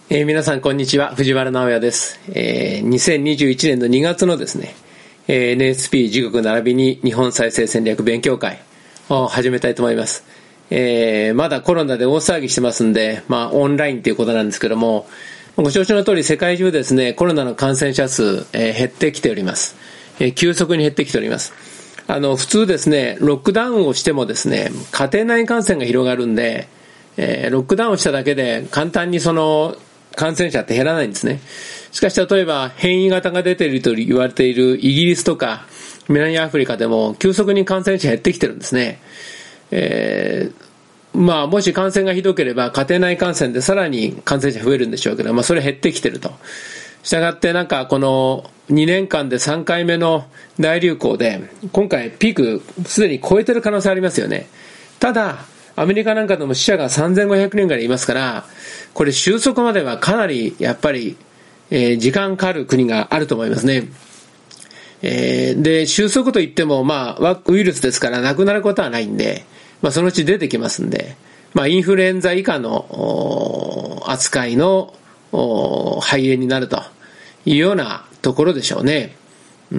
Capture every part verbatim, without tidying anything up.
えー、皆さんこんにちは、藤原直也です。えー、にせんにじゅういちねんのにがつのですね、えー、エヌエスピー 時刻並びに日本再生戦略勉強会を始めたいと思います。えー、まだコロナで大騒ぎしてますんで、まあオンラインということなんですけども、ご承知の通り世界中ですね、コロナの感染者数、えー、減ってきております。えー、急速に減ってきております。あの普通ですね、ロックダウンをしてもですね、家庭内感染が広がるんで、えー、ロックダウンしただけで簡単にその感染者って減らないんですね。しかし例えば変異型が出ていると言われているイギリスとか南アフリカでも急速に感染者減ってきてるんですね。えー、まあもし感染がひどければ家庭内感染でさらに感染者増えるんでしょうけど、まあそれ減ってきてると。したがってなんかこのにねんかんでさんかいめの大流行で今回ピークすでに超えてる可能性ありますよね。ただアメリカなんかでも死者がさんぜんごひゃくにんぐらいいますから、これ収束まではかなりやっぱり、えー、時間かかる国があると思いますね。えー、で収束といってもまあウイルスですからなくなることはないんで、まあ、そのうち出てきますんで、まあ、インフルエンザ以下の扱いの肺炎になるというようなところでしょうね。うん、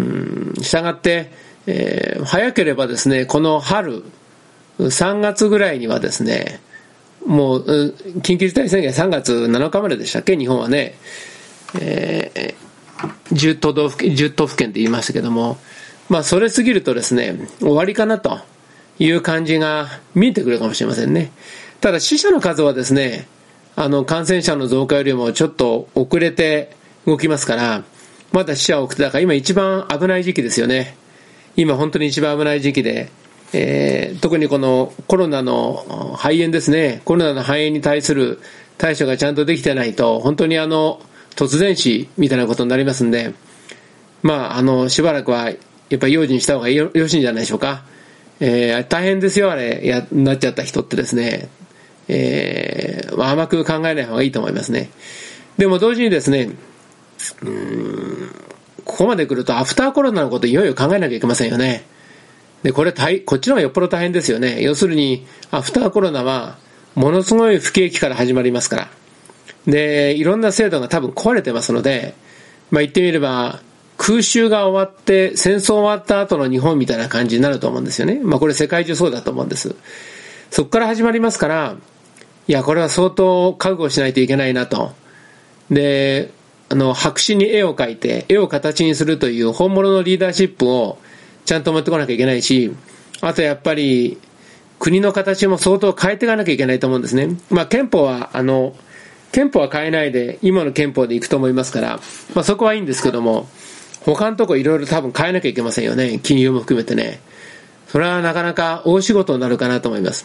したがって、えー、早ければですね、この春さんがつぐらいにはですね、もう緊急事態宣言さんがつなのかまででしたっけ、日本はね、えー、じゅう都道府県じゅう都府県って言いましたけども、まあそれ過ぎるとですね、終わりかなという感じが見えてくるかもしれませんね。ただ死者の数はですね、あの感染者の増加よりもちょっと遅れて動きますから、まだ死者は多くて、だから今一番危ない時期ですよね。今本当に一番危ない時期で、えー、特にこのコロナの肺炎ですね、コロナの肺炎に対する対処がちゃんとできてないと本当にあの突然死みたいなことになりますんで、まああのしばらくはやっぱり用心した方がよろしいんじゃないでしょうか。えー、大変ですよ、あれやなっちゃった人ってですね、えー、甘く考えない方がいいと思いますね。でも同時にですね、うーん、ここまで来るとアフターコロナのこといよいよ考えなきゃいけませんよね。でこれ大こっちの方がよっぽど大変ですよね。要するにアフターコロナはものすごい不景気から始まりますから、でいろんな制度が多分壊れてますので、まあ言ってみれば空襲が終わって戦争終わった後の日本みたいな感じになると思うんですよね。まあこれ世界中そうだと思うんです。そこから始まりますから、いやこれは相当覚悟しないといけないなと。であの白紙に絵を描いて絵を形にするという本物のリーダーシップをちゃんと持ってこなきゃいけないし、あとやっぱり国の形も相当変えていかなきゃいけないと思うんですね。まあ憲法はあの憲法は変えないで今の憲法でいくと思いますから、まあそこはいいんですけども、他のとこいろいろ多分変えなきゃいけませんよね。金融も含めてね。それはなかなか大仕事になるかなと思います。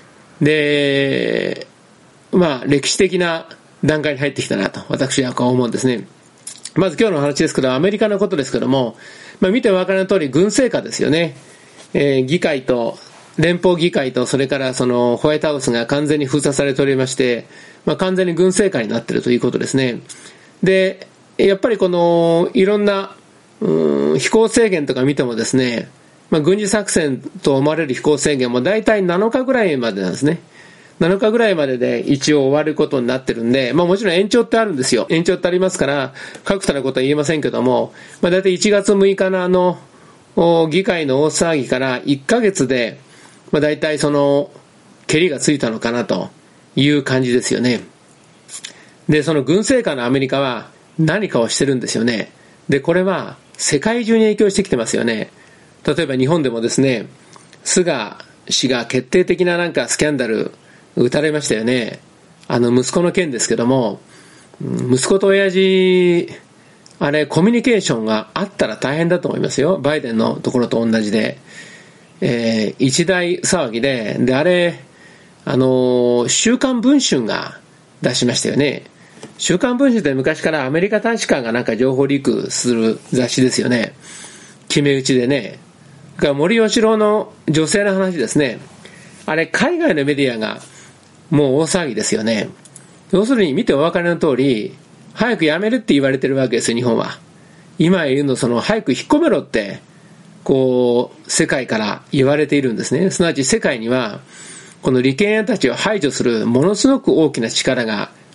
で、まあ歴史的な段階に入ってきたなと私はこう思うんですね。まず今日の話ですけど、アメリカのことですけども、まあ、見てお分かりの通り軍政下ですよね。えー、議会と連邦議会とそれからそのホワイトハウスが完全に封鎖されておりまして、まあ、完全に軍政下になっているということですね。でやっぱりこのいろんなうーん飛行制限とか見てもですね、まあ、軍事作戦と思われる飛行制限も大体なのかぐらいまでなんですね。なのかぐらいまでで一応終わることになってるんで、まあもちろん延長ってあるんですよ。延長ってありますから、確たることは言えませんけども、まあ大体いちがつむいかのあの、議会の大騒ぎからいっかげつで、まあ大体その、蹴りがついたのかなという感じですよね。で、その軍政下のアメリカは何かをしてるんですよね。で、これは世界中に影響してきてますよね。例えば日本でもですね、菅氏が決定的ななんかスキャンダル、撃たれましたよね。あの息子の件ですけども、息子と親父あれコミュニケーションがあったら大変だと思いますよ。バイデンのところと同じで、えー、一大騒ぎで、であれあの週刊文春が出しましたよね。週刊文春って昔からアメリカ大使館がなんか情報リークする雑誌ですよね。決め打ちでね。だから森喜朗の女性の話ですね。あれ海外のメディアがもう大騒ぎですよね。要するに見てお分かりの通り、早くやめるって言われてるわけですよ、日本は。今言うのその早く引っ込めろってこう世界から言われているんですね。すなわち世界にはこの利権者たちを排除するものすごく大きな力が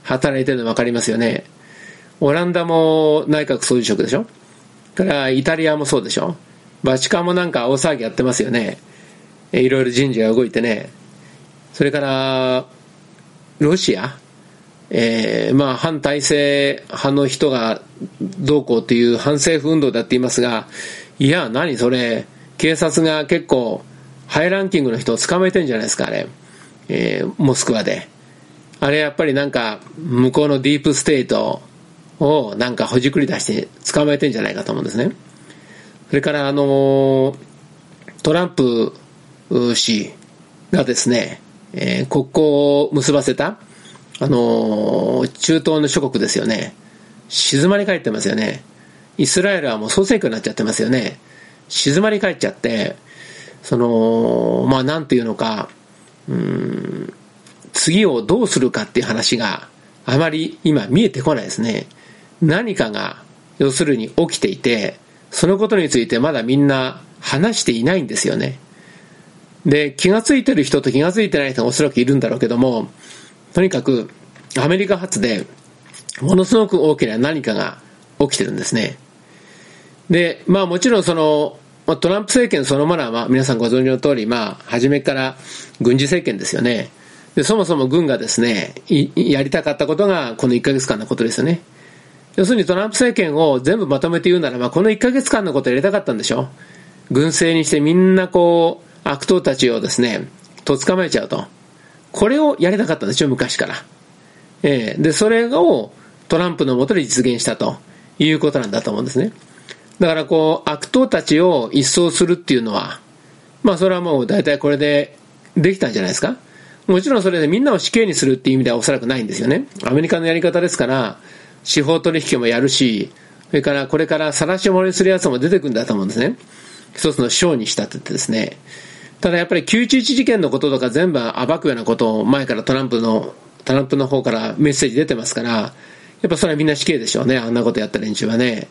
働いてるの分かりますよね。オランダも内閣総辞職でしょ。からイタリアもそうでしょ。バチカンもなんか大騒ぎやってますよね。いろいろ人事が動いてね。それからロシア、えー、まあ反体制派の人がどうこうっていう反政府運動だって言いますが、いや何それ、警察が結構ハイランキングの人を捕まえてんじゃないですか、あれ、えー、モスクワで。あれやっぱりなんか向こうのディープステートをなんかほじくり出して捕まえてんじゃないかと思うんですね。それからあのトランプ氏がですね、えー、国交を結ばせたあの中東の諸国ですよね、静まり返ってますよね。イスラエルはもう総選挙になっちゃってますよね。静まり返っちゃって、そのまあなんていうのか、うーん次をどうするかっていう話があまり今見えてこないですね。何かが要するに起きていて、そのことについてまだみんな話していないんですよね。で、気がついてる人と気がついてない人がおそらくいるんだろうけども、とにかくアメリカ発でものすごく大きな何かが起きてるんですね。で、まあもちろんそのトランプ政権そのものはまあ皆さんご存知の通り、まあ初めから軍事政権ですよね。で、そもそも軍がですね、やりたかったことがこのいっかげつかんのことですよね。要するにトランプ政権を全部まとめて言うならば、このいっかげつかんのことをやりたかったんでしょ。軍政にしてみんなこう悪党たちをですね、とっ捕まえちゃうと。これをやりたかったんでしょ、昔から。えー、で、それをトランプの下で実現したということなんだと思うんですね。だからこう悪党たちを一掃するっていうのは、まあそれはもう大体これでできたんじゃないですか。もちろんそれでみんなを死刑にするっていう意味ではおそらくないんですよね。アメリカのやり方ですから、司法取引もやるし、それからこれから晒し漏れするやつも出てくるんだと思うんですね。一つの章に仕立ててですね。ただやっぱりきゅういちいち事件のこととか全部暴くようなことを前からトランプのトランプの方からメッセージ出てますから、やっぱそれはみんな死刑でしょうね、あんなことやった連中はね。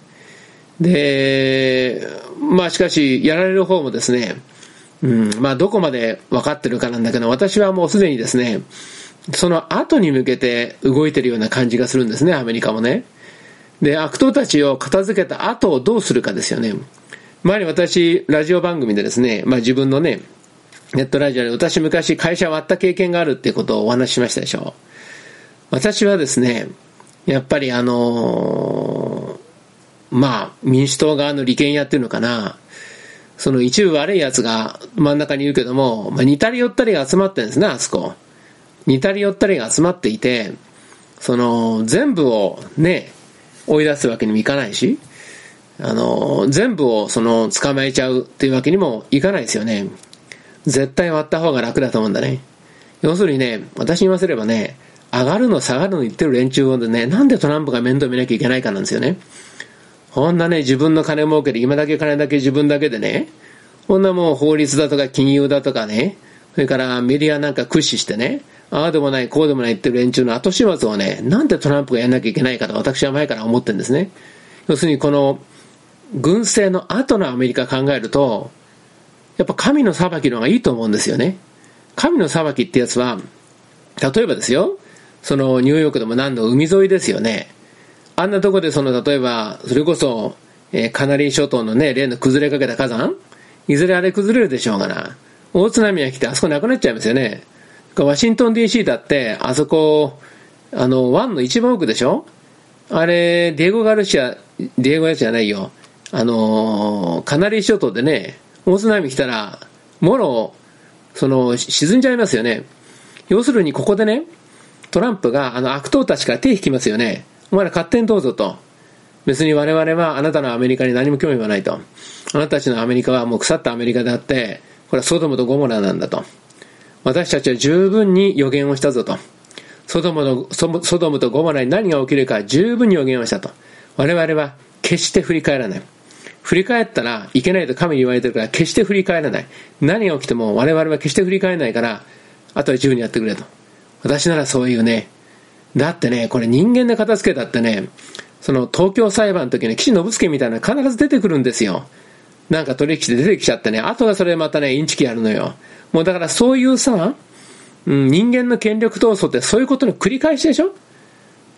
で、まあしかしやられる方もですね、うん、まあどこまで分かってるかなんだけど、私はもうすでにですね、その後に向けて動いてるような感じがするんですね、アメリカもね。で、悪党たちを片付けた後をどうするかですよね。前に私ラジオ番組でですね、まあ自分のねネットラジオで私昔会社割った経験があるっていうことをお話ししましたでしょ。私はですね、やっぱりあのー、まあ民主党側の利権やってるのかな、その一部悪いやつが真ん中にいるけども、まあ、似たり寄ったりが集まってるんですね、あそこ。似たり寄ったりが集まっていて、その全部をね追い出すわけにもいかないし、あの全部をその捕まえちゃうっていうわけにもいかないですよね。絶対割った方が楽だと思うんだね。要するにね、私に言わせればね、上がるの下がるの言ってる連中をね、なんでトランプが面倒見なきゃいけないかなんですよね。こんなね、自分の金儲けで今だけ金だけ自分だけでね、こんなもう法律だとか金融だとかね、それからメディアなんか駆使してね、ああでもないこうでもない言ってる連中の後始末をね、なんでトランプがやんなきゃいけないかと私は前から思ってるんですね。要するにこの軍政の後のアメリカ考えると、やっぱ神の裁きの方がいいと思うんですよね。神の裁きってやつは、例えばですよ、そのニューヨークでも何の海沿いですよね。あんなとこでその例えばそれこそ、えー、カナリー諸島のね例の崩れかけた火山、いずれあれ崩れるでしょうがな。大津波が来てあそこなくなっちゃいますよね。ワシントン ディーシー だってあそこあの湾の一番奥でしょ。あれディエゴ・ガルシアディエゴやつじゃないよ。あのー、カナリー諸島でね大津波来たらもろその沈んじゃいますよね。要するにここでねトランプがあの悪党たちから手引きますよね。お前ら勝手にどうぞと。別に我々はあなたのアメリカに何も興味はないと。あなたたちのアメリカはもう腐ったアメリカであって、これはソドムとゴモラなんだと。私たちは十分に予言をしたぞと。ソドムの、ソドムとゴモラに何が起きるか十分に予言をしたと。我々は決して振り返らない。振り返ったらいけないと神に言われてるから決して振り返らない。何が起きても我々は決して振り返らないから、あとは自由にやってくれと。私ならそういうね、だってね、これ人間で片付けたってね、その東京裁判の時に岸信介みたいなの必ず出てくるんですよ。なんか取引で出てきちゃってね、あとはそれまたね、インチキやるのよ。もうだからそういうさ、うん、人間の権力闘争ってそういうことの繰り返しでしょ。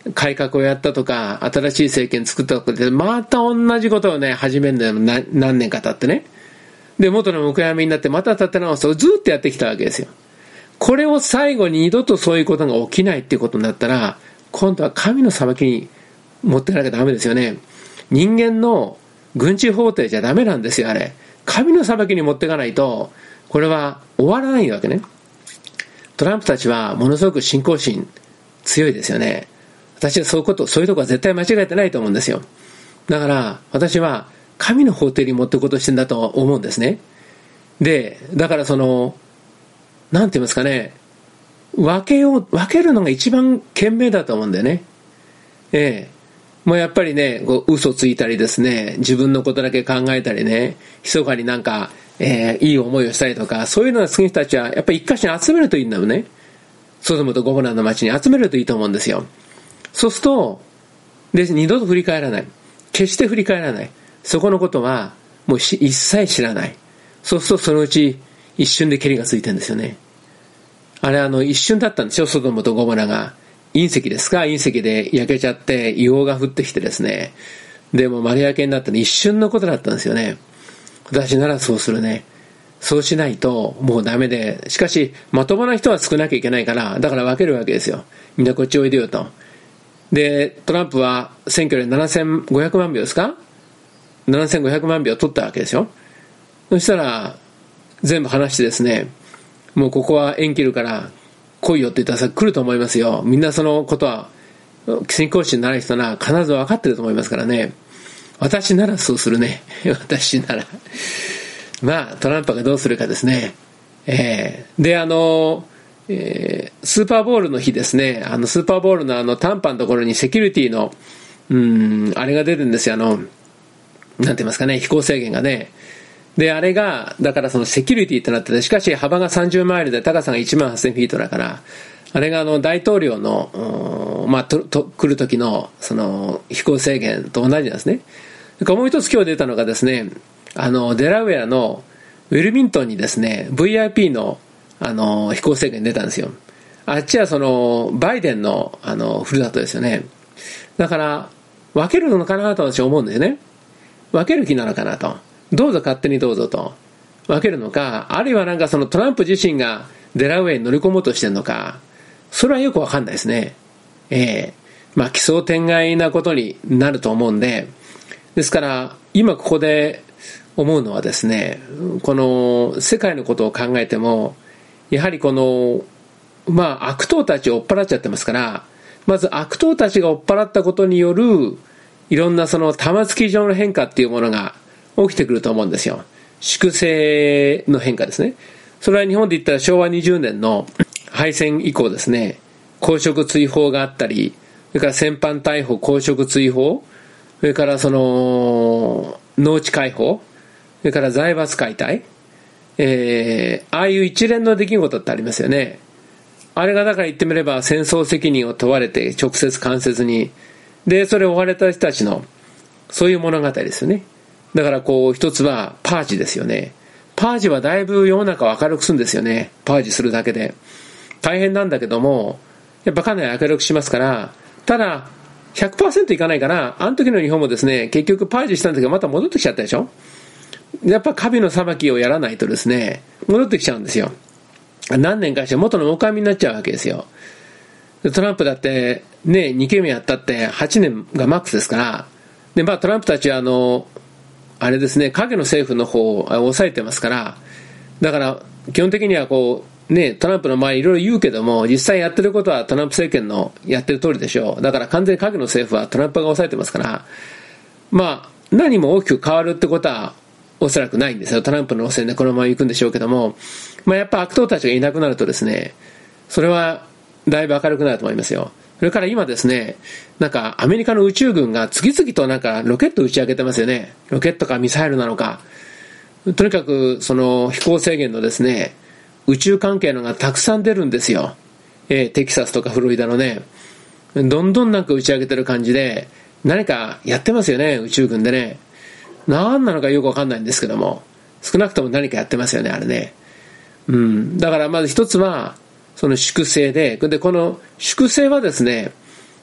改革をやったとか、新しい政権作ったとかで、また同じことをね、始めるんだよ、何年か経ってね。で、元の向やみになって、また立て直すと、ずっとやってきたわけですよ。これを最後に二度とそういうことが起きないっていうことになったら、今度は神の裁きに持っていかなきゃダメですよね。人間の軍事法廷じゃダメなんですよ、あれ。神の裁きに持っていかないと、これは終わらないわけね。トランプたちはものすごく信仰心強いですよね。私はそういうこと、そういうとこは絶対間違えてないと思うんですよ。だから私は神の法廷に持っていこうとしてるんだと思うんですね。で、だからその、なんて言いますかね、分けよう、分けるのが一番賢明だと思うんだよね。ええ。もうやっぱりね、こう嘘ついたりですね、自分のことだけ考えたりね、密かになんか、えー、いい思いをしたりとか、そういうのが好きな人たちはやっぱり一箇所に集めるといいんだよね。ソドムとゴモラの町に集めるといいと思うんですよ。そうすると、で、二度と振り返らない。決して振り返らない。そこのことは、もう一切知らない。そうするとそのうち、一瞬でケリがついてるんですよね。あれあの、一瞬だったんですよ、ソドムとゴモラが。隕石ですか？隕石で焼けちゃって、硫黄が降ってきてですね。でも丸焼けになったの一瞬のことだったんですよね。私ならそうするね。そうしないともうダメで、しかしまともな人は少なきゃいけないから、だから分けるわけですよ。みんなこっちおいでよと。で、トランプは選挙でななせんごひゃくまんひょうですか ?ななせんごひゃくまんひょう取ったわけですよ。そしたら、全部話してですね、もうここは縁切るから来いよって言ったらさ、来ると思いますよ。みんなそのことは、信仰心のある人なら必ず分かってると思いますからね。私ならそうするね。私なら。まあ、トランプがどうするかですね。えー、で、あの、えー、スーパーボールの日ですね、あの、スーパーボールのあの、短波のところにセキュリティの、うーん、あれが出るんですよ。あの、なんて言いますかね、飛行制限がね。で、あれが、だからそのセキュリティってなってて、しかし幅がさんじゅうマイルで高さがいちまんはっせんフィートだから、あれがあの大統領の、まあ、とと来る時のその飛行制限と同じなんですね。それからもう一つ今日出たのがですね、あのデラウェアのウィルミントンにですね ブイアイピー の, あの飛行制限出たんですよ。あっちはそのバイデンのあのふるさとですよね。だから分けるのかなと私は思うんですよね。分ける気なのかなと、どうぞ勝手にどうぞと分けるのか、あるいはなんかそのトランプ自身がデラウェアに乗り込もうとしてるのか、それはよくわかんないですね。ええー、まあ奇想天外なことになると思うんで、ですから今ここで思うのはですね、この世界のことを考えても、やはりこのまあ悪党たちを追っ払っちゃってますから、まず悪党たちが追っ払ったことによるいろんなその玉突き上の変化っていうものが起きてくると思うんですよ。粛清の変化ですね。それは日本で言ったらしょうわにじゅうねんの敗戦以降ですね、公職追放があったり、それから戦犯逮捕、公職追放、それからその農地解放、それから財閥解体、えー、ああいう一連の出来事ってありますよね。あれがだから言ってみれば戦争責任を問われて直接間接に、でそれを追われた人たちのそういう物語ですよね。だからこう一つはパージですよね。パージはだいぶ世の中を明るくするんですよね。パージするだけで大変なんだけども、やっぱかなり明るくしますから、ただ ひゃくパーセント いかないから、あの時の日本もですね、結局パージしたんだけどまた戻ってきちゃったでしょ。やっぱ神の裁きをやらないとですね、戻ってきちゃうんですよ。何年かして元の狼になっちゃうわけですよ。トランプだってね、にけんめやったってはちねんがマックスですから、でまあトランプたちはあのあれですね、影の政府の方を抑えてますから、だから基本的にはこうね、トランプの前いろいろ言うけども、実際やってることはトランプ政権のやってる通りでしょう。だから完全に影の政府はトランプが抑えてますから、まあ何も大きく変わるってことはおそらくないんですよ。トランプの路線でこのまま行くんでしょうけども、まあやっぱ悪党たちがいなくなるとですね、それはだいぶ明るくなると思いますよ。それから今ですね、なんかアメリカの宇宙軍が次々となんかロケットを打ち上げてますよね。ロケットかミサイルなのか、とにかくその飛行制限のですね、宇宙関係のがたくさん出るんですよ。えー、テキサスとかフロリダのね、どんどんなんか打ち上げてる感じで何かやってますよね、宇宙軍でね。何なのかよくわかんないんですけども、少なくとも何かやってますよね、あれね。うん、だからまず一つはその粛清で、でこの粛清はですね、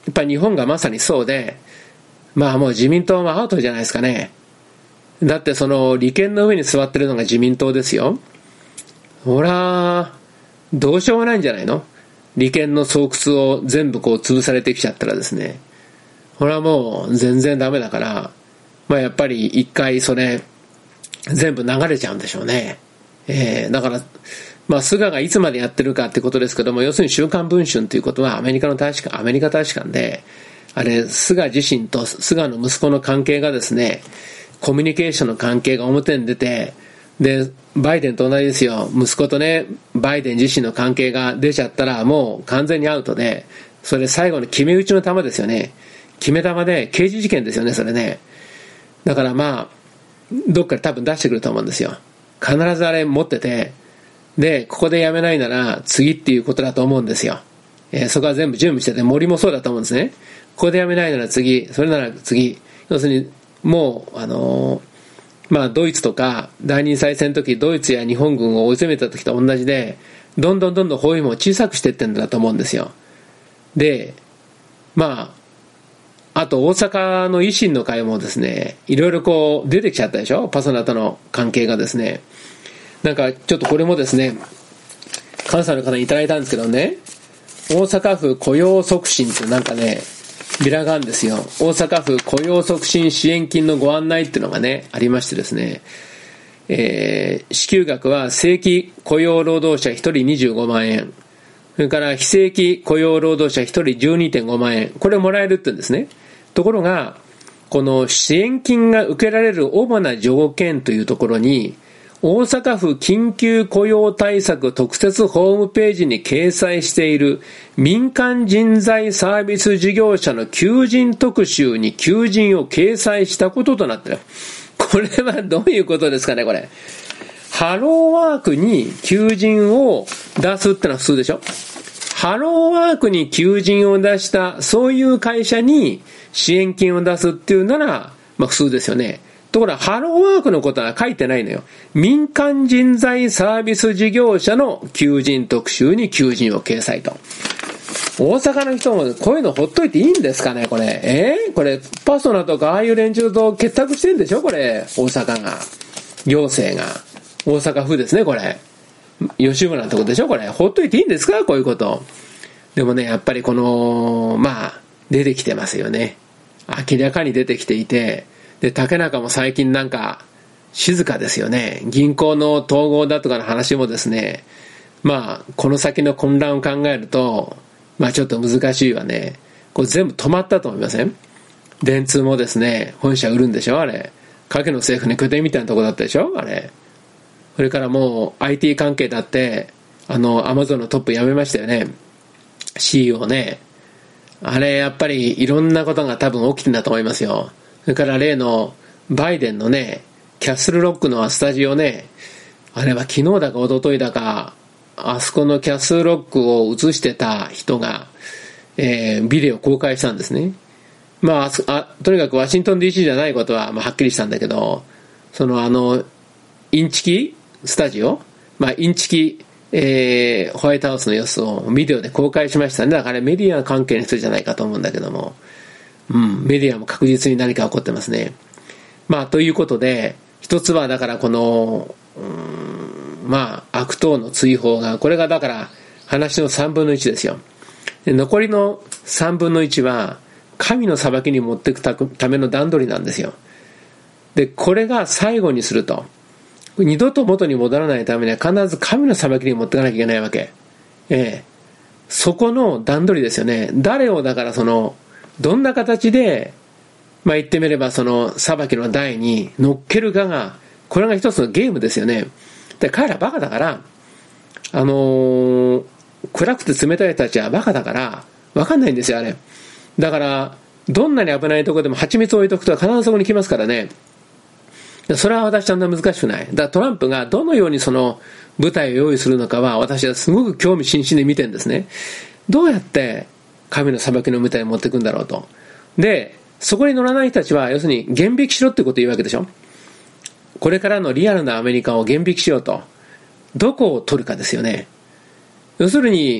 っぱり日本がまさにそうで、まあもう自民党もアウトじゃないですかね。だってその利権の上に座ってるのが自民党ですよ。ほら、どうしようもないんじゃないの？利権の巣窟を全部こう潰されてきちゃったらですね、これはもう全然ダメだから、まあやっぱり一回それ全部流れちゃうんでしょうね。えー、だからまあ菅がいつまでやってるかってことですけども、要するに週刊文春ということはアメリカの大使館、アメリカ大使館で、あれ菅自身と菅の息子の関係がですね、コミュニケーションの関係が表に出て、でバイデンと同じですよ。息子とね、バイデン自身の関係が出ちゃったらもう完全にアウトで、それ最後の決め打ちの球ですよね。決め球で刑事事件ですよね、それね。だからまあどっかで多分出してくると思うんですよ。必ずあれ持ってて、でここでやめないなら次っていうことだと思うんですよ。えー、そこは全部準備してて、森もそうだと思うんですね。ここでやめないなら次、それなら次。要するにもうあのーまあドイツとか第二次大戦の時、ドイツや日本軍を追い詰めた時と同じで、どんどんどんどん包囲網を小さくしていってんだと思うんですよ。でまああと大阪の維新の会もですね、いろいろこう出てきちゃったでしょ、パソナとの関係がですね。なんかちょっとこれもですね、関西の方にいただいたんですけどね、大阪府雇用促進ってなんかねビラがあるんですよ。大阪府雇用促進支援金のご案内っていうのがねありましてですね、えー、支給額は正規雇用労働者ひとりにじゅうごまんえん、それから非正規雇用労働者ひとり じゅうにてんごまんえん、これをもらえるって言うんですね。ところがこの支援金が受けられる主な条件というところに、大阪府緊急雇用対策特設ホームページに掲載している民間人材サービス事業者の求人特集に求人を掲載したこととなっている。これはどういうことですかね、これ。ハローワークに求人を出すってのは普通でしょ。ハローワークに求人を出したそういう会社に支援金を出すっていうならまあ普通ですよね。ところがハローワークのことは書いてないのよ。民間人材サービス事業者の求人特集に求人を掲載と。大阪の人もこういうのほっといていいんですかね、これ。えー、これパソナとかああいう連中と結託してるんでしょ、これ。大阪が、行政が、大阪府ですね、これ。吉村のとこでしょ、これ。ほっといていいんですか、こういうこと。でもね、やっぱりこのまあ出てきてますよね。明らかに出てきていて、で竹中も最近なんか静かですよね。銀行の統合だとかの話もですね、まあこの先の混乱を考えるとまあちょっと難しいわね。これ全部止まったと思いません？電通もですね、本社売るんでしょ、あれ。影の政府に拠点みたいなとこだったでしょ、あれ。それからもう アイティー 関係だってあのアマゾンのトップ辞めましたよね、 シーイーオー ね。あれやっぱりいろんなことが多分起きてんだと思いますよ。それから例のバイデンのねキャッスルロックのスタジオね、あれは昨日だか一昨日だか、あそこのキャッスルロックを映してた人が、えー、ビデオ公開したんですね。まあ、あとにかくワシントン ディーシー じゃないことはまあはっきりしたんだけど、そのあのインチキスタジオ、まあインチキ、えー、ホワイトハウスの様子をビデオで公開しましたね。だからメディア関係の人じゃないかと思うんだけども、うん、メディアも確実に何か起こってますね。まあということで、一つはだからこの、うーん、まあ悪党の追放が、これがだから話のさんぶんのいちですよ。で残りのさんぶんのいちは神の裁きに持っていくための段取りなんですよ。でこれが最後にすると、二度と元に戻らないためには必ず神の裁きに持っていかなきゃいけないわけ。ええ、そこの段取りですよね。誰をだからそのどんな形で、まあ言ってみればその裁きの台に乗っけるかが、これが一つのゲームですよね。で彼らバカだから、あのー、暗くて冷たい人たちはバカだから分かんないんですよ、あれ。だからどんなに危ないところでも蜂蜜を置いとくと必ずそこに来ますからね。それは私は難しくない。だからトランプがどのようにその舞台を用意するのかは私はすごく興味津々で見てるんですね。どうやって神の裁きの舞台に持っていくんだろうと。でそこに乗らない人たちは要するに減引きしろってことを言うわけでしょ。これからのリアルなアメリカを減引きしようと。どこを取るかですよね。要するに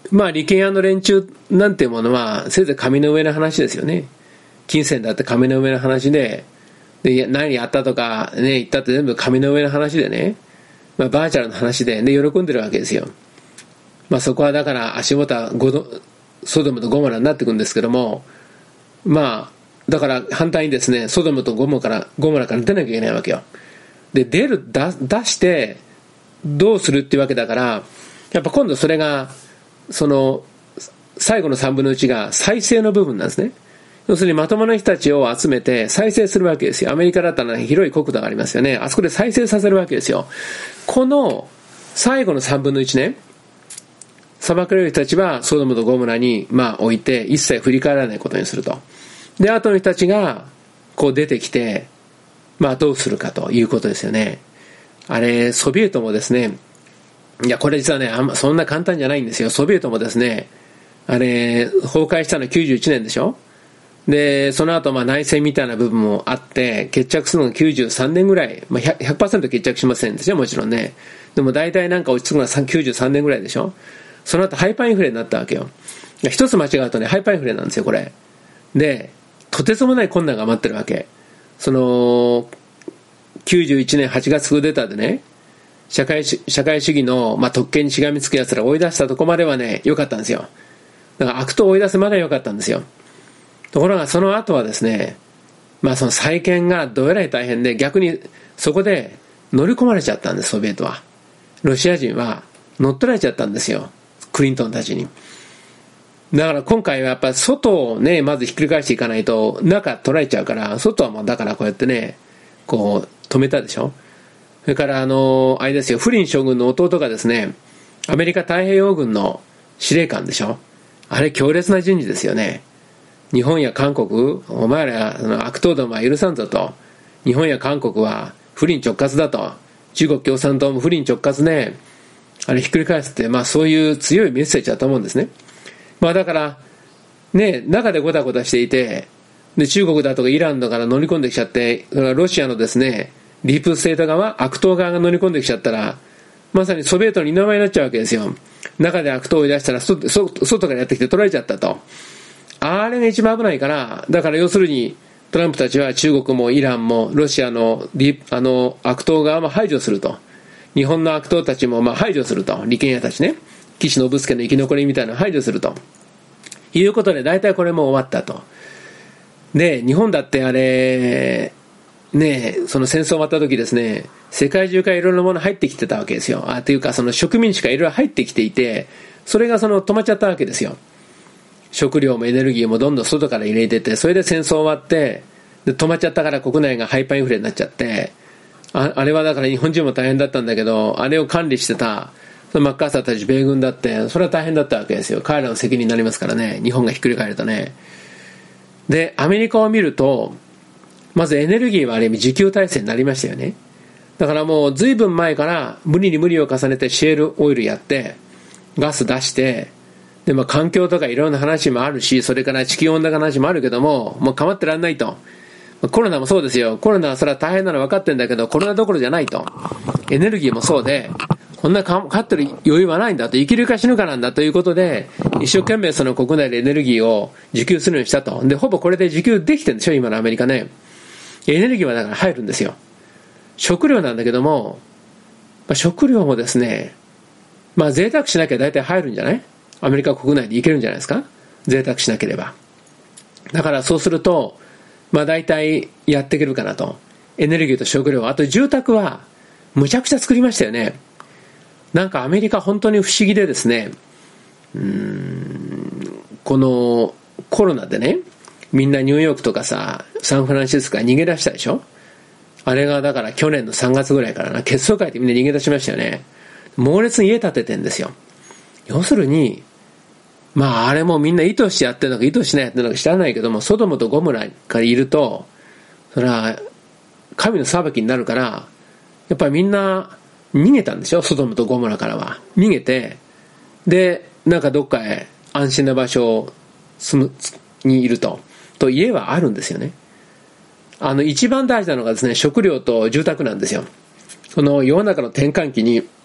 まあ利権屋の連中なんていうものはせいぜい紙の上の話ですよね。金銭だって紙の上の話で、で何やったとかね言ったって全部紙の上の話でね、まあ、バーチャルの話で、ね、喜んでるわけですよ。まあそこはだから足元はゴドソドムとゴモラになってくるんですけども、まあだから反対にですね、ソドムとゴモからゴモラから出なきゃいけないわけよ。で出る出出してどうするっていうわけだから、やっぱ今度それがその最後のさんぶんのいちが再生の部分なんですね。要するにまともな人たちを集めて再生するわけですよ。アメリカだったら広い国土がありますよね。あそこで再生させるわけですよ。この最後のさんぶんのいちね、裁かれる人たちはソドムとゴモラにまあ置いて一切振り返らないことにすると。で後の人たちがこう出てきて、まあどうするかということですよね。あれソビエトもですね、いやこれ実はねあんまそんな簡単じゃないんですよ。ソビエトもですね、あれ崩壊したのきゅうじゅういちねんでしょ。でその後まあ内戦みたいな部分もあって決着するのがきゅうじゅうさんねんぐらい、まあ、ひゃくパーセント 決着しませんでしたよ、もちろんね。でも大体なんか落ち着くのはきゅうじゅうさんねんぐらいでしょ。その後ハイパーインフレになったわけよ。一つ間違うとねハイパーインフレなんですよこれで。とてつもない困難が待ってるわけ。そのきゅうじゅういちねんはちがつクーデターでね、社会主社会主義の、まあ、特権にしがみつくやつらを追い出したとこまではね良かったんですよ。だから悪党を追い出すまでは良かったんですよ。ところがその後はですね、まあその再建がどえらい大変で、逆にそこで乗り込まれちゃったんです。ソビエトは、ロシア人は乗っ取られちゃったんですよ、クリントンたちに。だから今回はやっぱり外をねまずひっくり返していかないと中取られちゃうから、外はもうだからこうやってねこう止めたでしょ。それからあのあれですよ、フリン将軍の弟がですねアメリカ太平洋軍の司令官でしょ。あれ強烈な人事ですよね。日本や韓国、お前ら悪党どもは許さんぞと。日本や韓国は不倫直轄だと。中国共産党も不倫直轄ね、あれひっくり返すって、まあそういう強いメッセージだと思うんですね。まあだからね、中でゴタゴタしていて、で中国だとかイランだから乗り込んできちゃって、ロシアのですねディープステート側、悪党側が乗り込んできちゃったら、まさにソビエトの二の舞になっちゃうわけですよ。中で悪党を追い出したら外、外からやってきて取られちゃったと。あれが一番危ないから、だから要するにトランプたちは中国もイランもロシアのあの悪党側も排除すると。日本の悪党たちもまあ排除すると。利権屋たちね、岸信介の生き残りみたいなのを排除するということで、大体これも終わったと。で日本だってあれね、その戦争終わった時ですね、世界中からいろいろなもの入ってきてたわけですよ。あというかその植民地からいろいろ入ってきていて、それがその止まっちゃったわけですよ。食料もエネルギーもどんどん外から入れてて、それで戦争終わってで止まっちゃったから国内がハイパーインフレになっちゃって、 あ, あれはだから日本人も大変だったんだけど、あれを管理してたそのマッカーサーたち米軍だって、それは大変だったわけですよ。彼らの責任になりますからね、日本がひっくり返るとね。でアメリカを見ると、まずエネルギーはある意味自給体制になりましたよね。だからもう随分前から無理に無理を重ねてシェールオイルやってガス出して、でまあ環境とかいろんな話もあるし、それから地球温暖化の話もあるけども、もう構ってらんないと。コロナもそうですよ。コロナはそれは大変なの分かってんだけど、コロナどころじゃないと。エネルギーもそうで、こんなかかってる余裕はないんだと、生きるか死ぬかなんだということで、一生懸命その国内でエネルギーを自給するようにしたと。でほぼこれで自給できてるんでしょ今のアメリカね。エネルギーはだから入るんですよ。食料なんだけども、まあ、食料もですね、まあ贅沢しなきゃ大体入るんじゃない？アメリカ国内でいけるんじゃないですか、贅沢しなければ。だからそうするとまあ大体やっていけるかなと。エネルギーと食料、あと住宅はむちゃくちゃ作りましたよね。なんかアメリカ本当に不思議でですね、うーんこのコロナでね、みんなニューヨークとかさサンフランシスコから逃げ出したでしょ。あれがだから去年のさんがつぐらいからな、結束会ってみんな逃げ出しましたよね。猛烈に家建ててんですよ。要するにまああれもみんな意図してやってるのか意図しないやってるのか知らないけども、ソドムとゴモラからいるとそれは神の裁きになるから、やっぱりみんな逃げたんでしょ。ソドムとゴモラからは逃げて、でなんかどっかへ安心な場所住むにいるとと家はあるんですよね。あの一番大事なのがですね、食料と住宅なんですよ。この世の中の転換期に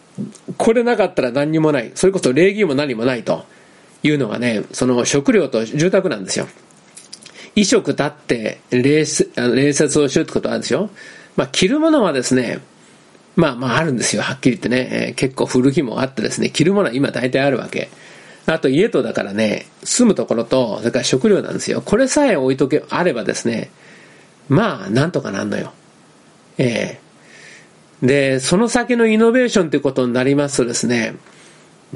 これなかったら何にもない、それこそ礼儀も何もないというのがね、その食料と住宅なんですよ。衣食立って礼節をしようってことはあるんですよ。まあ着るものはですね、まあまああるんですよ、はっきり言ってね、えー、結構古着もあってですね、着るものは今大体あるわけ。あと家とだからね、住むところとそれから食料なんですよ。これさえ置いとけあればですね、まあなんとかなんのよ。えー、でその先のイノベーションということになりますとですね、うん、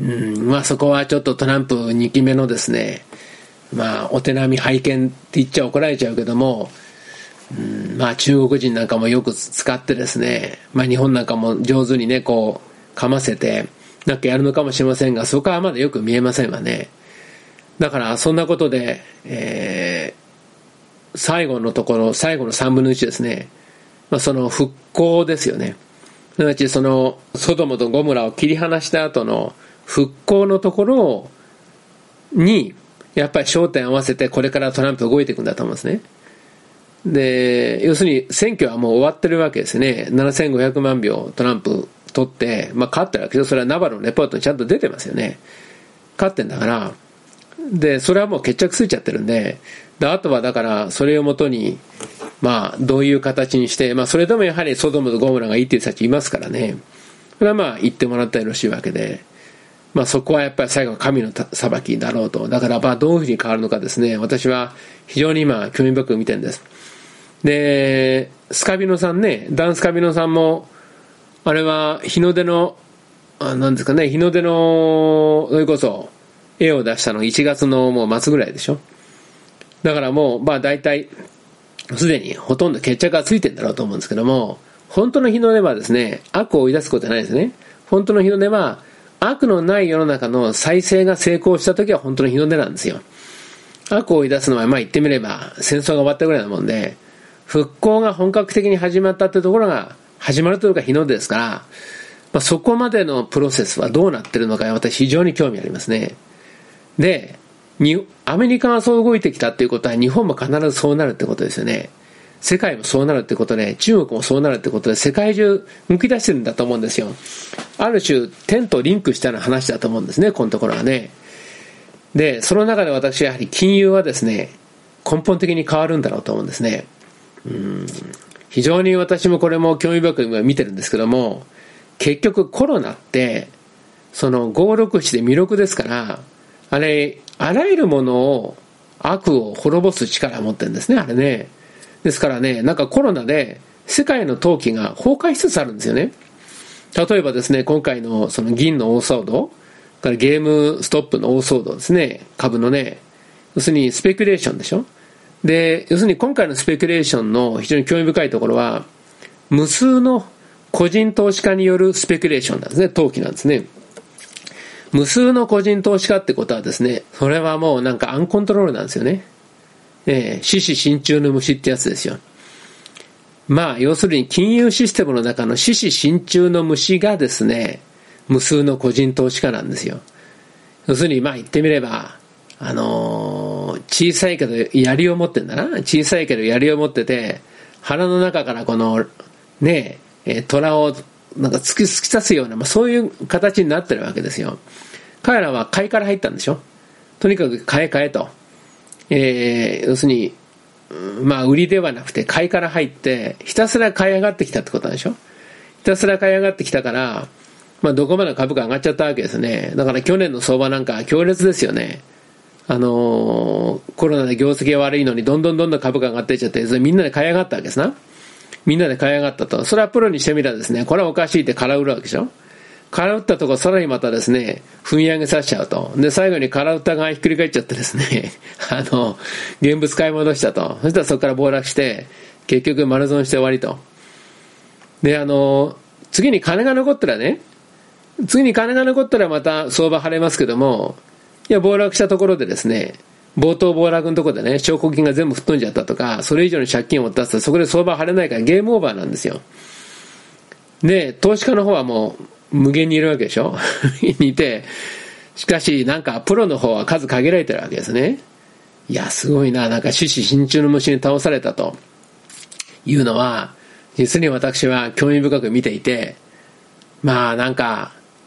まあそこはちょっとトランプにきめのですね、まあお手並み拝見って言っちゃ怒られちゃうけども、うん、まあ中国人なんかもよく使ってですね、まあ日本なんかも上手にねこうかませてなんかやるのかもしれませんが、そこはまだよく見えませんわね。だからそんなことで、えー、最後のところ最後のさんぶんのいちですね、まあ、その復興ですよね。すなわちそのソドムとゴモラを切り離した後の復興のところにやっぱり焦点を合わせてこれからトランプ動いていくんだと思うんですね。で要するに選挙はもう終わってるわけですね。ななせんごひゃくまんひょうトランプ取って、まあ、勝ってるわけですよ。それはナバロのレポートにちゃんと出てますよね。勝ってんだから。でそれはもう決着ついちゃってるんで、であとはだからそれをもとにまあどういう形にして、まあそれでもやはりソドムとゴモラがいいっていう人たちいますからね、それはまあ言ってもらったらよろしいわけで、まあそこはやっぱり最後は神の裁きだろうと。だからまあどういうふうに変わるのかですね、私は非常に今興味深く見てるんです。でスカビノさんね、ダンスカビノさんもあれは日の出のあなんですかね、日の出のそれこそ絵を出したのいちがつのもう末ぐらいでしょ。だからもうまあ大体すでにほとんど決着がついてるんだろうと思うんですけども、本当の日の出はですね、悪を追い出すことじゃないですね。本当の日の出は悪のない世の中の再生が成功した時は本当の日の出なんですよ。悪を追い出すのはまあ言ってみれば戦争が終わったぐらいなもんで、復興が本格的に始まったってところが始まるというか日の出ですから、まあ、そこまでのプロセスはどうなってるのか私非常に興味ありますね。でにアメリカがそう動いてきたっていうことは日本も必ずそうなるってことですよね。世界もそうなるってことで中国もそうなるってことで世界中向き出してるんだと思うんですよ。ある種天とリンクしたような話だと思うんですね、このところはね。でその中で私はやはり金融はですね根本的に変わるんだろうと思うんですね。うーん非常に私もこれも興味深く見てるんですけども、結局コロナってそのごろくななで弥勒ですから、あれあらゆるものを悪を滅ぼす力を持ってるんですね、あれね。ですからね、なんかコロナで世界の投機が崩壊しつつあるんですよね。例えばですね、今回のその銀の大騒動からゲームストップの大騒動ですね、株のね、要するにスペキュレーションでしょ。で要するに今回のスペキュレーションの非常に興味深いところは無数の個人投資家によるスペキュレーションなんですね、投機なんですね。無数の個人投資家ってことはですね、それはもうなんかアンコントロールなんですよね。えー、獅子心中の虫ってやつですよ。まあ要するに金融システムの中の獅子心中の虫がですね、無数の個人投資家なんですよ。要するにまあ言ってみればあのー、小さいけど槍を持ってんだな、小さいけど槍を持ってて腹の中からこのねえ虎をなんか突き突き刺すような、まあ、そういう形になってるわけですよ。彼らは買いから入ったんでしょ。とにかく買え買えと、えー、要するにまあ売りではなくて買いから入ってひたすら買い上がってきたってことなんでしょ。ひたすら買い上がってきたから、まあ、どこまで株価上がっちゃったわけですね。だから去年の相場なんか強烈ですよね。あのー、コロナで業績が悪いのにどんどんどんどん株価上がっていっちゃって、それみんなで買い上がったわけですな。みんなで買い上がったと。それはプロにしてみたらですね、これはおかしいって空売るわけでしょ。空売ったところさらにまたですね踏み上げさせちゃうと。で最後に空売ったがひっくり返っちゃってですねあの現物買い戻したと。そしたらそこから暴落して結局丸損して終わりと。であの次に金が残ったらね次に金が残ったらまた相場晴れますけども、いや暴落したところでですね、冒頭暴落のところでね証拠金が全部吹っ飛んじゃったとか、それ以上の借金を負ったとそこで相場晴れないからゲームオーバーなんですよ。で投資家の方はもう無限にいるわけでしょいて、しかしなんかプロの方は数限られてるわけですね。いやすごいな、なんか獅子心中の虫に倒されたというのは実に私は興味深く見ていて、まあなんか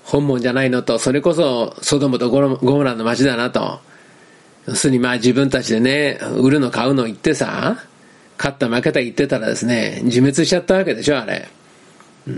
本物じゃないのと、それこそソドムとゴモラの町だなと。要するにまあ自分たちでね、売るの買うの言ってさ、勝った負けた言ってたらですね、自滅しちゃったわけでしょ、あれ。うん、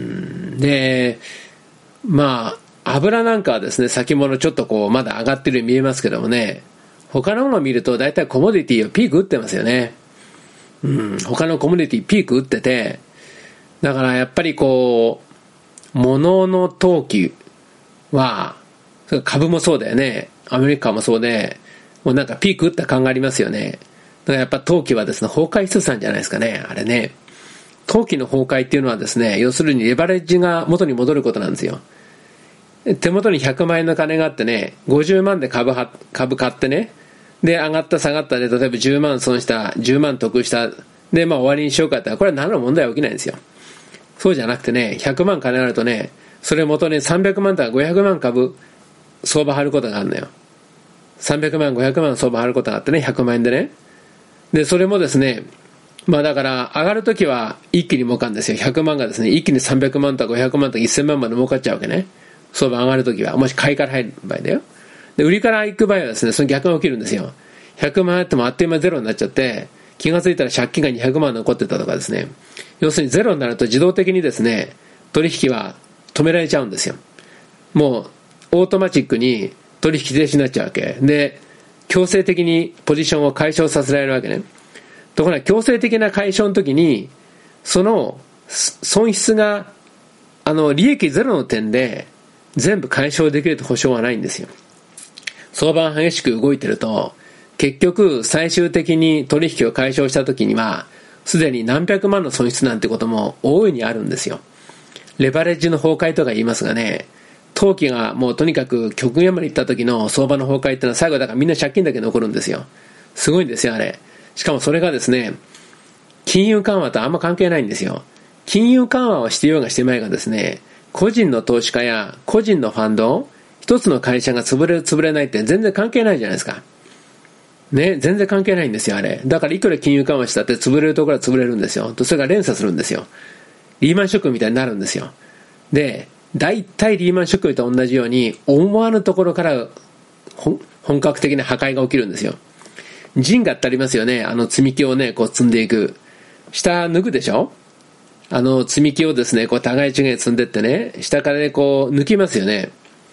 で、まあ、油なんかはですね、先物ちょっとこう、まだ上がってるように見えますけどもね、他のものを見ると大体コモディティをピーク打ってますよね。うん、他のコモディティピーク打ってて、だからやっぱりこう、物の投機は、株もそうだよね、アメリカもそうで、もうなんかピーク打った感がありますよね。だからやっぱ投機はですね、崩壊しつつあるんじゃないですかね、あれね。投機の崩壊っていうのはですね、要するにレバレッジが元に戻ることなんですよ。手元にひゃくまんえんの金があってね、ごじゅうまんで株は株買ってね、で上がった下がったで、例えばじゅうまん損した、じゅうまん得した、でまあ終わりにしようかって、これは何の問題は起きないんですよ。そうじゃなくてね、ひゃくまん金があるとね、それ元にさんびゃくまんとかごひゃくまん株相場張ることがあるのよ。さんびゃくまんごひゃくまん相場張ることがあってね、ひゃくまんえんでね。でそれもですね、まあだから上がるときは一気に儲かるんですよ。ひゃくまんがですね、一気にさんびゃくまんとかごひゃくまんとかせんまんまで儲かっちゃうわけね。相場上がるときは、もし買いから入る場合だよ。で売りから行く場合はですね、その逆が起きるんですよ。ひゃくまんあってもあっという間ゼロになっちゃって、気がついたら借金がにひゃくまん残ってたとかですね。要するにゼロになると自動的にですね、取引は止められちゃうんですよ。もうオートマチックに取引停止になっちゃうわけで、強制的にポジションを解消させられるわけね。ところが強制的な解消の時に、その損失があの利益ゼロの点で全部解消できると保証はないんですよ。相場が激しく動いてると、結局最終的に取引を解消した時にはすでに何百万の損失なんてことも大いにあるんですよ。レバレッジの崩壊とか言いますがね、投機がもうとにかく極限まで行った時の相場の崩壊っていうのは最後だからみんな借金だけ残るんですよ。すごいんですよあれ。しかもそれがですね、金融緩和とあんま関係ないんですよ。金融緩和をしてようがしてまいがですね、個人の投資家や個人のファンド、一つの会社が潰れる潰れないって全然関係ないじゃないですか。ね、全然関係ないんですよあれ。だからいくら金融緩和したって潰れるところは潰れるんですよ。それが連鎖するんですよ。リーマンショックみたいになるんですよ。で、大体リーマンショックと同じように思わぬところから本格的な破壊が起きるんですよ。ジンガってありますよね。あの積み木をねこう積んでいく、下抜くでしょ。あの積み木をですねこう互い違い積んでってね、下からねこう抜きますよね。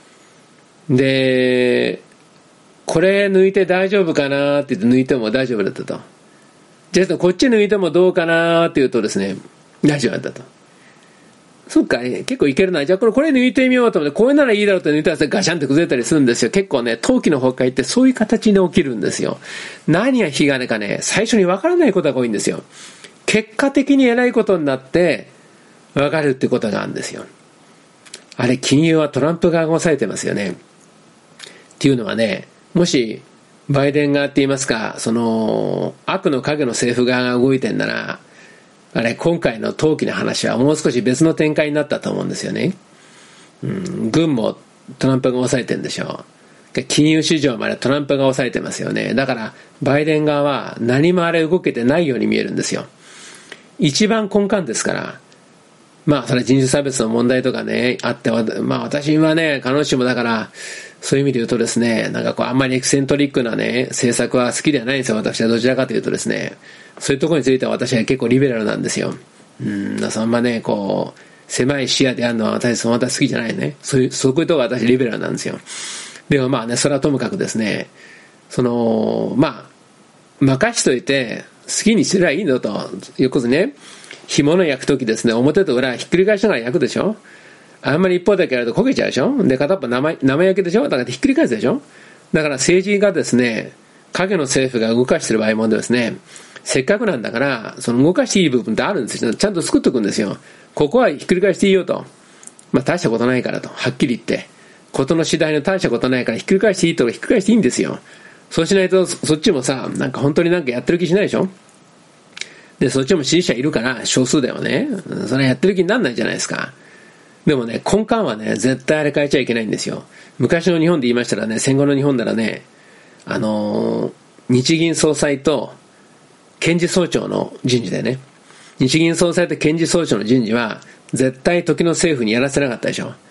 でこれ抜いて大丈夫かなって言って抜いても大丈夫だったと。じゃあこっち抜いてもどうかなって言うとですね、大丈夫だったと。そっか、結構いけるな。じゃあこれこれ抜いてみようと思って、これならいいだろうって抜いたらガシャンって崩れたりするんですよ。結構ね、投機の崩壊ってそういう形で起きるんですよ。何が引き金かね、最初に分からないことが多いんですよ。結果的に偉いことになって分かるってことがあるんですよ。あれ、金融はトランプ側が抑えてますよね。っていうのはね、もしバイデン側って言いますか、その悪の影の政府側が動いてんなら、あれ今回の投機の話はもう少し別の展開になったと思うんですよね。うん、軍もトランプが抑えてるんでしょう。金融市場までトランプが抑えてますよね。だからバイデン側は何もあれ動けてないように見えるんですよ。一番根幹ですから。まあそれは人種差別の問題とかねあって、まあ私はね必ずしもだからそういう意味で言うとですね、なんかこうあんまりエキセントリックなね政策は好きではないんですよ。私はどちらかというとですね、そういうところについては私は結構リベラルなんですよ。うん、そんなねこう狭い視野でやるのは私その私好きじゃないね。そういうそういうところが私リベラルなんですよ。でもまあね、それはともかくですね、そのまあ任しといて好きにすればいいのと、よくね干物焼くときですね、表と裏ひっくり返しながら焼くでしょ。あんまり一方だけやると焦げちゃうでしょ。で片っぽ生生焼けでしょ。だからひっくり返すでしょ。だから政治がですね、影の政府が動かしている場合もですね、せっかくなんだからその動かしていい部分ってあるんですよ。ちゃんと作っておくんですよ。ここはひっくり返していいよと、まあ大したことないからとはっきり言って、ことの次第の大したことないからひっくり返していいとかひっくり返していいんですよ。そうしないとそっちもさ、なんか本当になんかやってる気しないでしょ。でそっちも支持者いるから少数だよね。それはやってる気にならないじゃないですか。でもね、根幹はね絶対あれ変えちゃいけないんですよ。昔の日本で言いましたらね、戦後の日本ならね、あのー、日銀総裁と検事総長の人事でね、日銀総裁と検事総長の人事は絶対時の政府にやらせなかったでしょ。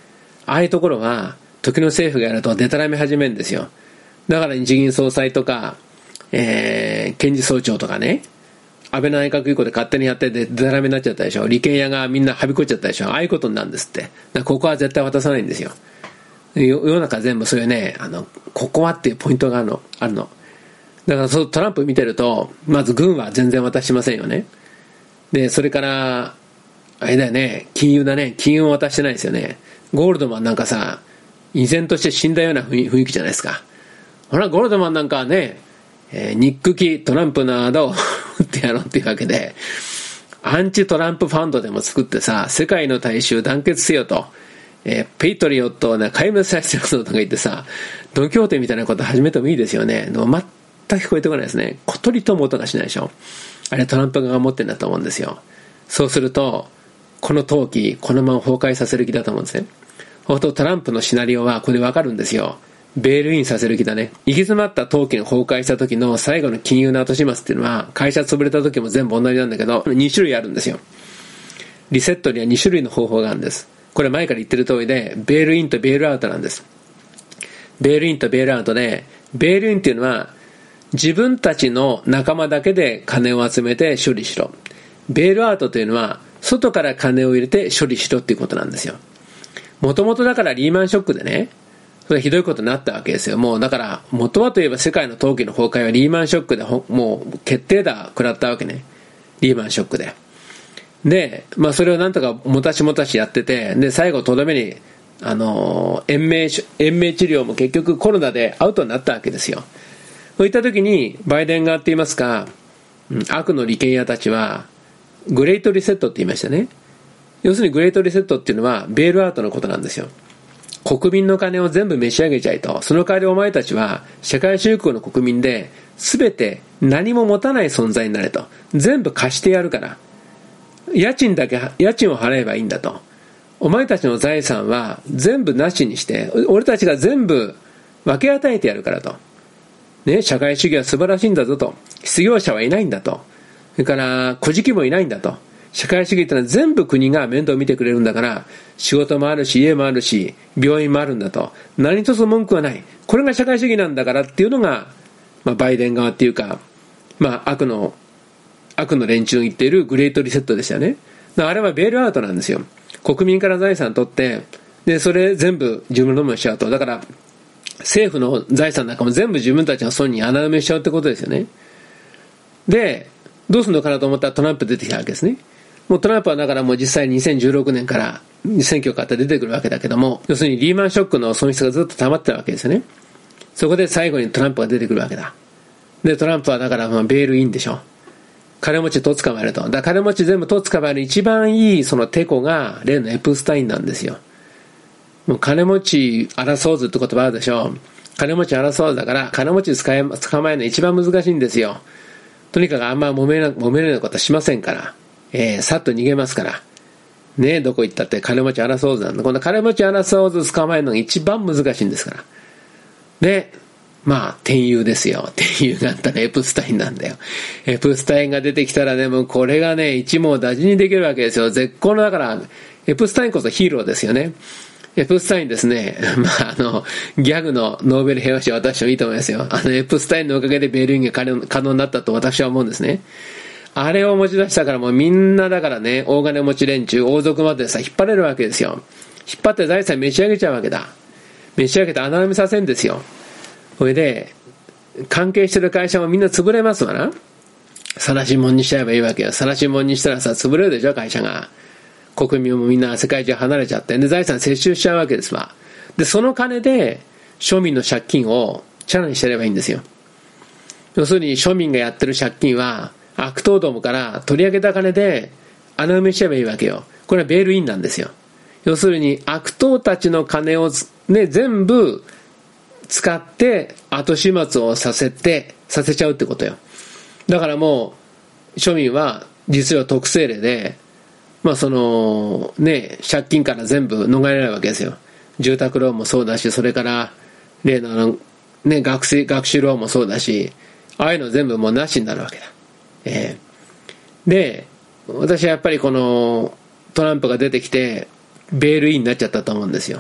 ああいうところは時の政府がやるとデタラメ始めるんですよ。だから日銀総裁とか、えー、検事総長とかね、安倍内閣以降で勝手にやってデタラメになっちゃったでしょ。利権屋がみんなはびこっちゃったでしょ。ああいうことになるんですって。だからここは絶対渡さないんですよ。世の中全部そういうね、あのここはっていうポイントがあるの。あるのだからそうトランプ見てると、まず軍は全然渡しませんよね。でそれからあれだよね、金融だね、金融を渡してないですよね。ゴールドマンなんかさ、依然として死んだような雰囲気じゃないですか。ほらゴールドマンなんかね、えー、憎きトランプなどを打ってやろうっていうわけで、アンチトランプファンドでも作ってさ、世界の大衆団結せよと、えー、ペイトリオットをね壊滅させてるぞとか言ってさ、ドンキホーテみたいなこと始めてもいいですよね。でも全く聞こえてこないですね。小鳥とも音がしないでしょ。あれトランプ側が持ってるんだと思うんですよ。そうするとこの投機このまま崩壊させる気だと思うんですね。ほんとトランプのシナリオはこれでわかるんですよ。ベールインさせる気だね。行き詰まった投機が崩壊した時の最後の金融の後始末っていうのは、会社潰れた時も全部同じなんだけど、に種類あるんですよ。リセットにはに種類の方法があるんです。これ前から言ってる通りで、ベールインとベールアウトなんです。ベールインとベールアウトで、ベールインっていうのは自分たちの仲間だけで金を集めて処理しろ。ベールアウトというのは外から金を入れて処理しろっていうことなんですよ。もともとだからリーマンショックでね、それひどいことになったわけですよ。もうだから元はといえば世界の投機の崩壊はリーマンショックでもう決定打食らったわけね。リーマンショックで。で、まあそれをなんとかもたしもたしやってて、で最後とどめにあの延命延命治療も結局コロナでアウトになったわけですよ。そういった時にバイデン側って言いますか、悪の利権屋たちはグレートリセットって言いましたね。要するにグレートリセットっていうのはベールアウトのことなんですよ。国民の金を全部召し上げちゃいと、その代わりお前たちは社会主義国の国民で全て何も持たない存在になれと、全部貸してやるから、家賃だけ家賃を払えばいいんだと、お前たちの財産は全部なしにして俺たちが全部分け与えてやるからと、ね、社会主義は素晴らしいんだぞと、失業者はいないんだと、それから小じもいないんだと、社会主義ってのは全部国が面倒を見てくれるんだから、仕事もあるし家もあるし病院もあるんだと、何一つ文句はない、これが社会主義なんだからっていうのが、まあ、バイデン側っていうか、まあ、悪の悪の連中の言っているグレートリセットでしたよね。あれはベールアウトなんですよ。国民から財産取って、でそれ全部自分のものにしちゃうと、だから政府の財産なんかも全部自分たちの損に穴埋めしちゃうってことですよね。でどうするのかなと思ったらトランプ出てきたわけですね。もうトランプはだからもう実際にせんじゅうろくねんから選挙があって出てくるわけだけども、要するにリーマンショックの損失がずっと溜まってたわけですよね。そこで最後にトランプが出てくるわけだ。でトランプはだからまあベールインでしょ。金持ちと捕まえると。だから金持ち全部と捕まえる一番いいそのテコが例のエプスタインなんですよ。もう金持ち争うずって言葉あるでしょ。金持ち争うずだから金持ち捕まえるの一番難しいんですよ。とにかくあんま揉めな揉めるようなことはしませんから、えー、さっと逃げますからね。どこ行ったって金持ち争うずなんだ。この金持ち争うず捕まえるのが一番難しいんですから。でまあ天佑ですよ。天佑があったらエプスタインなんだよ。エプスタインが出てきたらね、もうこれがね一網打尽にできるわけですよ。絶好のだからエプスタインこそヒーローですよね。エプスタインですね、まああのギャグのノーベル平和賞は私もいいと思いますよ。あのエプスタインのおかげでベールインが可能になったと私は思うんですね。あれを持ち出したからもうみんなだからね、大金持ち連中王族までさ引っ張れるわけですよ。引っ張って財産召し上げちゃうわけだ。召し上げて穴埋めさせるんですよ。それで関係してる会社もみんな潰れますわな。晒し者にしちゃえばいいわけよ。晒し者にしたらさ潰れるでしょ会社が。国民もみんな世界中離れちゃって、で財産接収しちゃうわけですわ。でその金で庶民の借金をチャラにしてればいいんですよ。要するに庶民がやってる借金は悪党どもから取り上げた金で穴埋めしちゃえばいいわけよ。これはベールインなんですよ。要するに悪党たちの金を、ね、全部使って後始末をさせてさせちゃうってことよ。だからもう庶民は実は特性例で、まあそのね借金から全部逃れられるわけですよ。住宅ローンもそうだし、それから例のあのね学生学習ローンもそうだし、ああいうの全部もうなしになるわけだ。えー、で私はやっぱりこのトランプが出てきてベールインになっちゃったと思うんですよ。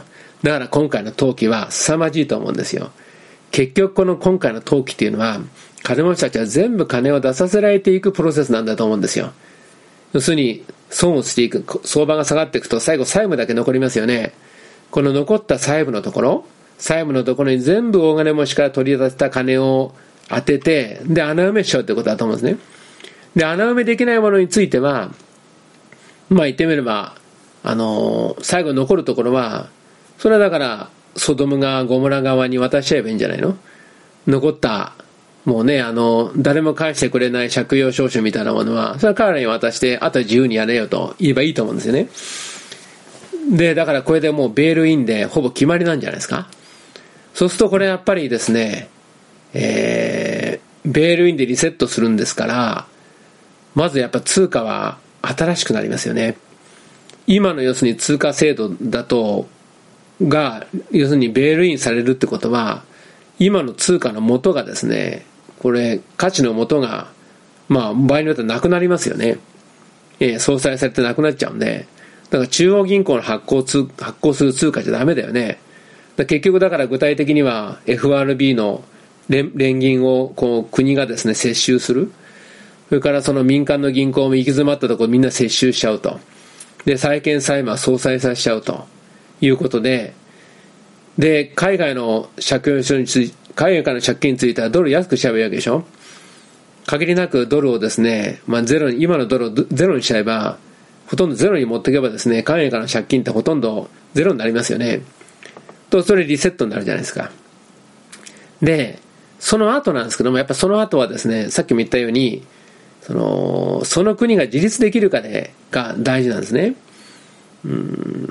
だから今回の投機は凄まじいと思うんですよ。結局この今回の投機っていうのは、金持ちたちは全部金を出させられていくプロセスなんだと思うんですよ。要するに損をしていく、相場が下がっていくと最後債務だけ残りますよね。この残った債務のところ、債務のところに全部大金持ちから取り出した金を当てて、で穴埋めしちゃうってことだと思うんですね。で穴埋めできないものについては、まあ言ってみれば、あのー、最後残るところは、それはだからソドム側、ゴモラ側に渡しちゃえばいいんじゃないの。残ったもうね、あの誰も返してくれない借用証書みたいなものは、それは彼らに渡して、あとは自由にやれよと言えばいいと思うんですよね。でだからこれでもうベールインでほぼ決まりなんじゃないですか。そうするとこれやっぱりですね、えー、ベールインでリセットするんですから、まずやっぱ通貨は新しくなりますよね。今の要するに通貨制度だとが要するにベールインされるってことは、今の通貨の元がですね、これ価値の元がまあ場合によってはなくなりますよね。えー、相殺されてなくなっちゃうんで、だから中央銀行の発行通発行する通貨じゃダメだよね。だ結局だから具体的には エフアールビー の 連, 連銀をこう国がですね接収する。それからその民間の銀行も行き詰まったところみんな接収しちゃうと。で債券債務は相殺させちゃうということで、で海外の借用書について海外からの借金についてはドル安くしちゃえばいいわけでしょ。限りなくドルをですね、まあ、ゼロに今のドルをゼロにしちゃえば、ほとんどゼロに持っていけばですね、海外からの借金ってほとんどゼロになりますよね。とそれリセットになるじゃないですか。でその後なんですけども、やっぱその後はですね、さっきも言ったようにそのその国が自立できるかでが大事なんですね。うん、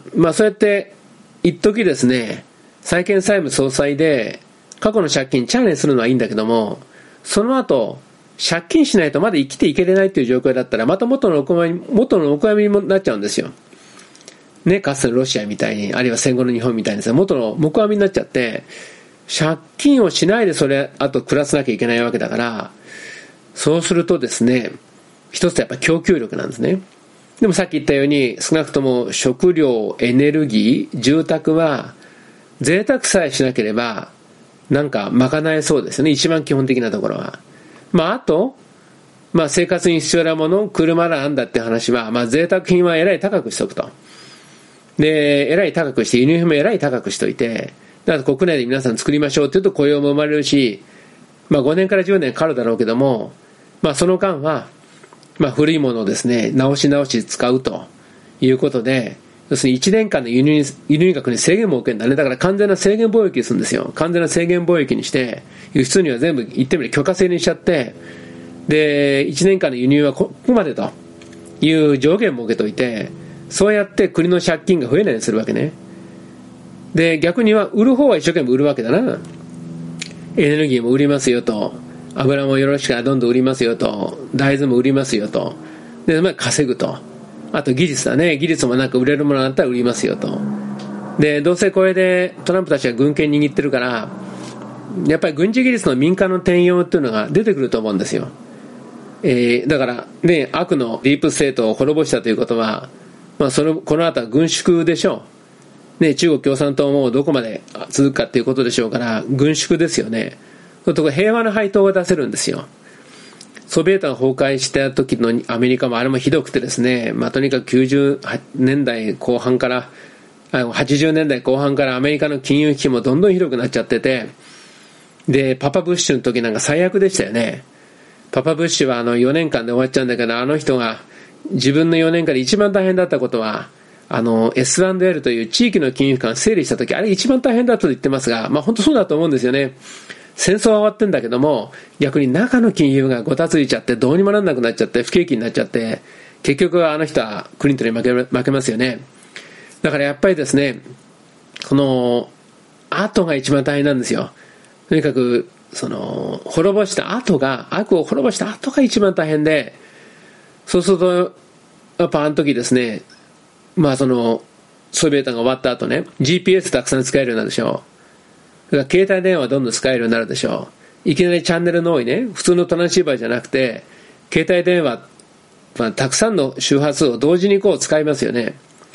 まあそうやって一時ですね、債券債務総裁で過去の借金チャレンジするのはいいんだけども、その後借金しないとまだ生きていけれないという状況だったら、また元のお悔やみ元のお悔やみになっちゃうんですよね。かつてのロシアみたいに、あるいは戦後の日本みたいにですね、元の木阿弥になっちゃって、借金をしないでそれあと暮らさなきゃいけないわけだから、そうするとですね、一つやっぱ供給力なんですね。でもさっき言ったように、少なくとも食料、エネルギー、住宅は贅沢さえしなければなんか賄えそうですよね、一番基本的なところは。まああと、まあ生活に必要なもの、車らなんだって話は、まあ贅沢品はえらい高くしとくと。で、えらい高くして、輸入品もえらい高くしといて、だから国内で皆さん作りましょうって言うと雇用も生まれるし、まあごねんからじゅうねんかかるだろうけども、まあその間は、まあ古いものをですね、直し直し使うということで、要するにいちねんかんの輸入、輸入額に制限も受けるんだね。だから完全な制限貿易にするんですよ。完全な制限貿易にして、輸出入は全部言ってみれば許可制にしちゃって、で、いちねんかんの輸入はここまでという上限も設けといて、そうやって国の借金が増えないようにするわけね。で、逆には売る方は一生懸命売るわけだな。エネルギーも売りますよと、油もよろしくからどんどん売りますよと、大豆も売りますよと、で、まあ稼ぐと。あと技術だね。技術もなんか売れるものだったら売りますよと。で、どうせこれでトランプたちは軍権握ってるから、やっぱり軍事技術の民間の転用っていうのが出てくると思うんですよ。えー、だからね、悪のディープステートを滅ぼしたということは、まあそのこの後は軍縮でしょう。ね、中国共産党もどこまで続くかっていうことでしょうから、軍縮ですよね。そうと平和の配当が出せるんですよ。ソビエトが崩壊した時のアメリカもあれもひどくてですね、まあ、とにかくきゅうじゅうねんだいこう半からはちじゅうねんだいこう半からアメリカの金融危機もどんどんひどくなっちゃってて、でパパブッシュの時なんか最悪でしたよね。パパブッシュはあのよねんかんで終わっちゃうんだけど、あの人が自分のよねんかんで一番大変だったことは、あの エスアンドエル という地域の金融機関を整理した時、あれ一番大変だと言ってますが、まあ本当そうだと思うんですよね。戦争は終わってんだけども、逆に中の金融がごたついちゃってどうにもなんなくなっちゃって不景気になっちゃって、結局あの人はクリントンに負け、負けますよね。だからやっぱりですね、この後が一番大変なんですよ。とにかくその滅ぼした後が、悪を滅ぼした後が一番大変で、そうするとやっぱあの時ですね、まあそのソビエトが終わった後ね、 ジーピーエス たくさん使えるようになるでしょう。携帯電話どんどん使えるようになるでしょう。いきなりチャンネルの多いね、普通のトランシーバーじゃなくて、携帯電話、まあ、たくさんの周波数を同時にこう使いますよね。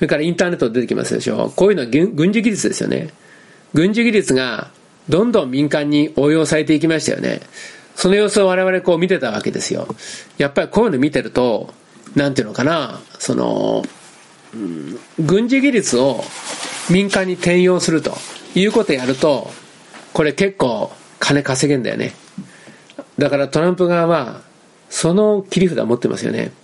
それからインターネット出てきますでしょ。こういうのは軍事技術ですよね。軍事技術がどんどん民間に応用されていきましたよね。その様子を我々こう見てたわけですよ。やっぱりこういうの見てると、なんていうのかな、その、うん、軍事技術を民間に転用するということをやると、これ結構金稼げんだよね。だからトランプ側はその切り札を持ってますよね。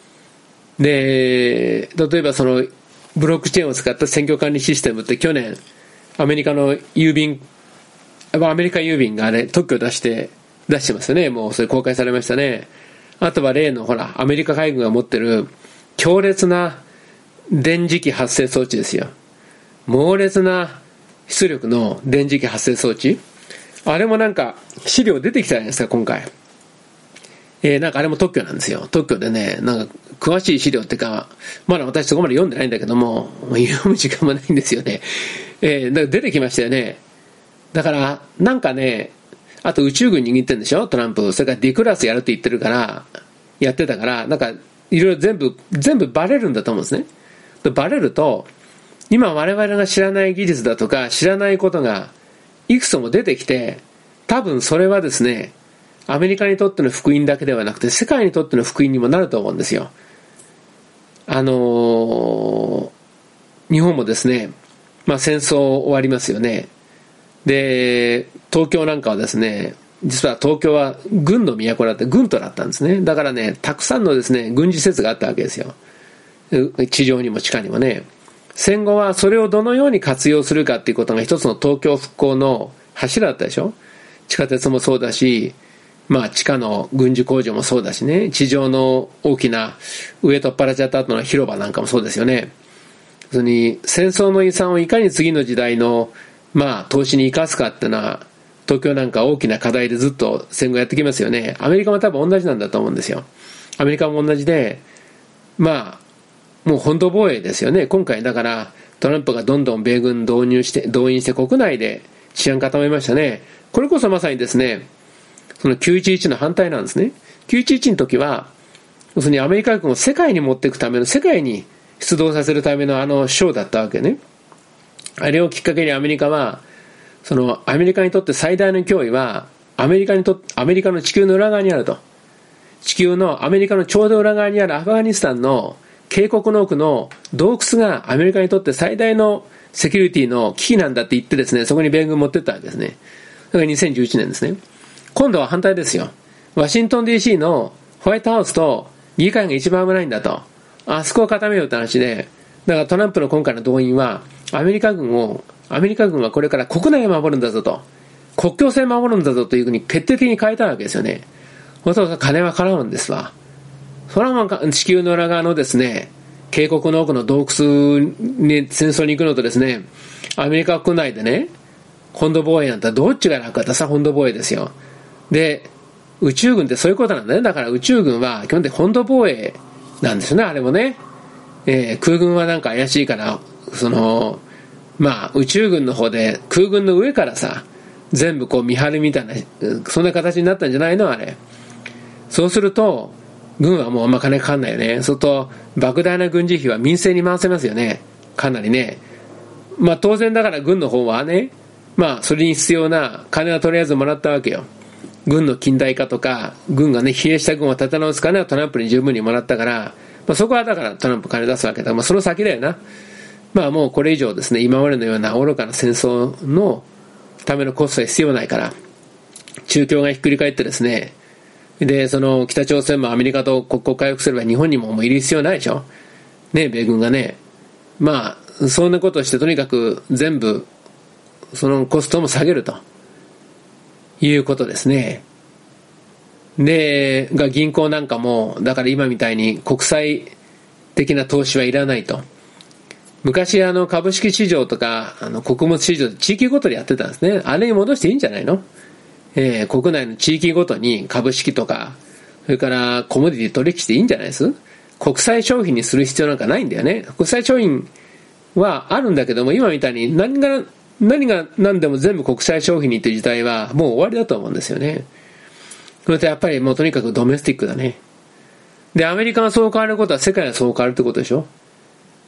で、例えばそのブロックチェーンを使った選挙管理システムって去年アメリカの郵便、アメリカ郵便がね特許を出して出してますよね。もうそれ公開されましたね。あとは例のほらアメリカ海軍が持ってる強烈な電磁気発生装置ですよ。猛烈な出力の電磁気発生装置、あれもなんか資料出てきたじゃないですか今回。えー、なんかあれも特許なんですよ。特許でね、なんか詳しい資料っていうか、まだ私そこまで読んでないんだけども、読む時間もないんですよね。えー、だから出てきましたよね。だからなんかね、あと宇宙軍握ってるんでしょトランプ。それからディクラスやるって言ってるからやってたから、なんかいろいろ全部全部バレるんだと思うんですね。でバレると今我々が知らない技術だとか知らないことがいくつも出てきて、多分それはですねアメリカにとっての福音だけではなくて世界にとっての福音にもなると思うんですよ。あのー、日本もですね、まあ戦争終わりますよね。で東京なんかはですね、実は東京は軍の都だって軍都だったんですね。だからねたくさんのですね軍事施設があったわけですよ。地上にも地下にもね。戦後はそれをどのように活用するかっていうことが一つの東京復興の柱だったでしょ。地下鉄もそうだし、まあ地下の軍需工場もそうだしね、地上の大きな上取っ払っちゃった後の広場なんかもそうですよね。要するに戦争の遺産をいかに次の時代のまあ投資に生かすかっていうのは東京なんか大きな課題でずっと戦後やってきますよね。アメリカも多分同じなんだと思うんですよ。アメリカも同じで、まあもう本土防衛ですよね。今回だからトランプがどんどん米軍導入して動員して国内で治安固めましたね。これこそまさにですねそのきゅういちいちの反対なんですね。きゅういちいちの時は要するにアメリカ軍を世界に持っていくための、世界に出動させるためのあのショーだったわけね。あれをきっかけにアメリカはそのアメリカにとって最大の脅威はアメリカにとアメリカの地球の裏側にあると。地球のアメリカのちょうど裏側にあるアフガニスタンの渓谷の奥の洞窟がアメリカにとって最大のセキュリティの危機なんだって言ってですね、そこに米軍持ってったわけですね。それがにせんじゅういちねんですね。今度は反対ですよ。ワシントン ディーシー のホワイトハウスと議会が一番危ないんだと。あそこを固めようって話で、だからトランプの今回の動員はアメリカ軍を、アメリカ軍はこれから国内を守るんだぞと、国境線を守るんだぞというふうに決定的に変えたわけですよね。そうすると金は絡むんですわ。それはまあ地球の裏側のですね渓谷の奥の洞窟に戦争に行くのとですね、アメリカ国内でね本土防衛なんてどっちが楽かってさ、本土防衛ですよ。で宇宙軍ってそういうことなんだね。だから宇宙軍は基本的に本土防衛なんですよね。あれもね、えー、空軍はなんか怪しいからそのまあ宇宙軍の方で空軍の上からさ全部こう見張るみたいな、そんな形になったんじゃないのあれ。そうすると軍はもうあんま金かかんないよね。そうすると莫大な軍事費は民生に回せますよね。かなりね。まあ当然だから軍の方はね、まあそれに必要な金はとりあえずもらったわけよ。軍の近代化とか軍がね疲弊した軍を立て直す金はトランプに十分にもらったから、まあ、そこはだからトランプ金出すわけだ。まあその先だよな。まあもうこれ以上ですね今までのような愚かな戦争のためのコストは必要ないから、中共がひっくり返ってですね、でその北朝鮮もアメリカと国交回復すれば日本にももういる必要ないでしょね、米軍がね。まあそんなことをしてとにかく全部そのコストも下げるということですね。でが銀行なんかもだから今みたいに国際的な投資はいらないと。昔あの株式市場とかあの穀物市場地域ごとでやってたんですね。あれに戻していいんじゃないの。えー、国内の地域ごとに株式とかそれからコモディティ取引していいんじゃないです。国際商品にする必要なんかないんだよね。国際商品はあるんだけども今みたいに何が何が何でも全部国際商品にっていう時代はもう終わりだと思うんですよね。それとやっぱりもうとにかくドメスティックだね。でアメリカがそう変わることは世界がそう変わるってことでしょ。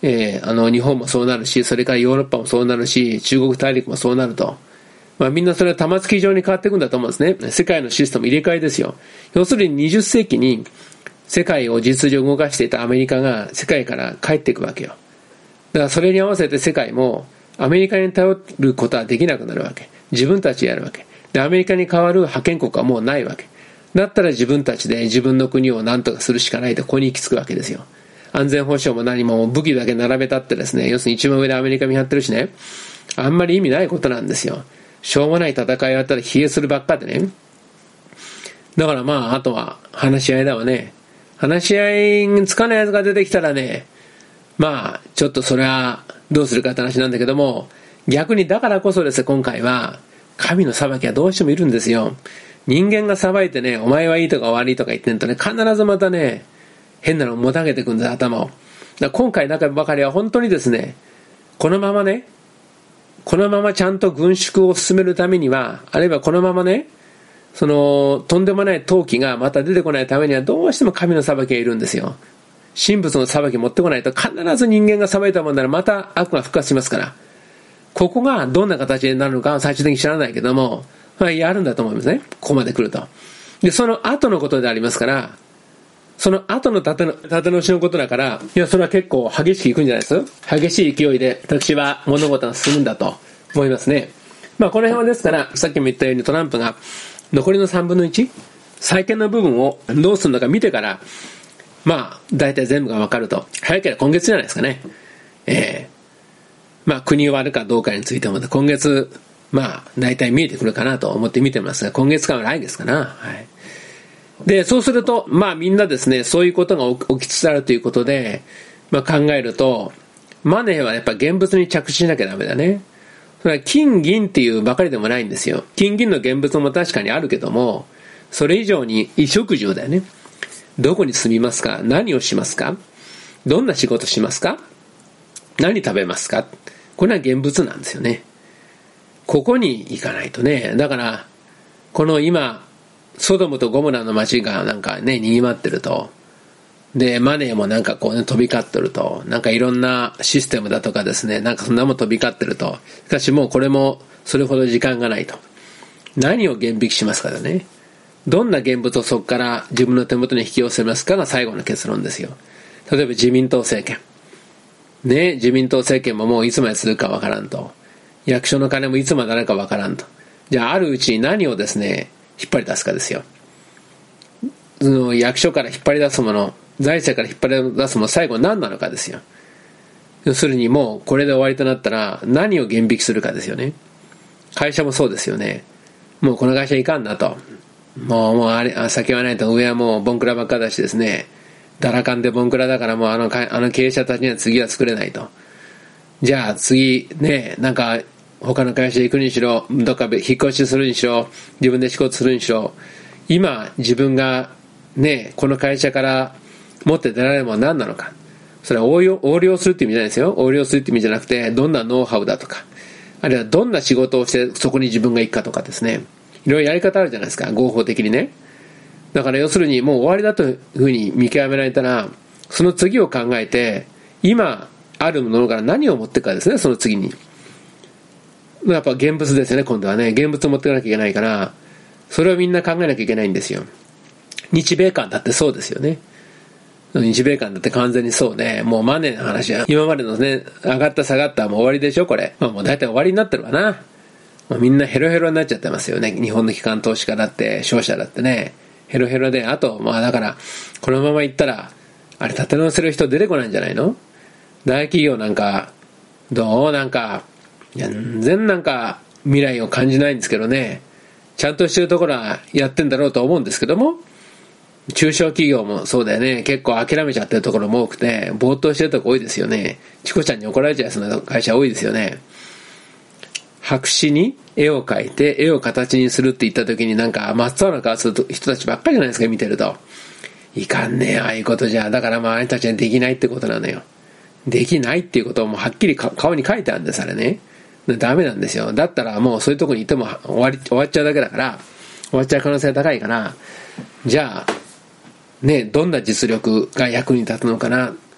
えー、あの日本もそうなるし、それからヨーロッパもそうなるし、中国大陸もそうなると、まあ、みんなそれは玉突き状に変わっていくんだと思うんですね。世界のシステム入れ替えですよ。要するににじゅっせいきに世界を実情動かしていたアメリカが世界から帰っていくわけよ。だからそれに合わせて世界もアメリカに頼ることはできなくなるわけ。自分たちでやるわけで、アメリカに代わる覇権国はもうないわけだったら、自分たちで自分の国を何とかするしかないと、ここに行き着くわけですよ。安全保障も何も武器だけ並べたってですね、要するに一番上でアメリカ見張ってるしね、あんまり意味ないことなんですよ。しょうもない戦いをやったら疲弊するばっかでね。だからまあ、あとは話し合いだわね。話し合いにつかないやつが出てきたらね、まあちょっとそれはどうするかって話なんだけども、逆にだからこそですね、今回は神の裁きはどうしてもいるんですよ。人間が裁いてね、お前はいいとか悪いとか言ってんとね、必ずまたね、変なのをもたげてくんです、頭を。だから今回中ばかりは本当にですね、このままね、このままちゃんと軍縮を進めるためには、あるいはこのままね、そのとんでもない陶器がまた出てこないためには、どうしても神の裁きがいるんですよ。神仏の裁き持ってこないと、必ず人間が裁いたもんならまた悪が復活しますから、ここがどんな形になるのかは最終的に知らないけども、まあ、やるんだと思いますね、ここまで来ると。でその後のことでありますから、その後の立ての立て直しのことだから、いやそれは結構激しくいくんじゃないですか。激しい勢いで私は物事が進むんだと思いますね。まあこの辺はですから、さっきも言ったようにトランプが残りのさんぶんのいち、債権の部分をどうするのか見てから、まあ大体全部が分かると。早ければ今月じゃないですかね。えー、まあ国を割るかどうかについても今月まあ大体見えてくるかなと思って見てますが、今月か来月かな。はい。でそうするとまあみんなですね、そういうことが起きつつあるということで、まあ、考えるとマネーはやっぱ現物に着地しなきゃダメだね。それは金銀っていうばかりでもないんですよ。金銀の現物も確かにあるけども、それ以上に衣食住だよね。どこに住みますか、何をしますか、どんな仕事しますか、何食べますか、これは現物なんですよね。ここに行かないとね。だからこの今ソドムとゴモラの街がなんかね賑わってると、でマネーもなんかこうね飛び交ってると、なんかいろんなシステムだとかですね、なんかそんなも飛び交ってると、しかしもうこれもそれほど時間がないと。何を厳引きしますからね。どんな現物をそこから自分の手元に引き寄せますかが最後の結論ですよ。例えば自民党政権ね、自民党政権ももういつまで続くかわからんと、役所の金もいつまでなるかわからんと。じゃああるうちに何をですね引っ張り出すかですよ。その役所から引っ張り出すもの、財政から引っ張り出すもの、最後何なのかですよ。要するにもうこれで終わりとなったら何を減引きするかですよね。会社もそうですよね。もうこの会社いかんなと、もうもうあれ先はないと、上はもうボンクラばっかだしですね、ダラカンでボンクラだからもうあのあの経営者たちには次は作れないと。じゃあ次ね、なんか他の会社行くにしろ、どっか引っ越しするにしろ、自分で仕事するにしろ、今自分がねこの会社から持って出られるものは何なのか。それは応用、応用するって意味じゃないですよ。応用するって意味じゃなくて、どんなノウハウだとか、あるいはどんな仕事をしてそこに自分が行くかとかですね、いろいろやり方あるじゃないですか、合法的にね。だから要するにもう終わりだというふうに見極められたら、その次を考えて、今あるものから何を持っていくかですね。その次にやっぱ現物ですよね。今度はね現物を持っていかなきゃいけないから、それをみんな考えなきゃいけないんですよ。日米間だってそうですよね。日米間だって完全にそうで、もうマネーの話は今までのね上がった下がったはもう終わりでしょこれ、まあ、もう大体終わりになってるわな。もうみんなヘロヘロになっちゃってますよね。日本の機関投資家だって商社だってねヘロヘロで、あとまあだからこのままいったらあれ立て直せる人出てこないんじゃないの。大企業なんかどうなんか全然なんか未来を感じないんですけどね。ちゃんとしてるところはやってんだろうと思うんですけども、中小企業もそうだよね。結構諦めちゃってるところも多くて、ぼーっとしてるとこ多いですよね。チコちゃんに怒られちゃうその会社多いですよね。白紙に絵を描いて絵を形にするって言った時になんか真っ青な顔する人たちばっかりじゃないですか、見てると。いかんねえああいうことじゃ。だからまああなたたちはできないってことなのよ。できないっていうことをもうはっきり顔に書いてあるんです、あれね。ダメなんですよ。だったらもうそういうとこにいても終わり終わっちゃうだけだから、終わっちゃう可能性が高いから、じゃあねどんな実力が役に立つのかな。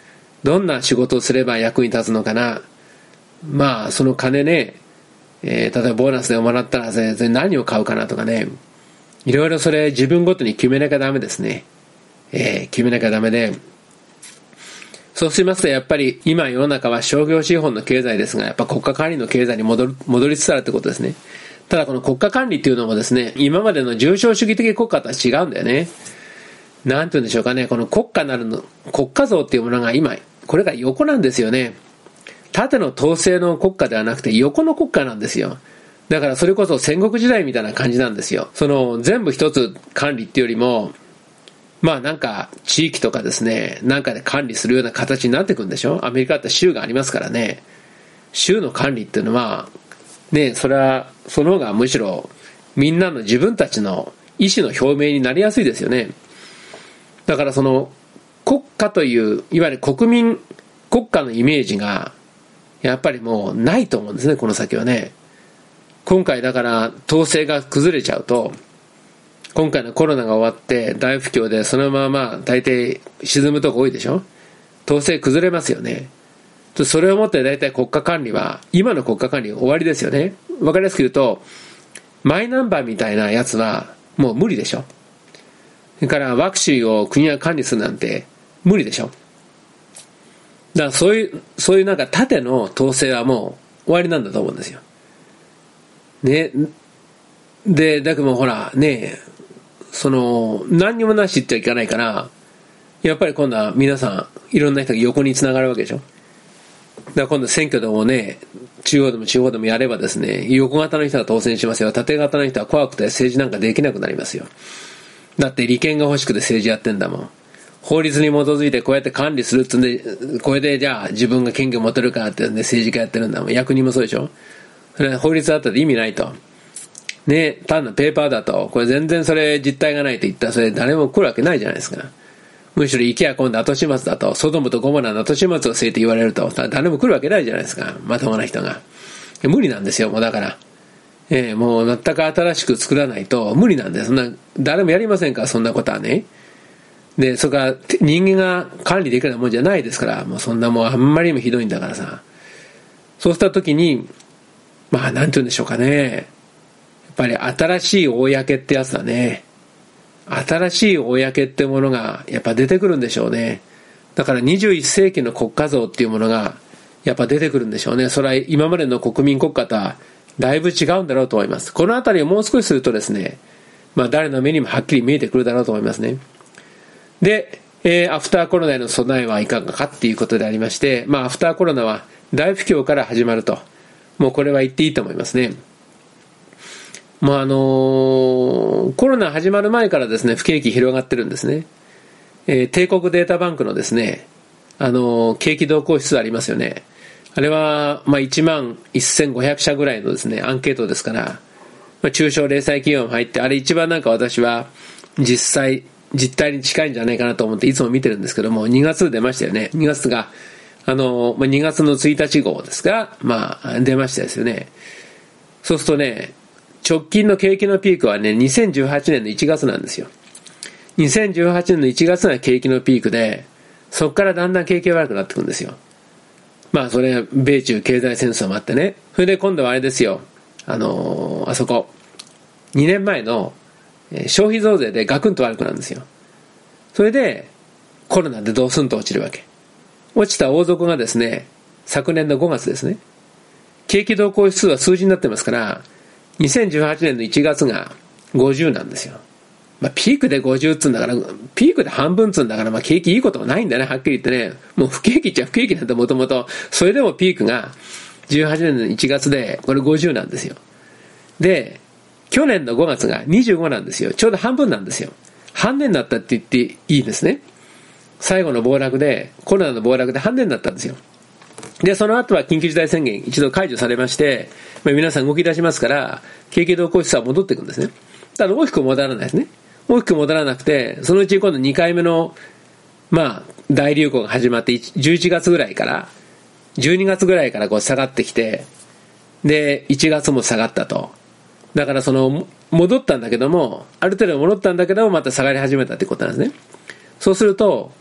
どんな仕事をすれば役に立つのかな。まあその金ね、えー、例えばボーナスでもらったら何を買うかなとかね、いろいろそれ自分ごとに決めなきゃダメですね。えー、決めなきゃダメで、そうしますとやっぱり今世の中は商業資本の経済ですが、やっぱ国家管理の経済に戻る、戻りつつあるってことですね。ただこの国家管理っていうのもですね、今までの重商主義的国家とは違うんだよね。なんて言うんでしょうかね、この国家なるの、国家像っていうものが今、これが横なんですよね。縦の統制の国家ではなくて横の国家なんですよ。だからそれこそ戦国時代みたいな感じなんですよ。その全部一つ管理っていうよりも、まあなんか地域とかですね、なんかで管理するような形になっていくんでしょ。アメリカって州がありますからね。州の管理っていうのは、ね、それは、その方がむしろみんなの自分たちの意思の表明になりやすいですよね。だからその国家という、いわゆる国民、国家のイメージが、やっぱりもうないと思うんですね、この先はね。今回だから統制が崩れちゃうと、今回のコロナが終わって大不況でそのまま大体沈むとこ多いでしょ。統制崩れますよね。それをもって大体国家管理は、今の国家管理終わりですよね。わかりやすく言うと、マイナンバーみたいなやつはもう無理でしょ。それからワクチンを国が管理するなんて無理でしょ。だからそういう、そういうなんか縦の統制はもう終わりなんだと思うんですよ。ね。で、だけどもほら、ね、その、何にもなしってはいかないから、やっぱり今度は皆さん、いろんな人が横に繋がるわけでしょ。だから今度選挙でもね、中央でも地方でもやればですね、横型の人が当選しますよ。縦型の人は怖くて政治なんかできなくなりますよ。だって利権が欲しくて政治やってんだもん。法律に基づいてこうやって管理するっつうんで、これでじゃあ自分が権限を持てるかってんで政治家やってるんだもん。役人もそうでしょ。それは法律だったら意味ないと。ね、単なペーパーだと、これ全然それ実態がないと言ったらそれ誰も来るわけないじゃないですか。むしろ行きゃ今度後始末だと、ソドムとゴモラの後始末をせいって言われると、誰も来るわけないじゃないですか。まともな人が。無理なんですよ、もうだから。えー、もう全く新しく作らないと無理なんです。そんな、誰もやりませんから、そんなことはね。で、それから人間が管理できるようなもんじゃないですから、もうそんなもうあんまりにもひどいんだからさ。そうしたときに、まあなんて言うんでしょうかね。やっぱり新しい公ってやつだね。新しい公ってものがやっぱ出てくるんでしょうね。だからにじゅういっ世紀の国家像っていうものがやっぱ出てくるんでしょうね。それは今までの国民国家とはだいぶ違うんだろうと思います。このあたりをもう少しするとですね、まあ誰の目にもはっきり見えてくるだろうと思いますね。で、えー、アフターコロナへの備えはいかがかっていうことでありまして、まあアフターコロナは大不況から始まると、もうこれは言っていいと思いますね。もうあのー、コロナ始まる前からですね、不景気広がってるんですね。えー、帝国データバンクのですね、あのー、景気動向指数ありますよね。あれは、まあ、いちまんせんごひゃくしゃぐらいのですね、アンケートですから、まあ、中小零細企業も入って、あれ一番なんか私は実際、実態に近いんじゃないかなと思っていつも見てるんですけども、にがつ出ましたよね。にがつが、あのー、まあ、にがつのついたち号ですが、まあ、出ましたですよね。そうするとね、直近の景気のピークはね、にせんじゅうはちねんのいちがつなんですよ。にせんじゅうはちねんのいちがつが景気のピークで、そこからだんだん景気が悪くなってくるんですよ。まあそれ、米中経済戦争もあってね。それで今度はあれですよ。あのー、あそこ。にねんまえの消費増税でガクンと悪くなるんですよ。それで、コロナでドスンと落ちるわけ。落ちた大底がですね、昨年のごがつですね。景気動向指数は数字になってますから、にせんじゅうはちねんのいちがつがごじゅうなんですよ。まあ、ピークでごじゅうっつうんだから、ピークで半分っつうんだから、まあ、景気いいことはないんだね、はっきり言ってね。もう不景気っちゃ不景気なんだ、もともと。それでもピークがじゅうはちねんのいちがつで、これごじゅうなんですよ。で、去年のごがつがにじゅうごなんですよ。ちょうど半分なんですよ。半年になったって言っていいですね。最後の暴落で、コロナの暴落で半年になったんですよ。で、その後は緊急事態宣言一度解除されまして、まあ、皆さん動き出しますから、景気動向指数は戻っていくんですね。ただ大きく戻らないですね。大きく戻らなくて、そのうち今度にかいめの、まあ、大流行が始まって、じゅういちがつぐらいから、じゅうにがつぐらいからこう下がってきて、で、いちがつも下がったと。だからその、戻ったんだけども、ある程度戻ったんだけども、また下がり始めたってことなんですね。そうすると、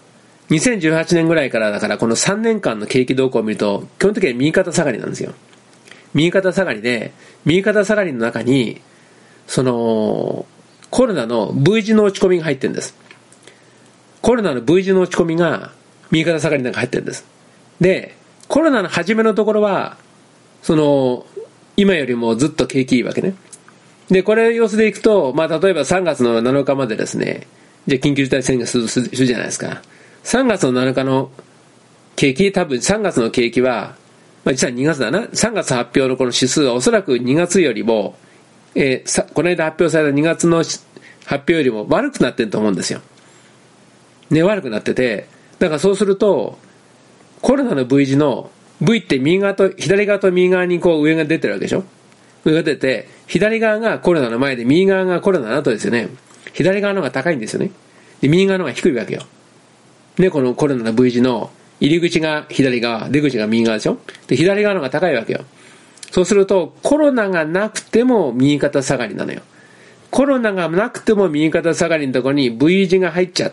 にせんじゅうはちねんぐらいからだからこのさんねんかんの景気動向を見ると基本的には右肩下がりなんですよ。右肩下がりで、右肩下がりの中にそのコロナの V 字の落ち込みが入ってるんです。コロナの V 字の落ち込みが右肩下がりの中に入ってるんです。で、コロナの初めのところはその今よりもずっと景気いいわけね。で、これ様子でいくと、まあ例えばさんがつのなのかまでですね、じゃあ緊急事態宣言する、するじゃないですか。さんがつのなのかの景気、多分さんがつの景気は、まあ実はにがつだな。さんがつ発表のこの指数はおそらくにがつよりも、えー、さこの間発表されたにがつの発表よりも悪くなってると思うんですよ。ね、悪くなってて、だからそうすると、コロナの V 字の V って右側と左側と右側にこう上が出てるわけでしょ。上が出て、左側がコロナの前で右側がコロナの後ですよね。左側の方が高いんですよね。で、右側の方が低いわけよ。で、このコロナの V 字の入り口が左側、出口が右側でしょ。で、左側の方が高いわけよ。そうすると、コロナがなくても右肩下がりなのよ。コロナがなくても右肩下がりのところに V 字が入っちゃって、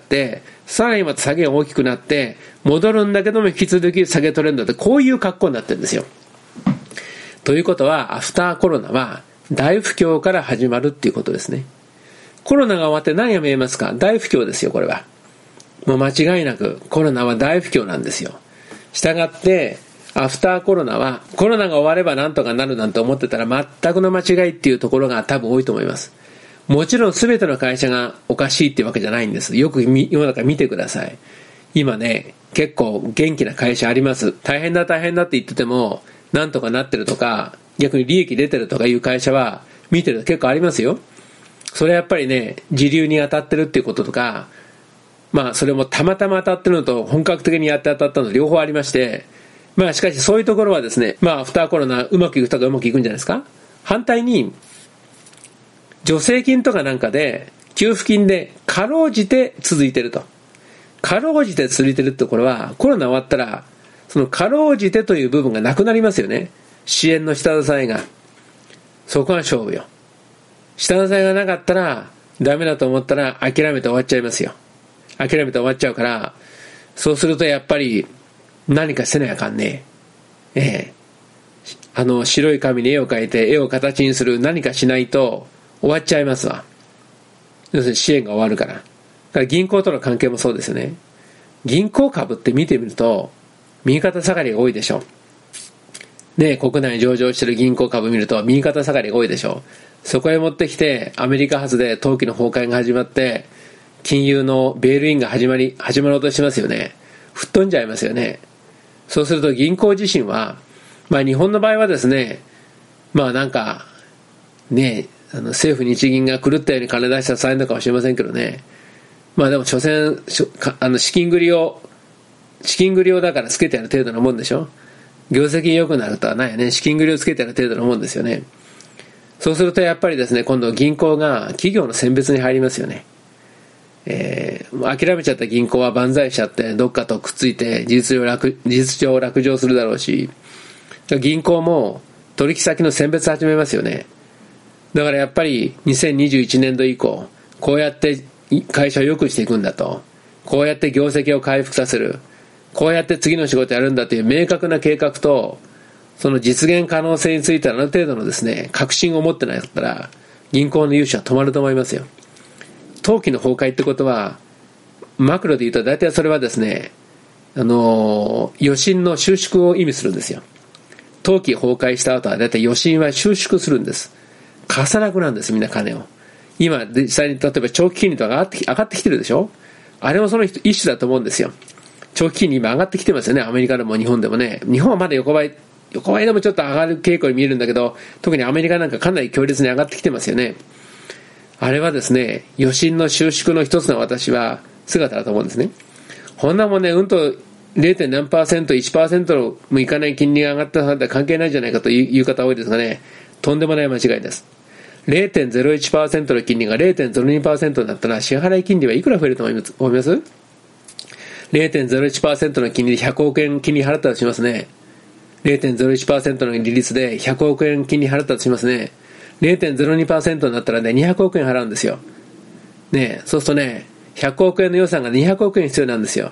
さらにまた下げが大きくなって、戻るんだけども引き続き下げトレンドってこういう格好になってるんですよ。ということは、アフターコロナは大不況から始まるっていうことですね。コロナが終わって何が見えますか？大不況ですよ、これは。もう間違いなくコロナは大不況なんですよ。したがって、アフターコロナは、コロナが終わればなんとかなるなんて思ってたら全くの間違いっていうところが多分多いと思います。もちろん全ての会社がおかしいっていうわけじゃないんです。よく世の中見てください。今ね、結構元気な会社あります。大変だ大変だって言ってても、なんとかなってるとか、逆に利益出てるとかいう会社は見てると結構ありますよ。それはやっぱりね、時流に当たってるっていうこととか、まあそれもたまたま当たってるのと本格的にやって当たったの両方ありまして、まあしかしそういうところはですね、まあアフターコロナうまくいくとかうまくいくんじゃないですか。反対に、助成金とかなんかで、給付金でかろうじて続いてると。かろうじて続いてるってところは、コロナ終わったら、そのかろうじてという部分がなくなりますよね。支援の下支えが。そこが勝負よ。下支えがなかったら、ダメだと思ったら諦めて終わっちゃいますよ。諦めて終わっちゃうから、そうするとやっぱり何かせなあかんね。ええ。あの、白い紙に絵を描いて絵を形にする何かしないと終わっちゃいますわ。要するに支援が終わるから。だから銀行との関係もそうですよね。銀行株って見てみると、右肩下がりが多いでしょ。ね、国内上場してる銀行株見ると右肩下がりが多いでしょ。そこへ持ってきてアメリカ発で投機の崩壊が始まって金融のベールインが始まり始まろうとしますよね。吹っ飛んじゃいますよね。そうすると銀行自身は、まあ日本の場合はですね、まあなんかね、あの政府日銀が狂ったように金出したらされるのかもしれませんけどね。まあでも所詮あの資金繰りを資金繰りをだからつけてやる程度のもんでしょ。業績良くなるとはないよね。資金繰りをつけてやる程度のもんですよね。そうするとやっぱりですね、今度銀行が企業の選別に入りますよね。えー、諦めちゃった銀行は万歳しちゃってどっかとくっついて事実上落、事実上落場するだろうし、銀行も取引先の選別始めますよね。だからやっぱりにせんにじゅういちねんど以降、こうやって会社を良くしていくんだと、こうやって業績を回復させる、こうやって次の仕事やるんだという明確な計画と、その実現可能性についてある程度のですね、確信を持ってなかったら、銀行の融資は止まると思いますよ。投機の崩壊ってことは、マクロで言うと大体それはですね、あの、余震の収縮を意味するんですよ。投機崩壊した後は大体余震は収縮するんです。貸さなくなるんです、みんな金を。今、実際に例えば長期金利とか上がって、上がってきてるでしょ。あれもその一種だと思うんですよ。長期金利今上がってきてますよね。アメリカでも日本でもね。日本はまだ横ばい、横ばいでもちょっと上がる傾向に見えるんだけど、特にアメリカなんかかなり強烈に上がってきてますよね。あれはですね、余震の収縮の一つの私は姿だと思うんですね。こんなもんね、うんと ゼロ. 何パーセント、いちパーセント もいかない金利が上がったなんて関係ないんじゃないかという方多いですがね、とんでもない間違いです。ゼロてんゼロいちパーセント の金利が ゼロてんゼロにパーセント になったら支払い金利はいくら増えると思います？思います？ ゼロてんゼロいちパーセント の金利でひゃくおくえん金利払ったとしますね。ゼロてんゼロいちパーセント の利率でひゃくおくえん金利払ったとしますね。ゼロてんゼロにパーセント になったらね、にひゃくおくえん払うんですよ。ねえ、そうするとね、ひゃくおくえんの予算がにひゃくおくえん必要なんですよ。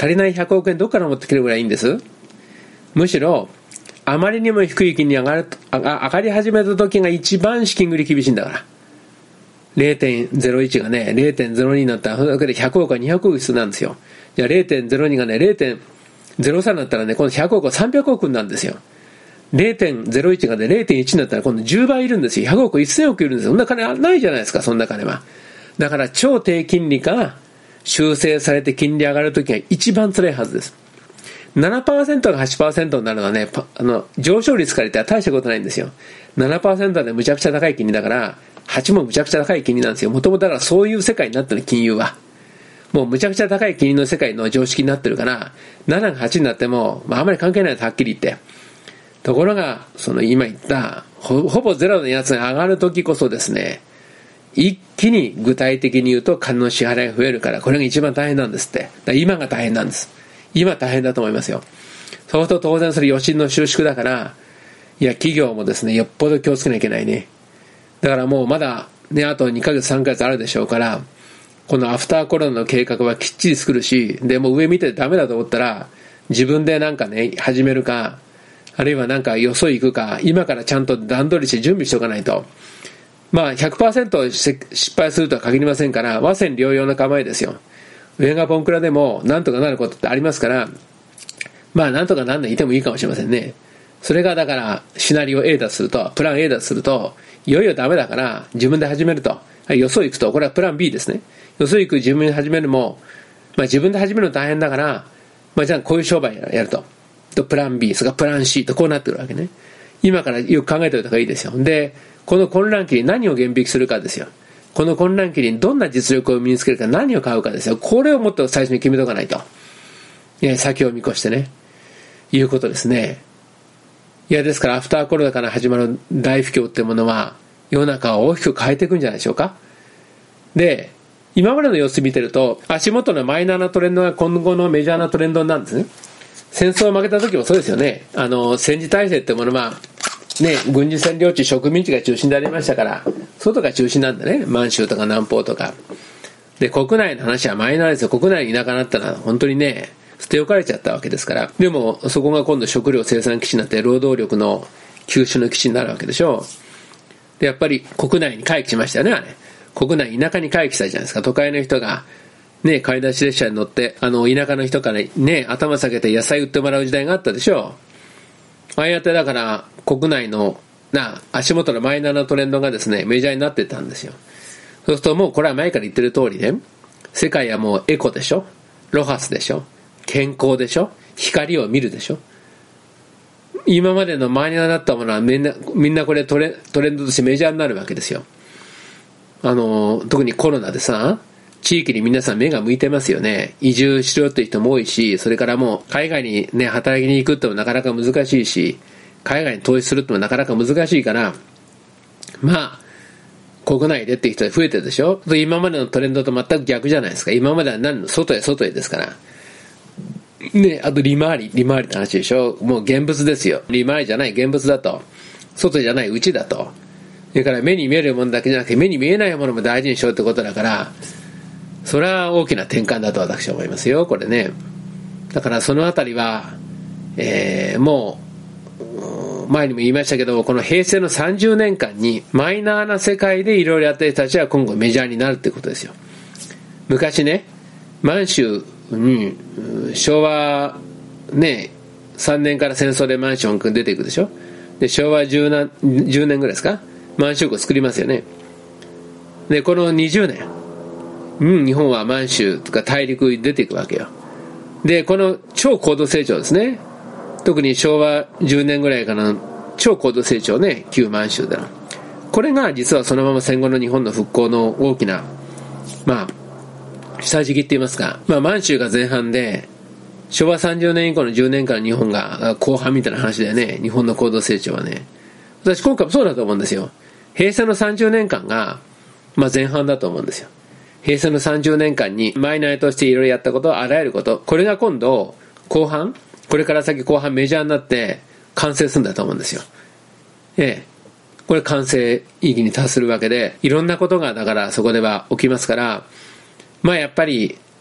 足りないひゃくおくえんどっから持ってくるぐらいいいんです。むしろあまりにも低い金利に上がる上がり始めた時が一番資金繰り厳しいんだから。 れいてんゼロいち がね れいてんゼロに になったらそれだけでひゃくおくかにひゃくおく必要なんですよ。じゃあ れいてんゼロに がね れいてんゼロさん になったらね今度ひゃくおくはさんびゃくおくなんですよ。 れいてんゼロいち がね れいてんいち になったら今度じゅうばいいるんですよ。ひゃくおくせんおくいるんですよ。そんな金ないじゃないですか。そんな金はだから超低金利が修正されて金利上がるときが一番辛いはずです。ななパーセント が はちパーセント になるのはね、あの上昇率から言ったら大したことないんですよ。 ななパーセント でむちゃくちゃ高い金利だからはちもむちゃくちゃ高い金利なんですよ。もともとだからそういう世界になってる金融はもうむちゃくちゃ高い金利の世界の常識になってるからなながはちになっても、まあ、あまり関係ないとはっきり言って。ところがその今言ったほ, ほぼゼロのやつが上がるときこそですね、一気に具体的に言うと金の支払いが増えるから、これが一番大変なんですって。だから今が大変なんです。今大変だと思いますよ。そうすると当然それ余震の収縮だから、いや企業もですねよっぽど気をつけなきゃいけないね。だからもうまだねあとにかげつさんかげつあるでしょうから、このアフターコロナの計画はきっちり作るし、でもう上見てダメだと思ったら自分でなんかね始めるか、あるいはなんかよそ行くか、今からちゃんと段取りして準備しておかないと、まあ ひゃくパーセント 失敗するとは限りませんから、和戦両用の構えですよ。上がポンクラでもなんとかなることってありますから、まあなんとかなんないてもいいかもしれませんね。それがだからシナリオ A だとすると、プラン A だとすると、いよいよダメだから自分で始めると、よそ行くと、これはプラン B ですね。よそ行く自分で始めるも、まあ自分で始めるの大変だから、まあじゃあこういう商売やると。とプラン B、それからプラン C とこうなってくるわけね。今からよく考えておいた方がいいですよ。で、この混乱期に何を減引するかですよ。この混乱期にどんな実力を身につけるか、何を買うかですよ。これをもっと最初に決めとかないと。いや、先を見越してね。いうことですね。いや、ですからアフターコロナから始まる大不況っていうものは世の中を大きく変えていくんじゃないでしょうか。で、今までの様子見てると足元のマイナーなトレンドが今後のメジャーなトレンドなんですね。戦争を負けた時もそうですよね。あの戦時体制ってものはね、軍事占領地植民地が中心でありましたから、外が中心なんだね。満州とか南方とかで、国内の話はマイナーですよ。国内に田舎になったら本当にね捨て置かれちゃったわけですから。でもそこが今度食料生産基地になって労働力の吸収の基地になるわけでしょう。でやっぱり国内に回帰しましたよね。あれ国内田舎に回帰したじゃないですか。都会の人がね、買い出し列車に乗ってあの田舎の人からね頭下げて野菜売ってもらう時代があったでしょう。ああやってだから国内のな足元のマイナーなトレンドがですねメジャーになってったんですよ。そうするともうこれは前から言ってる通りね、世界はもうエコでしょ、ロハスでしょ、健康でしょ、光を見るでしょ。今までのマイナーだったものはみんなみんなこれトレ、トレンドとしてメジャーになるわけですよ。あの特にコロナでさ、地域に皆さん目が向いてますよね。移住しろっていう人も多いし、それからもう海外にね働きに行くってもなかなか難しいし、海外に投資するってもなかなか難しいから、まあ国内でっていう人が増えてるでしょ。今までのトレンドと全く逆じゃないですか。今までは何の外へ外へですからね。あと利回り利回りの話でしょ。もう現物ですよ。利回りじゃない現物だと、外じゃない内だと。それから目に見えるものだけじゃなくて目に見えないものも大事にしようってことだから、それは大きな転換だと私は思いますよ、これね。だからそのあたりは、えー、もう前にも言いましたけど、この平成のさんじゅうねんかんにマイナーな世界でいろいろやってる人たちは今後メジャーになるってことですよ。昔ね、満州に昭和ねさんねんから戦争でマンションが出ていくでしょ。で昭和じゅうねんぐらいですか、満州国作りますよね。でこのにじゅうねん、うん、日本は満州とか大陸に出ていくわけよ。でこの超高度成長ですね、特に昭和じゅうねんぐらいからの超高度成長ね、旧満州でのこれが実はそのまま戦後の日本の復興の大きなまあ下敷きって言いますか、まあ満州が前半で昭和さんじゅうねん以降のじゅうねんかん日本が後半みたいな話だよね。日本の高度成長はね、私今回もそうだと思うんですよ。平成のさんじゅうねんかんがまあ前半だと思うんですよ。平成のさんじゅうねんかんにマイナーとしていろいろやったこと、あらゆること、これが今度後半、これから先後半メジャーになって完成するんだと思うんですよ。ええ、これ完成意義に達するわけで、いろんなことがだからそこでは起きますから、まあやっぱり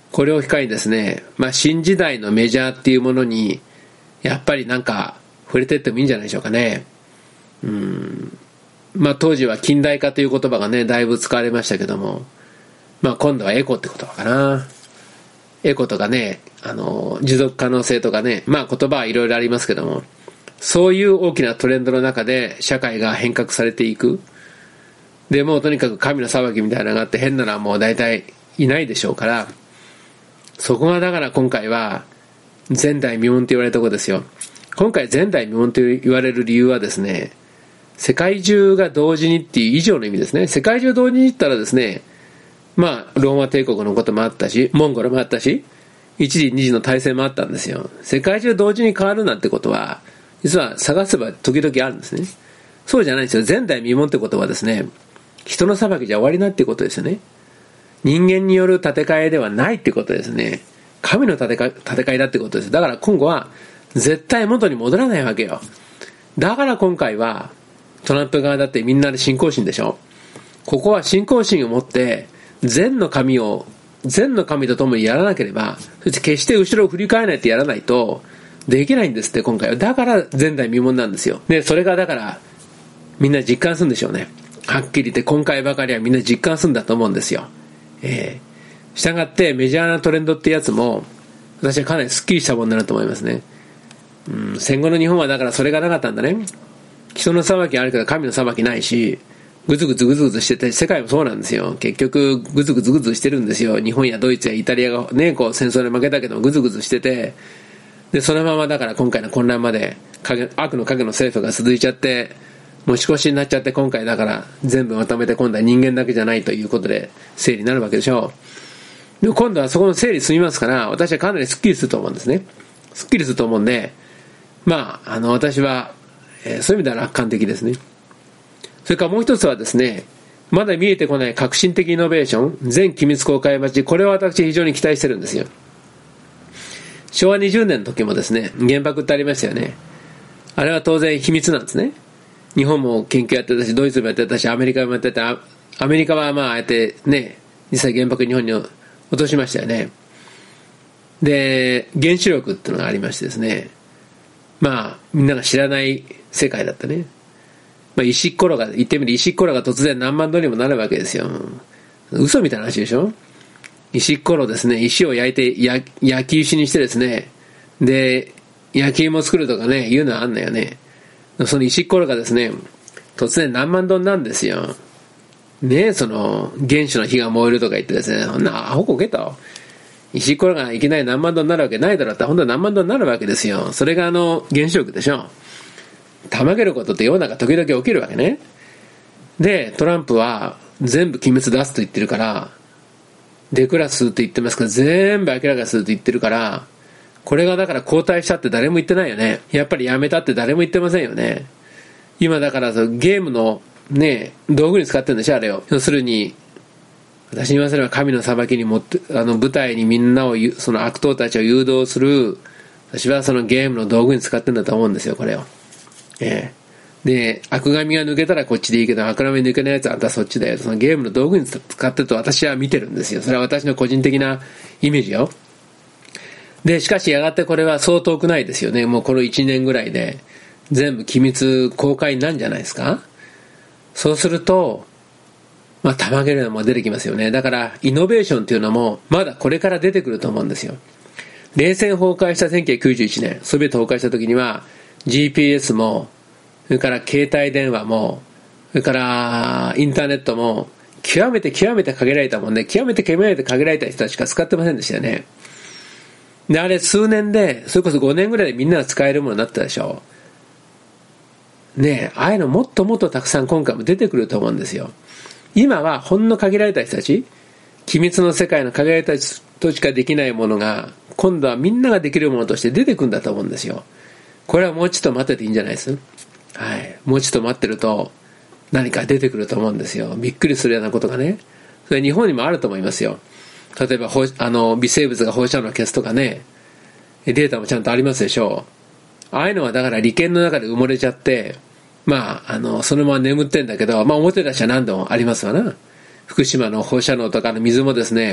これを機会にですね、まあ新時代のメジャーっていうものにやっぱりなんか触れてってもいいんじゃないでしょうかね。うーんまあ当時は近代化という言葉がねだいぶ使われましたけども、まあ今度はエコって言葉かな。エコとかね、あの持続可能性とかね、まあ言葉はいろいろありますけども、そういう大きなトレンドの中で社会が変革されていく。でもうとにかく神の裁きみたいなのがあって、変なのはもう大体いないでしょうから、そこがだから今回は前代未聞と言われるところですよ。今回前代未聞と言われる理由はですね、世界中が同時にっていう以上の意味ですね。世界中同時に言ったらですね、まあローマ帝国のこともあったし、モンゴルもあったし、一時二時の大戦もあったんですよ。世界中同時に変わるなんてことは実は探せば時々あるんですね。そうじゃないんですよ。前代未聞ってことはですね、人の裁きじゃ終わりなってことですよね。人間による建て替えではないってことですね。神の建て替え、建て替えだってことです。だから今後は絶対元に戻らないわけよ。だから今回はトランプ側だってみんなで信仰心でしょ。ここは信仰心を持って善の神を善の神と共にやらなければ、そして決して後ろを振り返らないってやらないとできないんですって今回は。だから前代未聞なんですよ。でそれがだからみんな実感するんでしょうね。はっきり言って今回ばかりはみんな実感するんだと思うんですよ。えー、したがってメジャーなトレンドってやつも私はかなりスッキリしたものになると思いますね。うん、戦後の日本はだからそれがなかったんだね。人の裁きあるけど神の裁きないし、ぐずぐずぐずぐずしてて、世界もそうなんですよ。結局ぐずぐずぐずしてるんですよ。日本やドイツやイタリアがねこう戦争で負けたけどぐずぐずしてて、でそのままだから今回の混乱まで悪の影の政府が続いちゃって持ち越しになっちゃって、今回だから全部まとめて今度は人間だけじゃないということで整理になるわけでしょう。でも今度はそこの整理済みますから、私はかなりスッキリすると思うんですね。スッキリすると思うんで、まああの私は、えー、そういう意味では楽観的ですね。それからもう一つはですね、まだ見えてこない革新的イノベーション、全機密公開町、これは私非常に期待してるんですよ。しょうわにじゅうねんの時もですね、原爆ってありましたよね。あれは当然秘密なんですね。日本も研究やってたし、ドイツもやってたし、アメリカもやってた。アメリカはまああえてね、実際原爆日本に落としましたよね。で原子力っていうのがありましてですね、まあみんなが知らない世界だったね。まあ、石っころが言ってみる石っころが突然何万度にもなるわけですよ。嘘みたいな話でしょ。石っころですね、石を焼いてや焼き石にしてですね、で焼き芋作るとかねいうのはあんのよね。その石っころがですね突然何万度なんですよね。その原子の火が燃えるとか言ってですね、そんなアホこけと石っころがいきなり何万度になるわけないだろうって本当は何万度になるわけですよ。それがあの原子力でしょ。たまげることって世の中時々起きるわけね。でトランプは全部機密出すと言ってるから、デクラスって言ってますから全部明らかにすると言ってるから、これがだから交代したって誰も言ってないよね。やっぱりやめたって誰も言ってませんよね。今だからゲームのね道具に使ってるんでしょあれを。要するに私に言わせれば神の裁きにもってあの舞台にみんなをその悪党たちを誘導する、私はそのゲームの道具に使ってるんだと思うんですよこれを。ええ、で悪神が抜けたらこっちでいいけど悪神抜けないやつはあんたはそっちだよ、そのゲームの道具に使ってると私は見てるんですよ。それは私の個人的なイメージよ。でしかしやがてこれはそう遠くないですよね。もうこのいちねんぐらいで全部機密公開になるんじゃないですか。そうするとまあたまげるのも出てきますよね。だからイノベーションっていうのもまだこれから出てくると思うんですよ。冷戦崩壊したせんきゅうひゃくきゅうじゅういちねん、ソビエト崩壊した時には ジーピーエス もそれから携帯電話もそれからインターネットも極めて極めて限られたもんで、極めて極めて限られた人たちしか使ってませんでしたよね。であれ数年でそれこそごねんぐらいでみんなが使えるものになったでしょうね。えああいうのもっともっとたくさん今回も出てくると思うんですよ。今はほんの限られた人たち、機密の世界の限られた人としかできないものが今度はみんなができるものとして出てくるんだと思うんですよ。これはもうちょっと待ってていいんじゃないです。はい、もうちょっと待ってると何か出てくると思うんですよ。びっくりするようなことがね。それ日本にもあると思いますよ。例えばあの微生物が放射能を消すとかね、データもちゃんとありますでしょう。ああいうのはだから利権の中で埋もれちゃって、まああのそのまま眠ってんだけど、まあ表出しは何度もありますわな。福島の放射能とかの水もですね、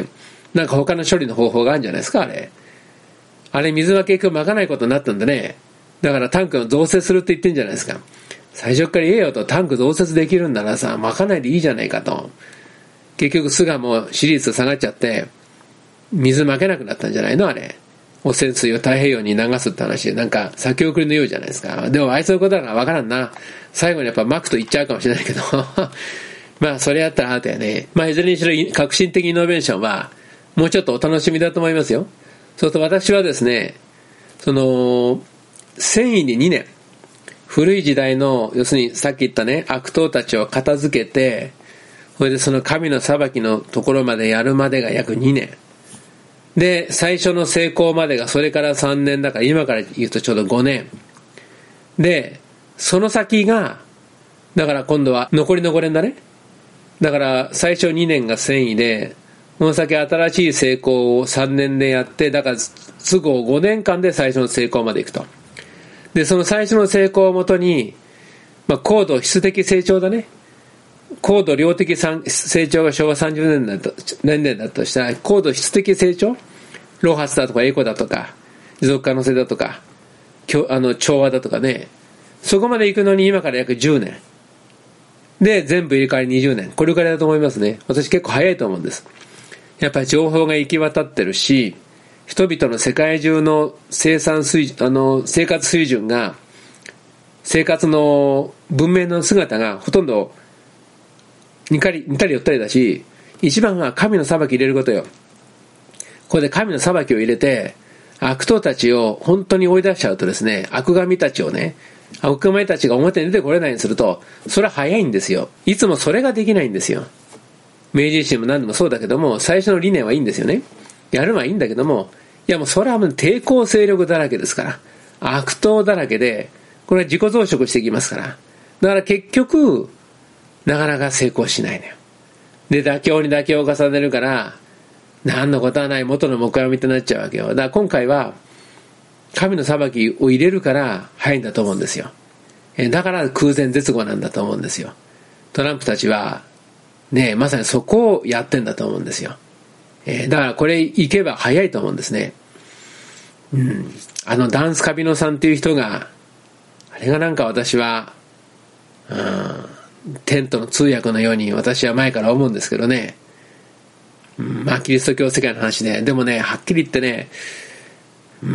なんか他の処理の方法があるんじゃないですか、あれ。あれ水は結局まかないことになったんでね。だからタンクを増設するって言ってんじゃないですか。最初から言えよと、タンク増設できるんならさ、まかないでいいじゃないかと。結局菅も支持率下がっちゃって、水まけなくなったんじゃないのあれ。汚染水を太平洋に流すって話で、なんか先送りのようじゃないですか。でもあいつのことだからわからんな。最後にやっぱマクと言っちゃうかもしれないけど。まあそれやったらアウトやね。まあいずれにしろ革新的イノベーションは、もうちょっとお楽しみだと思いますよ。そうすると私はですね、その、繊維ににねん、古い時代の、要するにさっき言ったね、悪党たちを片付けて、それでその神の裁きのところまでやるまでが約にねん。で、最初の成功までがそれからさんねんだから、今から言うとちょうどごねん。で、その先が、だから今度は残りのごねんだね。だから最初にねんが繊維で、この先新しい成功をさんねんでやって、だから都合ごねんかんで最初の成功までいくと。で、その最初の成功をもとに、まあ、高度質的成長だね。高度量的成長がしょうわさんじゅうねんだと、年代だとしたら、高度質的成長、ロハスだとかエコだとか、持続可能性だとか、あの調和だとかね、そこまで行くのに今から約じゅうねん。で、全部入れ替わりにじゅうねん。これからだと思いますね。私結構早いと思うんです。やっぱり情報が行き渡ってるし、人々の世界中の生産水準、あの、生活水準が、生活の文明の姿がほとんど似たり、似たり寄ったりだし、一番は神の裁き入れることよ。これで神の裁きを入れて、悪党たちを本当に追い出しちゃうとですね、悪神たちをね、悪神たちが表に出てこれないようにすると、それは早いんですよ。いつもそれができないんですよ。明治維新も何でもそうだけども、最初の理念はいいんですよね。やるのはいいんだけども、いやもうそれはもう抵抗勢力だらけですから。悪党だらけで、これは自己増殖していきますから。だから結局、なかなか成功しないのよ。で、妥協に妥協を重ねるから、何のことはない元の木阿弥となっちゃうわけよ。だから今回は、神の裁きを入れるから早いんだと思うんですよ。だから空前絶後なんだと思うんですよ。トランプたちは、ねえ、まさにそこをやってんだと思うんですよ。えー、だからこれ行けば早いと思うんですね。うん。あのダンスカビノさんっていう人が、あれがなんか私は、うん、テントの通訳のように私は前から思うんですけどね。うん、まあキリスト教世界の話で、でもね、はっきり言ってね、うん、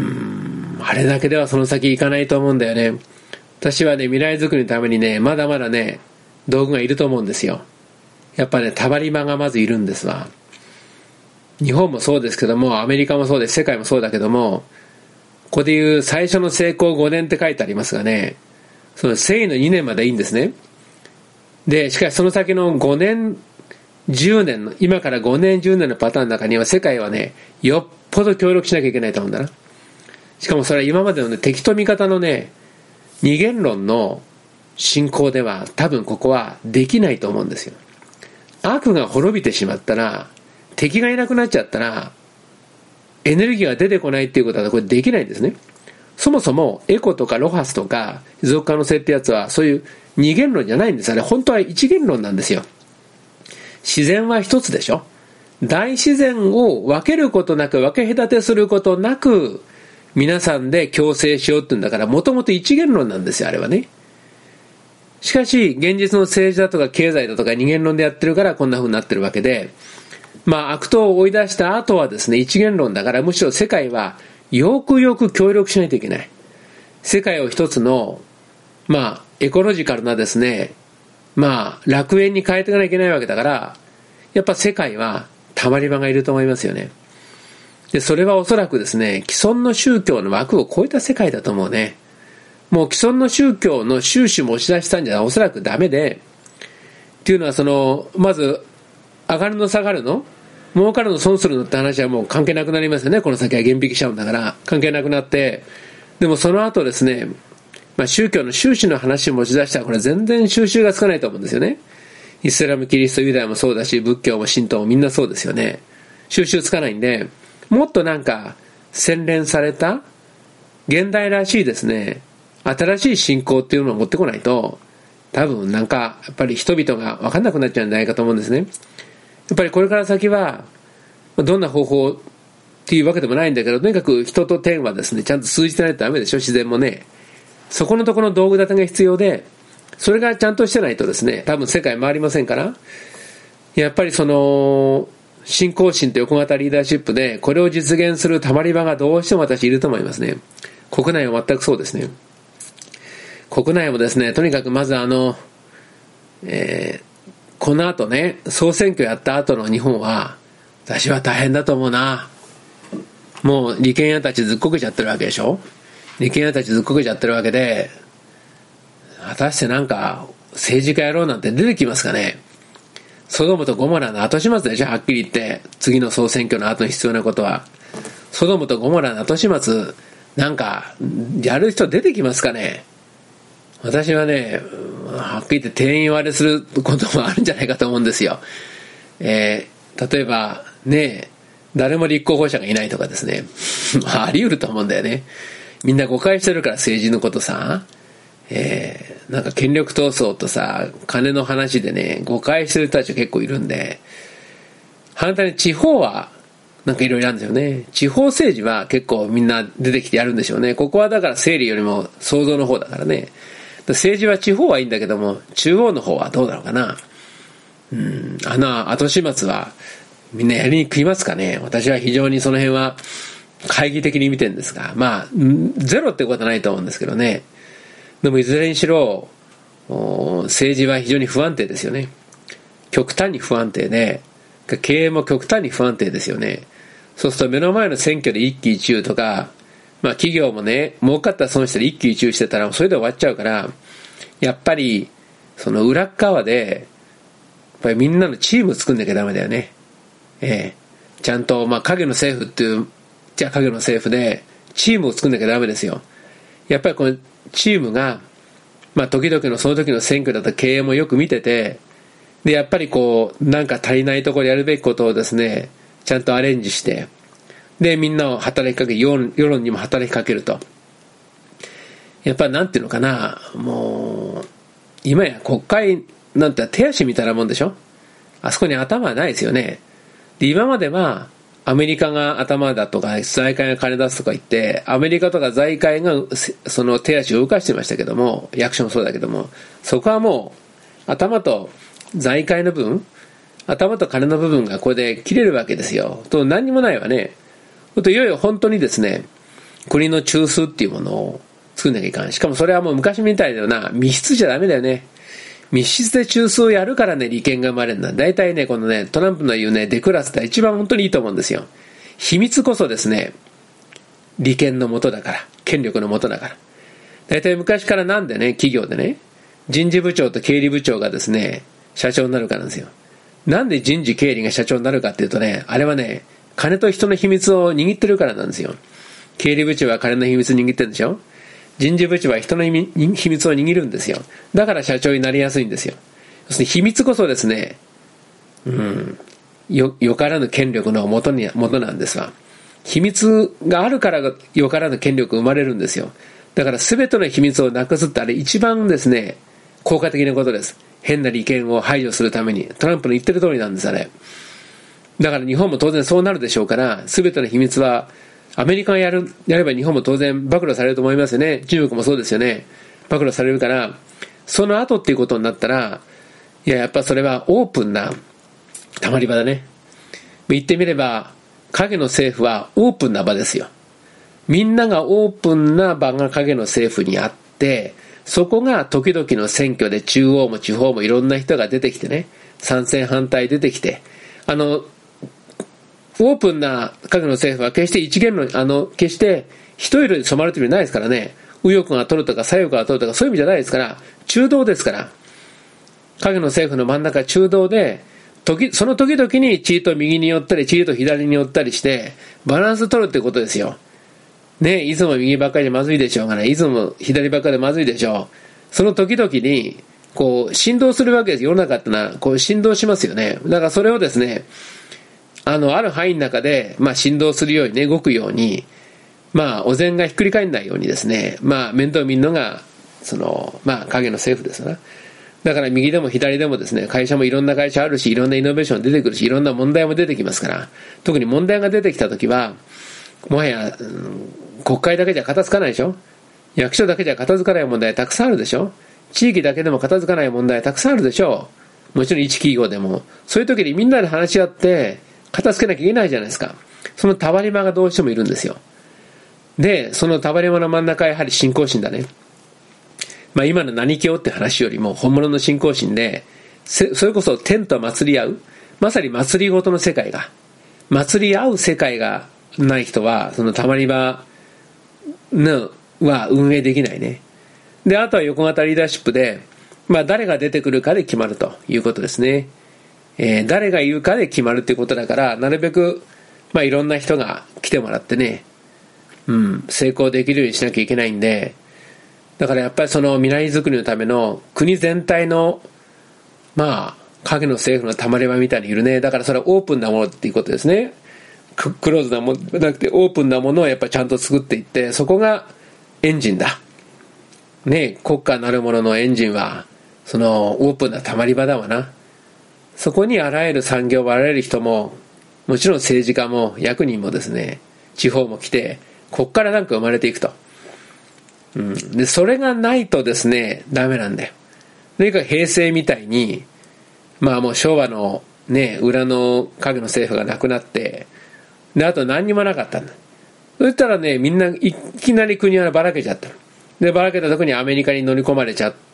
あれだけではその先行かないと思うんだよね。私はね、未来づくりのためにね、まだまだね、道具がいると思うんですよ。やっぱね、たまり場がまずいるんですわ。日本もそうですけども、アメリカもそうです、世界もそうだけども、ここでいう最初の成功ごねんって書いてありますがね、その正のにねんまでいいんですね。で、しかしその先のごねん、じゅうねんの、今からごねん、じゅうねんのパターンの中には世界はね、よっぽど協力しなきゃいけないと思うんだな。しかもそれは今までのね、敵と味方のね、二元論の進行では多分ここはできないと思うんですよ。悪が滅びてしまったら、敵がいなくなっちゃったら、エネルギーが出てこないっていうことはこれできないんですね。そもそもエコとかロハスとか持続可能性ってやつはそういう二元論じゃないんです。あれ本当は一元論なんですよ。自然は一つでしょ。大自然を分けることなく、分け隔てすることなく、皆さんで共生しようって言うんだから、もともと一元論なんですよ、あれはね。しかし、現実の政治だとか経済だとか二元論でやってるからこんな風になってるわけで、まあ悪党を追い出した後はですね、一元論だから、むしろ世界はよくよく協力しないといけない。世界を一つの、まあエコロジカルなですね、まあ楽園に変えていかなきゃいけないわけだから、やっぱ世界はたまり場がいると思いますよね。で、それはおそらくですね、既存の宗教の枠を超えた世界だと思うね。もう既存の宗教の収支も押し出したんじゃおそらくダメで、っていうのはその、まず、上がるの下がるの儲かるの損するのって話はもう関係なくなりますよね。この先は減引きしちゃうんだから、関係なくなって、でもその後ですね、まあ宗教の収支の話を持ち出したら、これ全然収集がつかないと思うんですよね。イスラム、キリスト、ユダヤもそうだし、仏教も神道もみんなそうですよね。収集つかないんで、もっとなんか洗練された現代らしいですね、新しい信仰っていうのを持ってこないと、多分なんかやっぱり人々が分かんなくなっちゃうんじゃないかと思うんですね。やっぱりこれから先はどんな方法っていうわけでもないんだけど、とにかく人と天はですね、ちゃんと通じてないとダメでしょ、自然もね。そこのところの道具立てが必要で、それがちゃんとしてないとですね、多分世界回りませんから、やっぱりその、信仰心と横型リーダーシップで、これを実現するたまり場がどうしても私いると思いますね。国内は全くそうですね。国内もですね、とにかくまずあの、えー、この後ね、総選挙やった後の日本は、私は大変だと思うな。もう利権屋たちずっこけちゃってるわけでしょ。利権屋たちずっこけちゃってるわけで、果たしてなんか政治家やろうなんて出てきますかね。ソドムとゴモラの後始末でしょ、はっきり言って。次の総選挙の後に必要なことは。ソドムとゴモラの後始末、なんか、やる人出てきますかね。私はね、はっきり言って定員割れすることもあるんじゃないかと思うんですよ。えー、例えば、ね、誰も立候補者がいないとかですね。あり得ると思うんだよね。みんな誤解してるから政治のことさ。えー、なんか権力闘争とさ、金の話でね、誤解してる人たち結構いるんで、反対に地方は、なんかいろいろあるんですよね。地方政治は結構みんな出てきてやるんでしょうね。ここはだから整理よりも想像の方だからね。政治は地方はいいんだけども、中央の方はどうだろうかな。うん、あの後始末はみんなやりにくいますかね。私は非常にその辺は懐疑的に見てるんですが、まあ、ゼロってことはないと思うんですけどね。でもいずれにしろ政治は非常に不安定ですよね。極端に不安定で、経営も極端に不安定ですよね。そうすると目の前の選挙で一喜一憂とか、まあ企業もね、儲かったら損したら一喜一憂してたらそれで終わっちゃうから、やっぱりその裏側でやっぱりみんなのチームを作んなきゃダメだよね。ええ、ちゃんとまあ影の政府っていうじゃあ影の政府でチームを作んなきゃダメですよ。やっぱりこのチームが、まあ時々のその時の選挙だった経営もよく見てて、でやっぱりこうなんか足りないところやるべきことをですね、ちゃんとアレンジして、でみんなを働きかけ、世論、世論にも働きかけると。やっぱりなんていうのかな、もう今や国会なんて手足みたいなもんでしょ。あそこに頭はないですよね。で今まではアメリカが頭だとか財界が金出すとか言ってアメリカとか財界がその手足を動かしてましたけども、役所もそうだけども、そこはもう頭と財界の部分、頭と金の部分がこれで切れるわけですよ。と何にもないわね。といよいよ本当にですね、国の中枢っていうものを作んなきゃいかん。しかもそれはもう昔みたいなような密室じゃダメだよね。密室で中枢をやるからね、利権が生まれるんだ。大体ね、このね、トランプの言うね、デクラスって一番本当にいいと思うんですよ。秘密こそですね、利権の元だから、権力の元だから。大体昔からなんでね、企業でね、人事部長と経理部長がですね、社長になるからなんですよ。なんで人事経理が社長になるかっていうとね、あれはね、金と人の秘密を握ってるからなんですよ。経理部長は金の秘密握ってるんでしょ。人事部長は人の秘密を握るんですよ。だから社長になりやすいんですよ。要するに秘密こそですね、うん、よ、よからぬ権力の元に、元なんですわ。秘密があるからよからぬ権力が生まれるんですよ。だから全ての秘密をなくすってあれ一番ですね、効果的なことです。変な利権を排除するために。トランプの言ってる通りなんです、あれ。だから日本も当然そうなるでしょうから、全ての秘密はアメリカがやる、やれば日本も当然暴露されると思いますよね。中国もそうですよね。暴露されるから、その後っていうことになったら、いや、やっぱそれはオープンなたまり場だね。言ってみれば、影の政府はオープンな場ですよ。みんながオープンな場が影の政府にあって、そこが時々の選挙で中央も地方もいろんな人が出てきてね、賛成反対出てきて、あの、オープンな影の政府は決して一元の、あの、決して一色に染まるという意味ないですからね。右翼が取るとか左翼が取るとかそういう意味じゃないですから、中道ですから。影の政府の真ん中中道で、時、その時々に地位と右に寄ったり、地位と左に寄ったりして、バランス取るってことですよ。ね、いつも右ばっかりでまずいでしょうがね、いつも左ばっかりでまずいでしょう。その時々に、こう、振動するわけです。世の中ってのは、こう、振動しますよね。だからそれをですね、あの、ある範囲の中で、まあ、振動するようにね、動くように、まあ、お膳がひっくり返んないようにですね、まあ、面倒見るのが、その、まあ、影の政府ですよね。 だから右でも左でもですね、会社もいろんな会社あるし、いろんなイノベーション出てくるし、いろんな問題も出てきますから、特に問題が出てきたときは、もはや、うん、国会だけじゃ片付かないでしょ。役所だけじゃ片付かない問題たくさんあるでしょ。地域だけでも片付かない問題たくさんあるでしょう。もちろん一企業でも。そういう時にみんなで話し合って、片付けなきゃいけないじゃないですか。そのたわり場がどうしてもいるんですよ。で、そのたわり場の真ん中はやはり信仰心だね。まあ今の何教って話よりも本物の信仰心で、それこそ天と祭り合う、まさに祭りごとの世界が、祭り合う世界がない人は、そのたまり場のは運営できないね。で、あとは横型リーダーシップで、まあ誰が出てくるかで決まるということですね。えー、誰がいるかで決まるっていうことだから、なるべく、まあいろんな人が来てもらってね、うん、成功できるようにしなきゃいけないんで、だからやっぱりその未来づくりのための国全体のまあ影の政府のたまり場みたいにいるね。だからそれはオープンなものっていうことですね。ク, クローズなものじゃなくてオープンなものをやっぱりちゃんと作っていって、そこがエンジンだね。国家なるもののエンジンはそのオープンなたまり場だわな。そこにあらゆる産業、あらゆる人も、もちろん政治家も役人もですね、地方も来て、こっからなんか生まれていくと。うん、でそれがないとですねダメなんだよ。とにかく平成みたいにまあもう昭和のね裏の影の政府がなくなって、であと何にもなかったんだ。そしたらねみんないきなり国はばらけちゃった。でばらけたとこにアメリカに乗り込まれちゃって、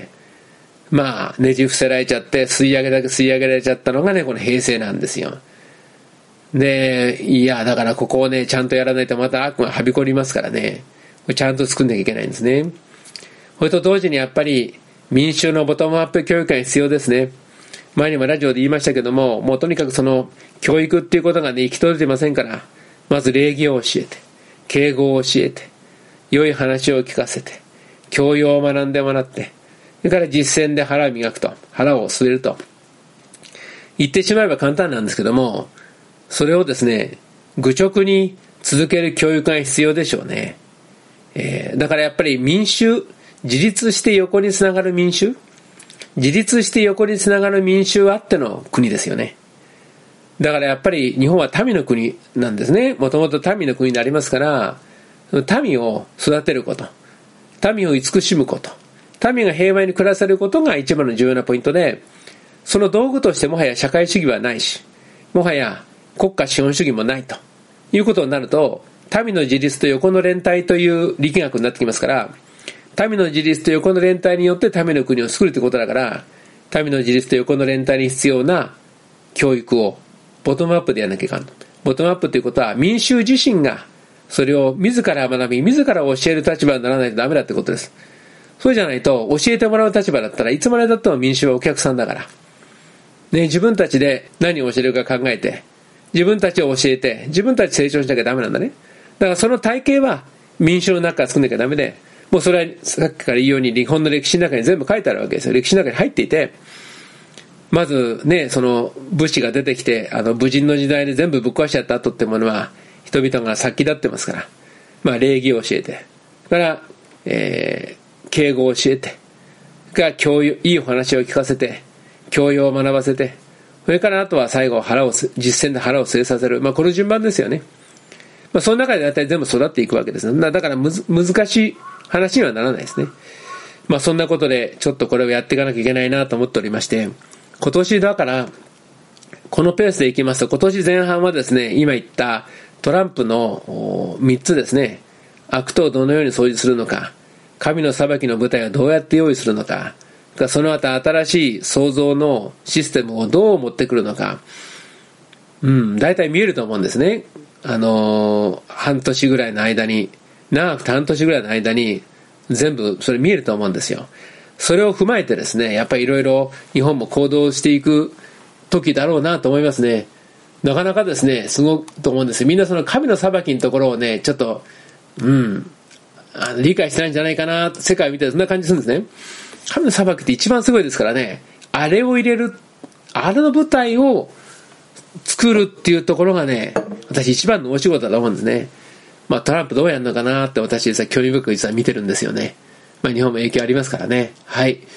まあねじ伏せられちゃって吸い上げだけ吸い上げられちゃったのがねこの平成なんですよ。でいやだからここをねちゃんとやらないとまた悪がはびこりますからね。ちゃんと作んなきゃいけないんですね。それと同時にやっぱり民衆のボトムアップ教育が必要ですね。前にもラジオで言いましたけども、もうとにかくその教育っていうことがね行き届いてませんから、まず礼儀を教えて、敬語を教えて、良い話を聞かせて、教養を学んでもらって、それから実践で腹を磨くと、腹を据えると言ってしまえば簡単なんですけども、それをですね愚直に続ける教育が必要でしょうね。えー、だからやっぱり民衆、自立して横につながる民衆、自立して横につながる民衆あっての国ですよね。だからやっぱり日本は民の国なんですね。もともと民の国になりますから、民を育てること、民を慈しむこと、民が平和に暮らせることが一番の重要なポイントで、その道具としてもはや社会主義はないし、もはや国家資本主義もないということになると、民の自立と横の連帯という力学になってきますから、民の自立と横の連帯によって民の国を作るということだから、民の自立と横の連帯に必要な教育をボトムアップでやらなきゃいかんと。ボトムアップということは民衆自身がそれを自ら学び、自ら教える立場にならないとダメだってことです。そうじゃないと教えてもらう立場だったらいつまでだっても民衆はお客さんだから、ね、自分たちで何を教えるか考えて、自分たちを教えて、自分たち成長しなきゃダメなんだね。だからその体系は民衆の中から作んなきゃダメで、もうそれはさっきから言うように日本の歴史の中に全部書いてあるわけですよ。歴史の中に入っていて、まずね、その武士が出てきて、あの武人の時代で全部ぶっ壊しちゃった後ってものは人々が殺気立ってますから、まあ礼儀を教えて、から、えー、敬語を教えて、から教養、いいお話を聞かせて、教養を学ばせて、それからあとは最後腹を実践で腹を据えさせる、まあこの順番ですよね。まあ、その中で大体全部育っていくわけです。だからむず難しい話にはならないですね。まあそんなことでちょっとこれをやっていかなきゃいけないなと思っておりまして、今年だからこのペースでいきますと、今年前半はですね、今言ったトランプのみっつですね、悪党をどのように掃除するのか、神の裁きの舞台をどうやって用意するのか、その後新しい創造のシステムをどう持ってくるのか、うん、大体見えると思うんですね。あのー、半年ぐらいの間に、長くて半年ぐらいの間に全部それ見えると思うんですよ。それを踏まえてですね、やっぱりいろいろ日本も行動していく時だろうなと思いますね。なかなかですね、すごくと思うんですよ。みんなその神の裁きのところをね、ちょっと、うん、あの理解してないんじゃないかな、世界を見てそんな感じするんですね。神の裁きって一番すごいですからね、あれを入れる、あれの舞台を作るっていうところがね、私一番のお仕事だと思うんですね。まあトランプどうやるのかなって私実は興味深く実は見てるんですよね。まあ日本も影響ありますからね。はい。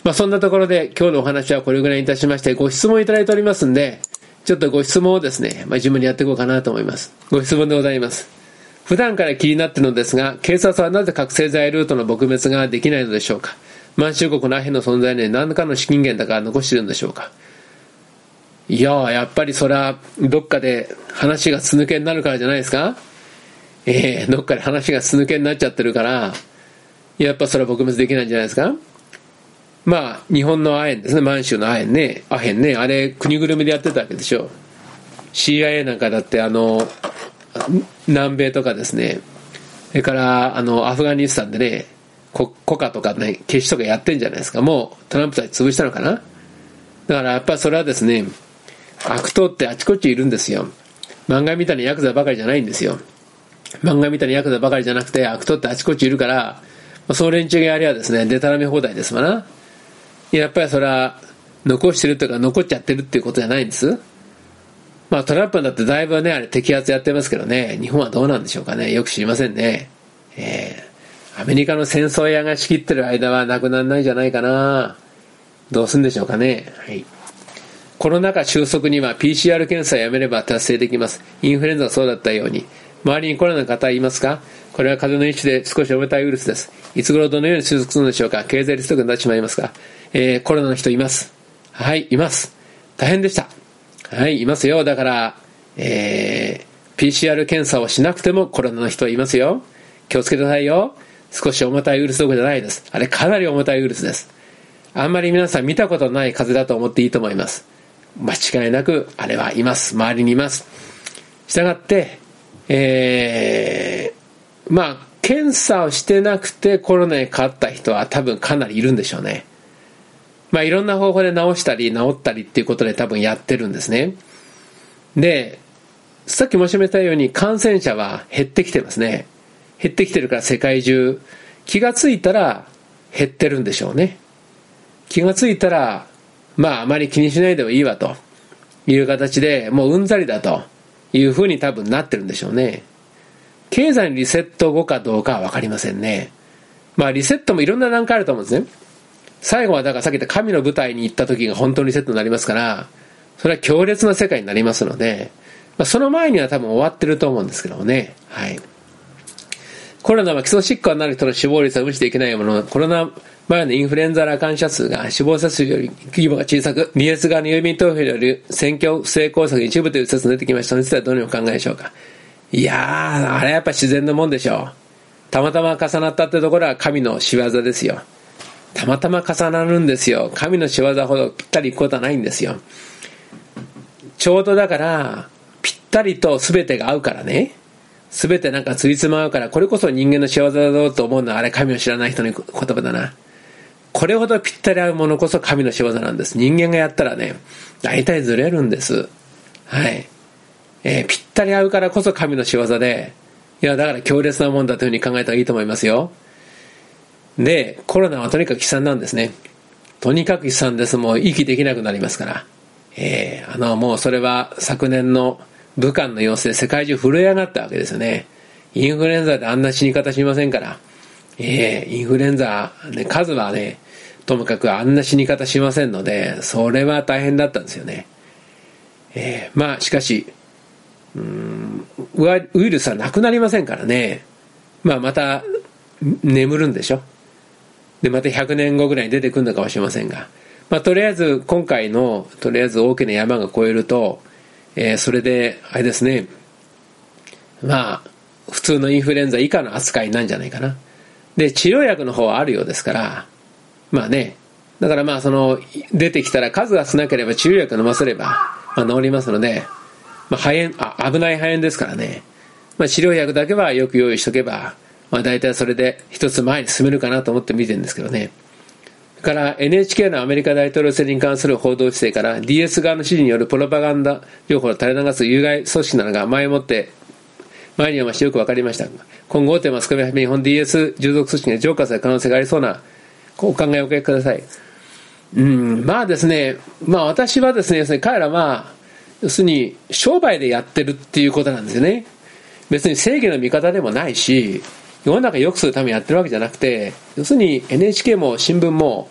まあ、そんなところで今日のお話はこれぐらいにいたしまして、ご質問いただいておりますんで、ちょっとご質問をですね、まあ、自分にやっていこうかなと思います。ご質問でございます。普段から気になっているのですが、警察はなぜ覚醒剤ルートの撲滅ができないのでしょうか。満州国のアヘンの存在に何らかの資金源だから残しているんでしょうか。いやー、やっぱりそれはどっかで話が筒抜けになるからじゃないですか。えー、どっかで話が筒抜けになっちゃってるから、やっぱそれは撲滅できないんじゃないですか。まあ日本のアヘンですね、満州のアヘンね、アヘンね、あれ国ぐるみでやってたわけでしょ。 シーアイエー なんかだってあの南米とかですね、それからあのアフガニスタンでね、コカとかね、ケシとかやってんじゃないですか。もうトランプたち潰したのかな。だからやっぱそれはですね、悪党ってあちこちいるんですよ。漫画みたいなヤクザばかりじゃないんですよ。漫画みたいなヤクザばかりじゃなくて、悪党ってあちこちいるから、その連中がやりゃですね、デタラメ放題ですわな。やっぱりそれは残してるというか残っちゃってるっていうことじゃないんです。まあトランプだってだいぶね、あれ摘発やってますけどね、日本はどうなんでしょうかね。よく知りませんね。えー、アメリカの戦争屋が仕切ってる間はなくならないんじゃないかな。どうするんでしょうかね。はい。コロナ禍収束には ピーシーアール 検査をやめれば達成できます。インフルエンザがそうだったように。周りにコロナの方はいますか？これは風邪の一種で少し重たいウイルスです。いつ頃どのように収束するのでしょうか？経済リスクになってしまいますか？えー、コロナの人います。はい、います。大変でした。はい、いますよ。だから、えー、ピーシーアール 検査をしなくてもコロナの人はいますよ。気をつけてくださいよ。少し重たいウイルスどころじゃないです。あれかなり重たいウイルスです。あんまり皆さん見たことない風邪だと思っていいと思います。間違いなくあれはいます。周りにいます。したがって、えー、まあ検査をしてなくてコロナにかかった人は多分かなりいるんでしょうね。まあいろんな方法で治したり治ったりっていうことで多分やってるんですね。で、さっき申し上げたように感染者は減ってきてますね。減ってきてるから世界中気がついたら減ってるんでしょうね。気がついたらまああまり気にしないでもいいわという形でもううんざりだというふうに多分なってるんでしょうね。経済のリセット後かどうかは分かりませんね。まあリセットもいろんな段階あると思うんですね。最後はだからさっき言った神の舞台に行った時が本当にリセットになりますから、それは強烈な世界になりますので、まあ、その前には多分終わってると思うんですけどもね。はい。コロナは基礎疾患になる人の死亡率は無視できないものの、コロナ前のインフルエンザ罹患者数が死亡者数より規模が小さく、イエス側の郵便投票による選挙不正工作一部という説が出てきました。その実はどのようにお考えでしょうか。いやー、あれはやっぱ自然のもんでしょう。たまたま重なったってところは神の仕業ですよ。たまたま重なるんですよ。神の仕業ほどぴったりいくことはないんですよ。ちょうどだからぴったりと全てが合うからね。全てなんかついつま合うから、これこそ人間の仕業だろうと思うのはあれ神を知らない人の言葉だな。これほどぴったり合うものこそ神の仕業なんです。人間がやったらね、大体ずれるんです。はい。えー、ぴったり合うからこそ神の仕業で、いやだから強烈なもんだというふうに考えたらいいと思いますよ。で、コロナはとにかく悲惨なんですね。とにかく悲惨です。もう息できなくなりますから。えー、あのもうそれは昨年の武漢の様子で世界中震え上がったわけですよね。インフルエンザであんな死に方しませんから。えー、インフルエンザ、ね、数はね、ともかくあんな死に方しませんので、それは大変だったんですよね。えー、まあしかし、うーん、ウイルスはなくなりませんからね。まあまた眠るんでしょ。でまたひゃくねんごぐらいに出てくるのかもしれませんが、まあとりあえず今回のとりあえず大きな山が越えると、えー、それであれですね、まあ普通のインフルエンザ以下の扱いなんじゃないかな。で治療薬の方はあるようですから、まあね、だからまあその出てきたら数が少なければ治療薬飲ませれば、まあ、治りますので、まあ、肺炎あ危ない肺炎ですからね、まあ、治療薬だけはよく用意しとけば、まあ、大体それで一つ前に進めるかなと思って見てるんですけどね。それから エヌエイチケー のアメリカ大統領選に関する報道規制から ディーエス 側の指示によるプロパガンダ情報を垂れ流す有害組織なのが前もって前にはましてよく分かりました。今後大手マスコミは日本 ディーエス 従属組織が浄化される可能性がありそうなお考えをお聞きください。うん、まあですね、まあ私はですね、要するに彼らは要するに商売でやってるっていうことなんですよね。別に正義の味方でもないし、世の中良くするためにやってるわけじゃなくて、要するに エヌエイチケー も新聞も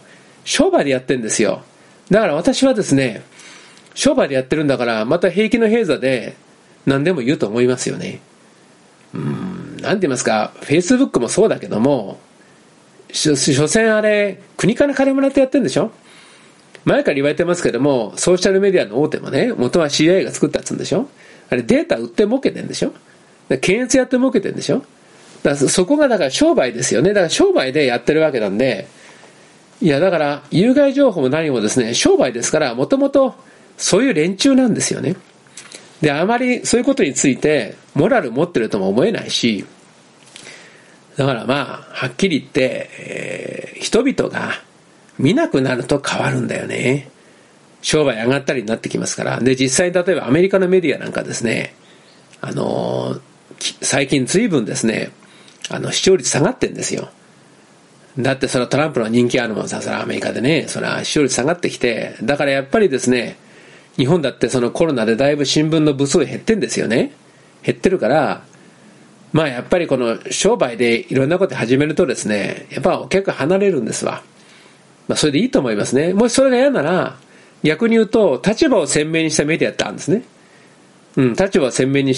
商売でやってるんですよ。だから私はですね、商売でやってるんだから、また平気の平座で何でも言うと思いますよね。うーん、なんて言いますか、Facebook もそうだけども、所詮あれ、国から金もらってやってるんでしょ。前から言われてますけども、ソーシャルメディアの大手もね、元は シーアイエー が作ったっつうんでしょ。あれデータ売って儲けてるんでしょ。検閲やって儲けてるんでしょ。だからそこがだから商売ですよね。だから商売でやってるわけなんで、いやだから有害情報も何もですね、商売ですから、もともとそういう連中なんですよね。で、あまりそういうことについてモラル持ってるとも思えないし、だからまあはっきり言って、えー、人々が見なくなると変わるんだよね。商売上がったりになってきますから。で、実際に例えばアメリカのメディアなんかですね、あのー、最近随分ですね、あの視聴率下がってんですよ。だってそれはトランプの人気あるもんさ、それはアメリカでね、それは視聴率下がってきて、だからやっぱりですね、日本だってそのコロナでだいぶ新聞の部数減ってんですよね。減ってるから、まあやっぱりこの商売でいろんなこと始めるとですね、やっぱお客離れるんですわ。まあそれでいいと思いますね。もしそれが嫌なら、逆に言うと立場を鮮明にしたメディアってあるんですね。うん、立場を鮮明にして、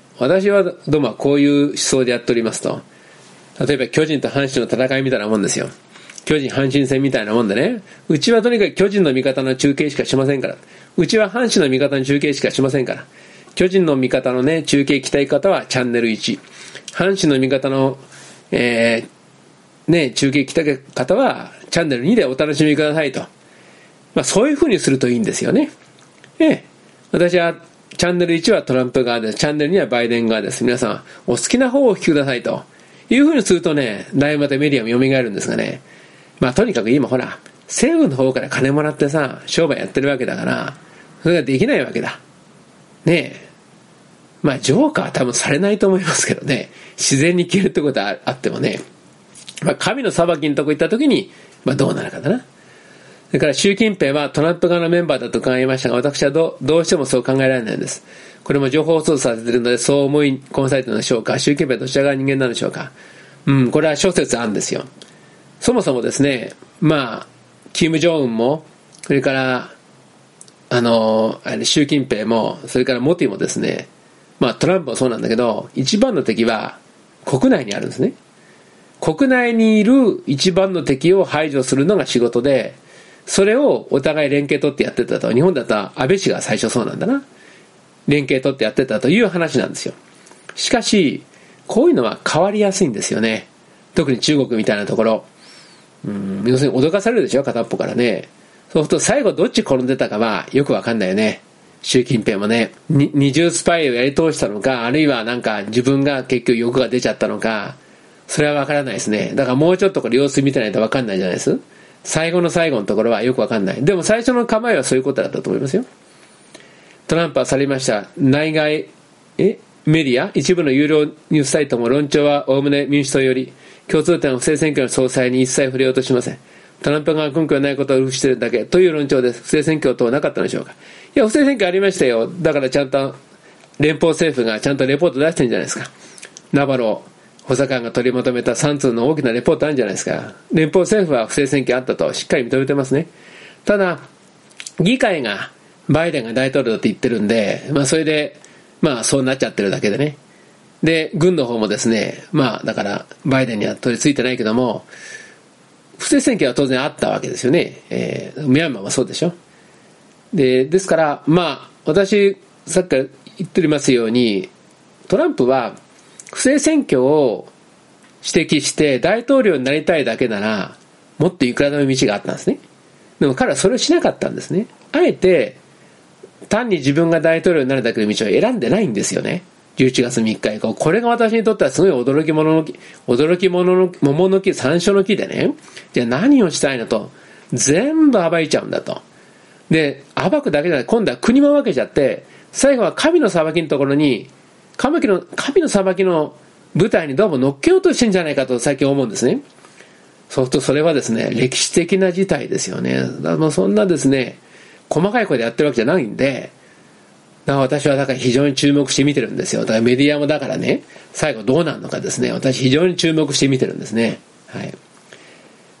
私はどうもこういう思想でやっておりますと。例えば巨人と阪神の戦いみたいなもんですよ。巨人阪神戦みたいなもんでね、うちはとにかく巨人の味方の中継しかしませんから、うちは阪神の味方の中継しかしませんから、巨人の味方のね、中継期待方はチャンネルいち、阪神の味方の、えー、ね、中継期待方はチャンネルにでお楽しみくださいと。まあそういう風にするといいんですよね。ええ、私はチャンネルいちはトランプ側です。チャンネルにはバイデン側です。皆さんお好きな方をお聞きくださいという風にするとね、だいぶまたメディアも蘇るんですがね。まあとにかく今ほら、政府の方から金もらってさ、商売やってるわけだから、それができないわけだ。ねえ。まあジョーカーは多分されないと思いますけどね。自然に消えるってことはあってもね。まあ神の裁きのとこ行った時に、まあどうなるかだな。それから習近平はトランプ側のメンバーだと考えましたが、私は ど, どうしてもそう考えられないんです。これも情報操作されているので、そう思い込まされているのでしょうか。習近平はどちら側の人間なんでしょうか。うん、これは諸説あるんですよ。そもそもですね、まあ、キム・ジョンウンも、それから、あの、習近平も、それからモティもですね、まあトランプもそうなんだけど、一番の敵は国内にあるんですね。国内にいる一番の敵を排除するのが仕事で、それをお互い連携取ってやってたと。日本だったら安倍氏が最初そうなんだな。連携取ってやってたという話なんですよ。しかし、こういうのは変わりやすいんですよね。特に中国みたいなところ。うん、要するに脅かされるでしょ、片っぽからね。そうすると最後どっち転んでたかはよくわかんないよね。習近平もね、二重スパイをやり通したのか、あるいはなんか自分が結局欲が出ちゃったのか、それはわからないですね。だからもうちょっとこれ様子見てないとわかんないじゃないです。最後の最後のところはよくわかんない。でも最初の構えはそういうことだったと思いますよ。トランプは去りました。内外えメディア一部の有料ニュースサイトも論調はおおむね民主党より共通点は不正選挙の総裁に一切触れようとしません。トランプ側が根拠がないことを許しているだけという論調です。不正選挙等はなかったのでしょうか。いや、不正選挙ありましたよ。だからちゃんと連邦政府がちゃんとレポート出してるんじゃないですか。ナバロ補佐官が取りまとめたさん通の大きなレポートあるんじゃないですか。連邦政府は不正選挙あったとしっかり認めてますね。ただ議会がバイデンが大統領だって言ってるんで、まあそれでまあそうなっちゃってるだけでね。で軍の方もですね、まあだからバイデンには取り付いてないけども、不正選挙は当然あったわけですよね。えー、ミャンマーはそうでしょ。でですからまあ私さっきから言っておりますように、トランプは不正選挙を指摘して大統領になりたいだけならもっといくらでも道があったんですね。でも彼はそれをしなかったんですね。あえて単に自分が大統領になるだけの道を選んでないんですよね。じゅういちがつみっか以降、これが私にとってはすごい驚き物の木、驚き物の桃の木、山椒の木でね、じゃあ何をしたいのと全部暴いちゃうんだと。で暴くだけじゃない、今度は国も分けちゃって、最後は神の裁きのところに神の神の裁きの舞台にどうも乗っけようとしてんじゃないかと最近思うんですね。そうするとそれはですね、歴史的な事態ですよね。だからそんなですね細かい声でやってるわけじゃないんで、だから私はだから非常に注目して見てるんですよ。だからメディアもだからね、最後どうなるのかですね、私非常に注目して見てるんですね。はい。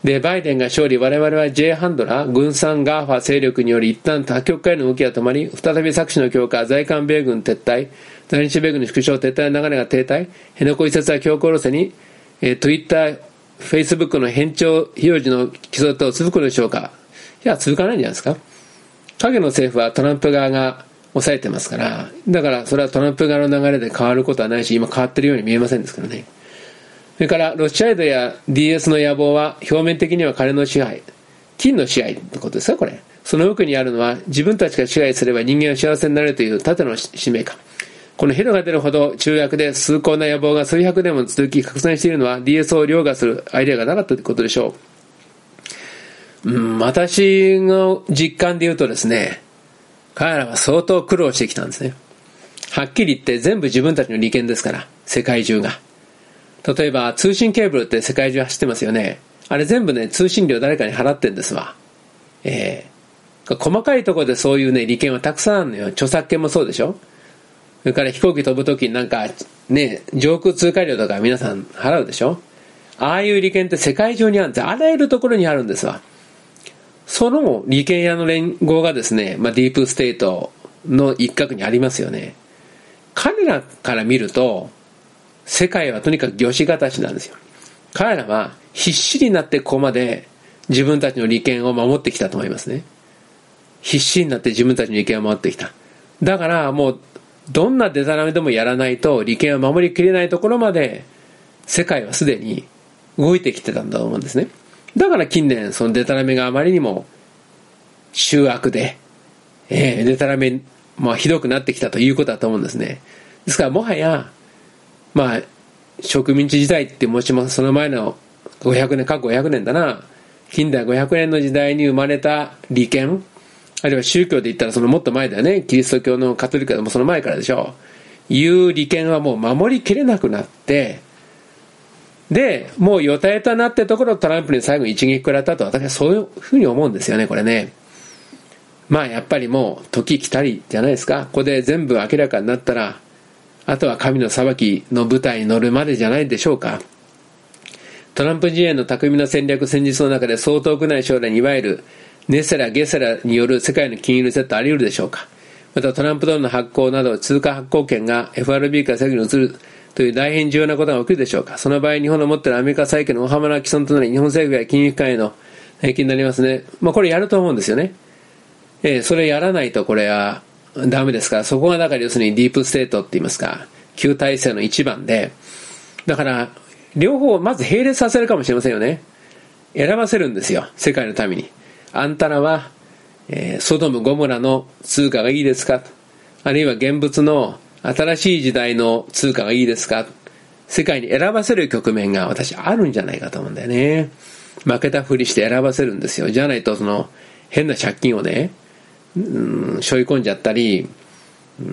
で、バイデンが勝利、我々は J ハンドラー、軍産ガーファ勢力により一旦多極化への動きが止まり、再び搾取の強化、在韓米軍撤退、在日米軍の縮小、撤退の流れが停滞、辺野古移設は強硬路線に、えー、Twitter、Facebook の偏重非表示の基礎と続くのでしょうか。いや、続かないんじゃないですか。影の政府はトランプ側が抑えてますから、だからそれはトランプ側の流れで変わることはないし、今変わってるように見えませんですからね。それからロシアイドや ディーエス の野望は表面的には金の支配、金の支配ってことですか、これ。その奥にあるのは自分たちが支配すれば人間は幸せになれるという盾の使命感。このヘロが出るほど中略で崇高な野望が数百年も続き拡散しているのは ディーエス を凌駕するアイデアがなかったということでしょう。うん、私の実感で言うとですね、彼らは相当苦労してきたんですね。はっきり言って全部自分たちの利権ですから、世界中が。例えば通信ケーブルって世界中走ってますよね。あれ全部ね、通信料誰かに払ってんですわ。えー、細かいところでそういうね、利権はたくさんあるのよ。著作権もそうでしょ。それから飛行機飛ぶときになんかね、上空通過料とか皆さん払うでしょ。ああいう利権って世界中にあるんです。あらゆるところにあるんですわ。その利権屋の連合がですね、まあ、ディープステートの一角にありますよね。彼らから見ると世界はとにかく魚子形なんですよ。彼らは必死になってここまで自分たちの利権を守ってきたと思いますね。必死になって自分たちの利権を守ってきた。だからもうどんなデタラメでもやらないと利権を守りきれないところまで世界はすでに動いてきてたんだと思うんですね。だから近年そのデタラメがあまりにも醜悪で、えー、デタラメもひどくなってきたということだと思うんですね。ですからもはやまあ植民地時代ってもしもその前のごひゃくねん、過去ごひゃくねんだな、近代ごひゃくねんの時代に生まれた利権、あるいは宗教で言ったらそのもっと前だよね、キリスト教のカトリックでもその前からでしょう、いう利権はもう守りきれなくなって、でもうよたよたなってところをトランプに最後に一撃食らったと、私はそういうふうに思うんですよね、これね。まあやっぱりもう時来たりじゃないですか。ここで全部明らかになったらあとは神の裁きの舞台に乗るまでじゃないでしょうか。トランプ陣営の巧みな戦略戦術の中でそう遠くない将来にいわゆるネセラゲセラによる世界の金融リセットあり得るでしょうか。またトランプドルの発行など通貨発行権が エフアールビー から政府に移るという大変重要なことが起きるでしょうか。その場合日本の持っているアメリカ債券の大幅な既存となり日本政府や金融機関への平均になりますね。まあこれやると思うんですよね。えー、それやらないとこれはダメですから、そこがだから要するにディープステートって言いますか、旧体制の一番で、だから両方まず並列させるかもしれませんよね。選ばせるんですよ、世界のために。あんたらは、えー、ソドムゴモラの通貨がいいですか、あるいは現物の新しい時代の通貨がいいですか、世界に選ばせる局面が私あるんじゃないかと思うんだよね。負けたふりして選ばせるんですよ。じゃないとその変な借金をね、うん、背負い込んじゃったり、うん、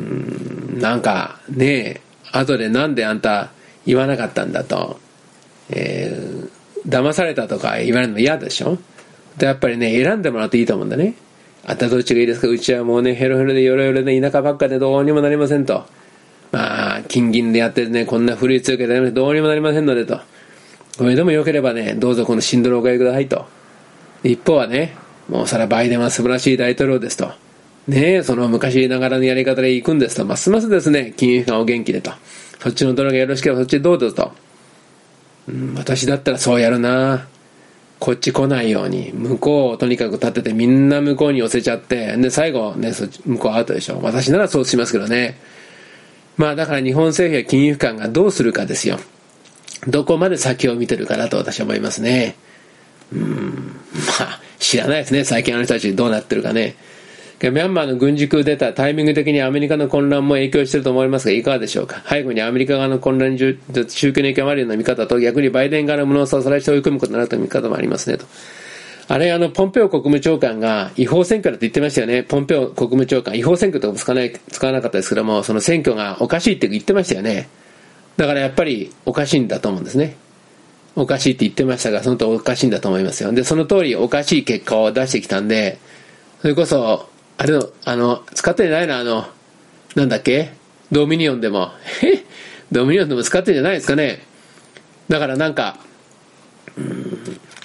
なんかね、後でなんであんた言わなかったんだと、えー、騙されたとか言われるの嫌でしょ。でやっぱりね、選んでもらっていいと思うんだね。あんたどっちがいいですか、うちはもうねヘロヘロでヨロヨロで田舎ばっかでどうにもなりませんと、まあ金銀でやってね、こんな古い通貨でどうにもなりませんのでと、これでもよければね、どうぞこのシンドロをお買いくださいと。一方はね、もうそれはバイデンは素晴らしい大統領ですと、ねえ、その昔ながらのやり方で行くんですと、ますますですね、金融機関お元気でと、そっちのドルがよろしければそっちでどうぞと、うん、私だったらそうやるな、こっち来ないように向こうをとにかく立ててみんな向こうに寄せちゃって、で最後ね、そっち向こうアウトでしょ。私ならそうしますけどね。まあだから日本政府や金融機関がどうするかですよ。どこまで先を見てるかなと私は思いますね。うーん、まあ知らないですね、最近あの人たちどうなってるかね。ミャンマーの軍事クーデター、タイミング的にアメリカの混乱も影響していると思いますがいかがでしょうか。背後にアメリカ側の混乱に宗教の影響もあるような見方と、逆にバイデン側の物をさらして追い込むことになるという見方もありますねと。あれ、あのポンペオ国務長官が違法選挙だって言ってましたよね。ポンペオ国務長官、違法選挙とかも使わない使わなかったですけども、その選挙がおかしいって言ってましたよね。だからやっぱりおかしいんだと思うんですね。おかしいって言ってましたが、そのとおかしいんだと思いますよ。でその通りおかしい結果を出してきたんで、それこそあれの、あの、使ってないな、あの、なんだっけ、ドミニオンでも。ドミニオンでも使ってんじゃないですかね。だからなんか、うーん、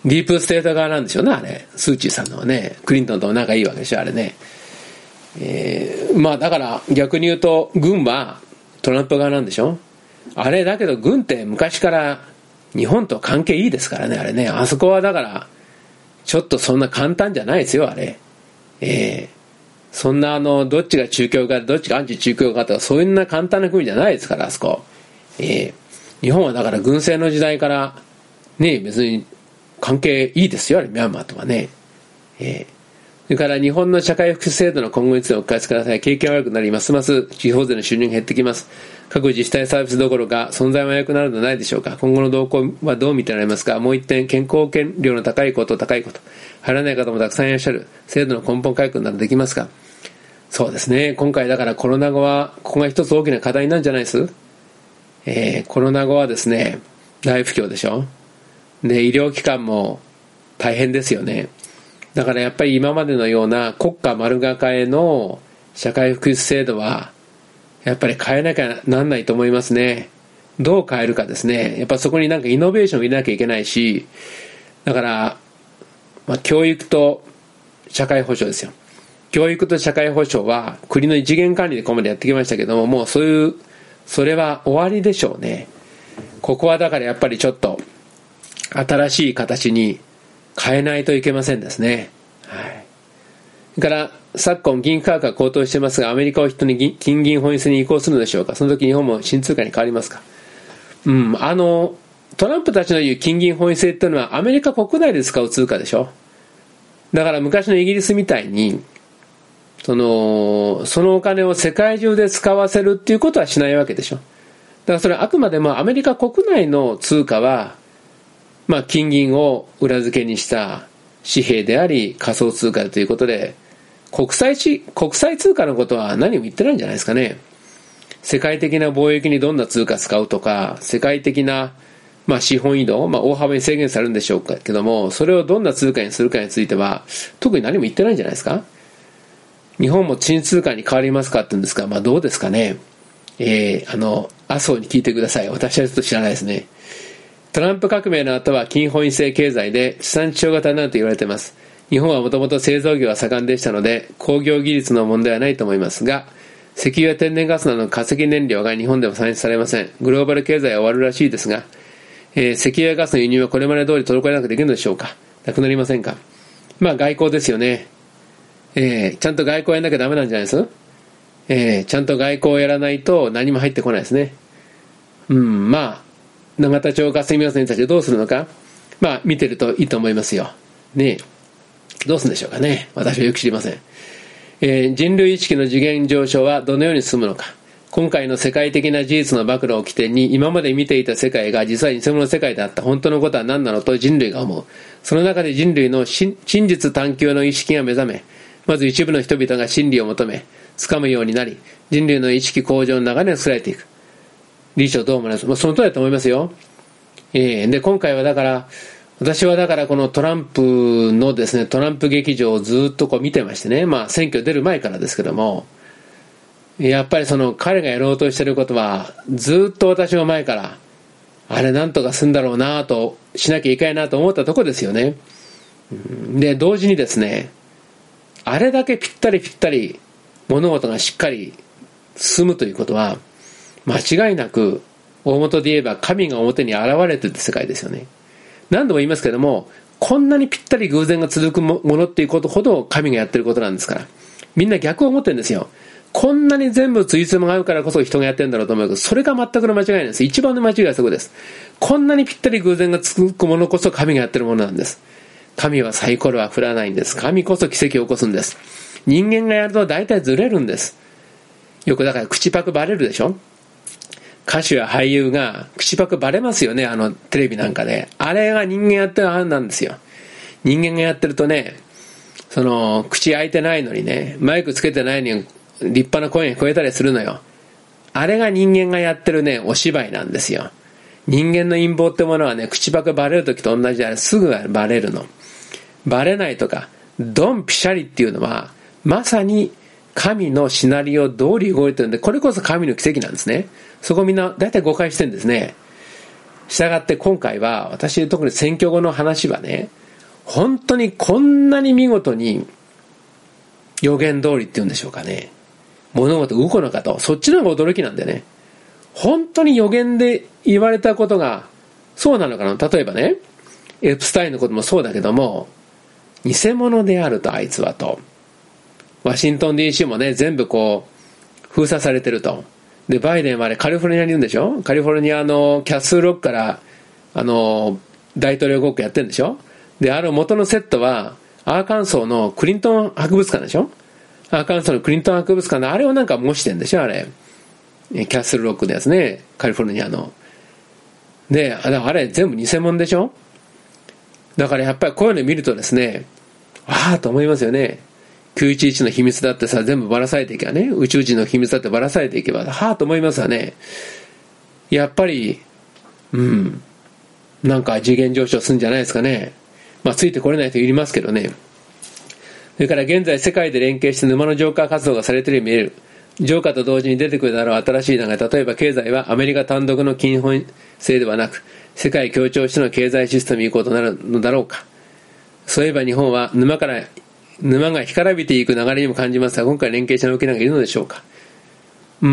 ディープステート側なんでしょうね、あれ。スーチーさんのはね。クリントンとも仲いいわけでしょ、あれね。えー、まあだから逆に言うと、軍はトランプ側なんでしょ。あれだけど軍って昔から日本と関係いいですからね、あれね。あそこはだから、ちょっとそんな簡単じゃないですよ、あれ。えー、そんなあの、どっちが中共か、どっちがアンチ中共かとか、そういうな簡単な国じゃないですから、あそこ。えー、日本はだから軍政の時代から、ね、別に関係いいですよ、あれ、ミャンマーとかね。えーそれから日本の社会福祉制度の今後についてお聞かせください。景気が悪くなりますます地方税の収入が減ってきます。各自治体サービスどころか存在も悪くなるのではないでしょうか。今後の動向はどう見てられますか。もう一点、健康保険料の高いこと高いこと入らない方もたくさんいらっしゃる。制度の根本改革などできますか。そうですね、今回だからコロナ後はここが一つ大きな課題なんじゃないです、えー、コロナ後はですね、大不況でしょ。で、医療機関も大変ですよね。だからやっぱり今までのような国家丸抱えの社会福祉制度はやっぱり変えなきゃなんないと思いますね。どう変えるかですね。やっぱそこになんかイノベーションを入れなきゃいけないし、だから、まあ、教育と社会保障ですよ。教育と社会保障は国の一元管理でここまでやってきましたけども、もうそういうそれは終わりでしょうね。ここはだからやっぱりちょっと新しい形に変えないといけませんですね。はい。それから昨今銀価格が高騰していますが、アメリカを筆頭に金銀本位制に移行するのでしょうか。その時日本も新通貨に変わりますか。うん、あのトランプたちの言う金銀本位制っていうのはアメリカ国内で使う通貨でしょ。だから昔のイギリスみたいにそのそのお金を世界中で使わせるっていうことはしないわけでしょ。だからそれはあくまでもアメリカ国内の通貨はまあ、金銀を裏付けにした紙幣であり仮想通貨ということで、国際し国際通貨のことは何も言ってないんじゃないですかね。世界的な貿易にどんな通貨使うとか、世界的な、まあ、資本移動、まあ、大幅に制限されるんでしょうけども、それをどんな通貨にするかについては特に何も言ってないんじゃないですか。日本も新通貨に変わりますかって言うんですが、まあ、どうですかね。えー、あの麻生に聞いてください。私はちょっと知らないですね。トランプ革命の後は金本位制経済で地産地消型になると言われています。日本はもともと製造業が盛んでしたので工業技術の問題はないと思いますが、石油や天然ガスなどの化石燃料が日本でも産出されません。グローバル経済は終わるらしいですが、えー、石油やガスの輸入はこれまで通り滞りなくできるのでしょうか。なくなりませんか。まあ外交ですよね。えー、ちゃんと外交やらなきゃダメなんじゃないです、えー、ちゃんと外交をやらないと何も入ってこないですね。うん、まあ永田町霞が関たちどうするのか、まあ見てるといいと思いますよ。ねえ、どうするんでしょうかね。私はよく知りません。えー、人類意識の次元上昇はどのように進むのか。今回の世界的な事実の暴露を起点に今まで見ていた世界が実は偽物の世界であった。本当のことは何なのと人類が思う。その中で人類の真実探求の意識が目覚め、まず一部の人々が真理を求め掴むようになり、人類の意識向上の流れが作られていく。理事長どう思いますか。まあ、その通りだと思いますよ。えー、で今回はだから私はだからこのトランプのですねトランプ劇場をずっとこう見てましてね、まあ選挙出る前からですけども、やっぱりその彼がやろうとしていることはずっと私も前からあれなんとかするんだろうなとしなきゃいけないなと思ったところですよね。で同時にですね、あれだけぴったりぴったり物事がしっかり進むということは間違いなく大元で言えば神が表に現れている世界ですよね。何度も言いますけども、こんなにぴったり偶然が続くものっていうことほど神がやってることなんですから、みんな逆を思ってるんですよ。こんなに全部ついつまが合うからこそ人がやってるんだろうと思うけど、それが全くの間違いなんです。一番の間違いはそこです。こんなにぴったり偶然が続くものこそ神がやってるものなんです。神はサイコロは振らないんです。神こそ奇跡を起こすんです。人間がやると大体ずれるんです。よくだから口パクバレるでしょ。歌手や俳優が口パクバレますよね、あのテレビなんかで。あれが人間やってるはずなんですよ。人間がやってるとね、その口開いてないのにね、マイクつけてないのに立派な声が聞こえたりするのよ。あれが人間がやってるねお芝居なんですよ。人間の陰謀ってものはね、口パクバレる時と同じであれ、すぐバレるの。バレないとかドンピシャリっていうのはまさに神のシナリオ通り動いてるんで、これこそ神の奇跡なんですね。そこみんな大体誤解してるんですね。 したがって今回は私特に選挙後の話はね、本当にこんなに見事に予言通りっていうんでしょうかね、物事動くのかと、そっちの方が驚きなんでね、本当に予言で言われたことがそうなのかな。例えばね、エプスタインのこともそうだけども、偽物であると、あいつはと、ワシントン ディーシー もね全部こう封鎖されてると。でバイデンはあれカリフォルニアにいるんでしょ。カリフォルニアのキャッスルロックからあの大統領ごっこやってるんでしょ。である元のセットはアーカンソーのクリントン博物館でしょ。アーカンソーのクリントン博物館であれをなんか模してるんでしょ、あれキャッスルロックのやつね、カリフォルニアの。であれ全部偽物でしょ。だからやっぱりこういうの見るとですね、ああと思いますよね。きゅういちいちの秘密だってさ、全部ばらされていけばね、宇宙人の秘密だってばらされていけば、はぁと思いますわね。やっぱり、うん、なんか次元上昇するんじゃないですかね。まあ、ついてこれない人いますけどね。それから現在世界で連携して沼の浄化活動がされているように見える。浄化と同時に出てくるだろう新しい流れ、例えば経済はアメリカ単独の金本性ではなく、世界協調しての経済システムに移行となるのだろうか。そういえば日本は沼から沼が干からびていく流れにも感じますが、今回連携者の沖縄がいるのでしょうか。うん、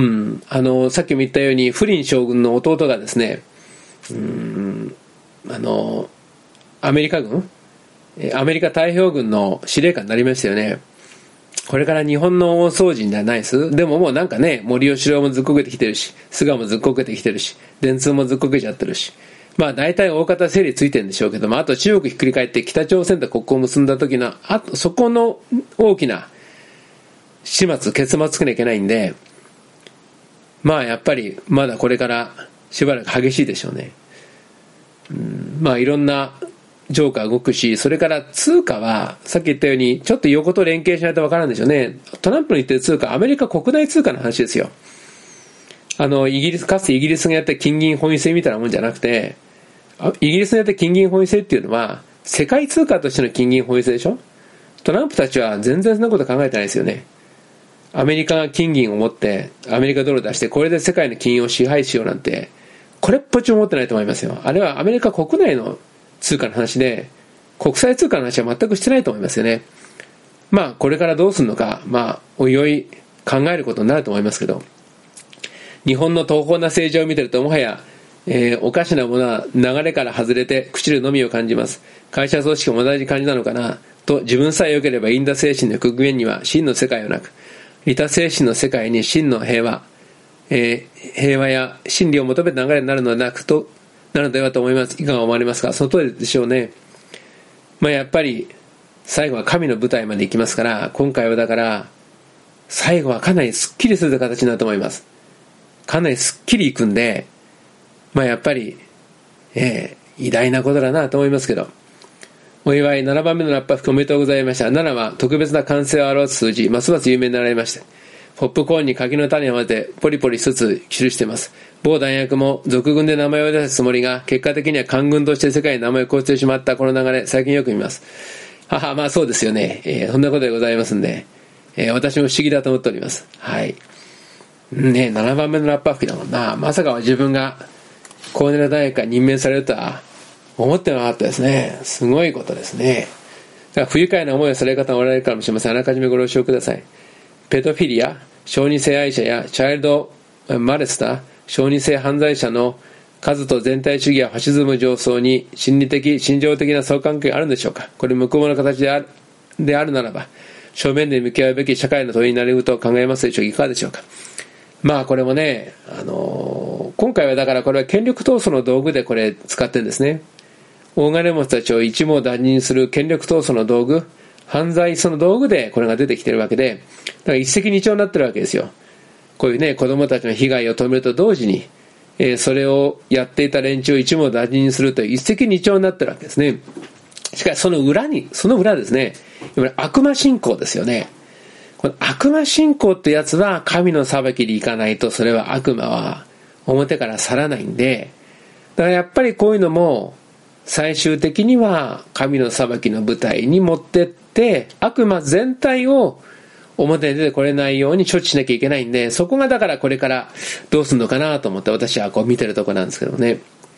あのさっきも言ったようにフリン将軍の弟がですね、うーんあのアメリカ軍アメリカ太平洋軍の司令官になりましたよね。これから日本の大掃除にならないです。でももうなんかね、森喜朗もずっこけてきてるし、菅もずっこけてきてるし、電通もずっこけちゃってるし、まあ大体大方整理ついてるんでしょうけども、あと中国ひっくり返って北朝鮮と国交を結んだ時のあとそこの大きな始末結末つけなきゃいけないんで、まあやっぱりまだこれからしばらく激しいでしょうね。うん、まあいろんなジョーカー動くし、それから通貨はさっき言ったようにちょっと横と連携しないと分からんでしょうね。トランプの言ってる通貨、アメリカ国内通貨の話ですよ。あのイギリスかつてイギリスがやった金銀本位制みたいなもんじゃなくて、イギリスがやった金銀本位制っていうのは世界通貨としての金銀本位制でしょ。トランプたちは全然そんなこと考えてないですよね。アメリカが金銀を持ってアメリカドルを出してこれで世界の金融を支配しようなんてこれっぽっちも思ってないと思いますよ。あれはアメリカ国内の通貨の話で国際通貨の話は全くしてないと思いますよね。まあこれからどうするのか、まあおいおい考えることになると思いますけど、日本の東方な政治を見てるともはや、えー、おかしなものは流れから外れて朽ちるのみを感じます。会社組織も同じ感じなのかなと、自分さえ良ければインダ精神の極限には真の世界はなく、利他精神の世界に真の平和、えー、平和や真理を求めて流れになるのではなくとなるのではと思います。いかが思われますか。その通りでしょうね。まあやっぱり最後は神の舞台まで行きますから、今回はだから最後はかなりすっきりする形になると思います。かなりすっきりいくんで、まあやっぱり、えー、偉大なことだなと思いますけど、お祝いななばんめのラッパ服おめでとうございました。ななは特別な完成を表す数字、ますます有名になられました。ポップコーンに柿の種を混ぜてポリポリしつつ記しています。某弾薬も俗軍で名前を出すつもりが結果的には官軍として世界に名前を公してしまったこの流れ、最近よく見ます。はは、まあそうですよね、えー、そんなことでございますんで、えー、私も不思議だと思っております。はいね、ななばんめのラッパー吹きだもんな。まさか自分がコーネル大学から任命されるとは思ってなかったですね。すごいことですね。だから不愉快な思いをされる方もおられるかもしれません。あらかじめご了承ください。ペドフィリア、小児性愛者やチャイルドマレスター、小児性犯罪者の数と全体主義やファシズム上層に心理的、心情的な相関係があるんでしょうか。これ無効な形である、であるならば正面で向き合うべき社会の問いになれると考えますでしょうか。いかがでしょうか。まあこれもね、あのー、今回はだからこれは権力闘争の道具でこれ使ってるんですね。大金持ちたちを一網打尽する権力闘争の道具、犯罪その道具でこれが出てきてるわけで、だから一石二鳥になってるわけですよ。こういうね、子供たちの被害を止めると同時に、えー、それをやっていた連中を一網打尽にするという一石二鳥になってるわけですね。しかしその裏に、その裏ですね、悪魔信仰ですよね。この悪魔信仰ってやつは神の裁きでいかないと、それは悪魔は表から去らないんで、だからやっぱりこういうのも最終的には神の裁きの舞台に持ってって悪魔全体を表に出てこれないように処置しなきゃいけないんで、そこがだからこれからどうするのかなと思って私はこう見てるところなんですけどね。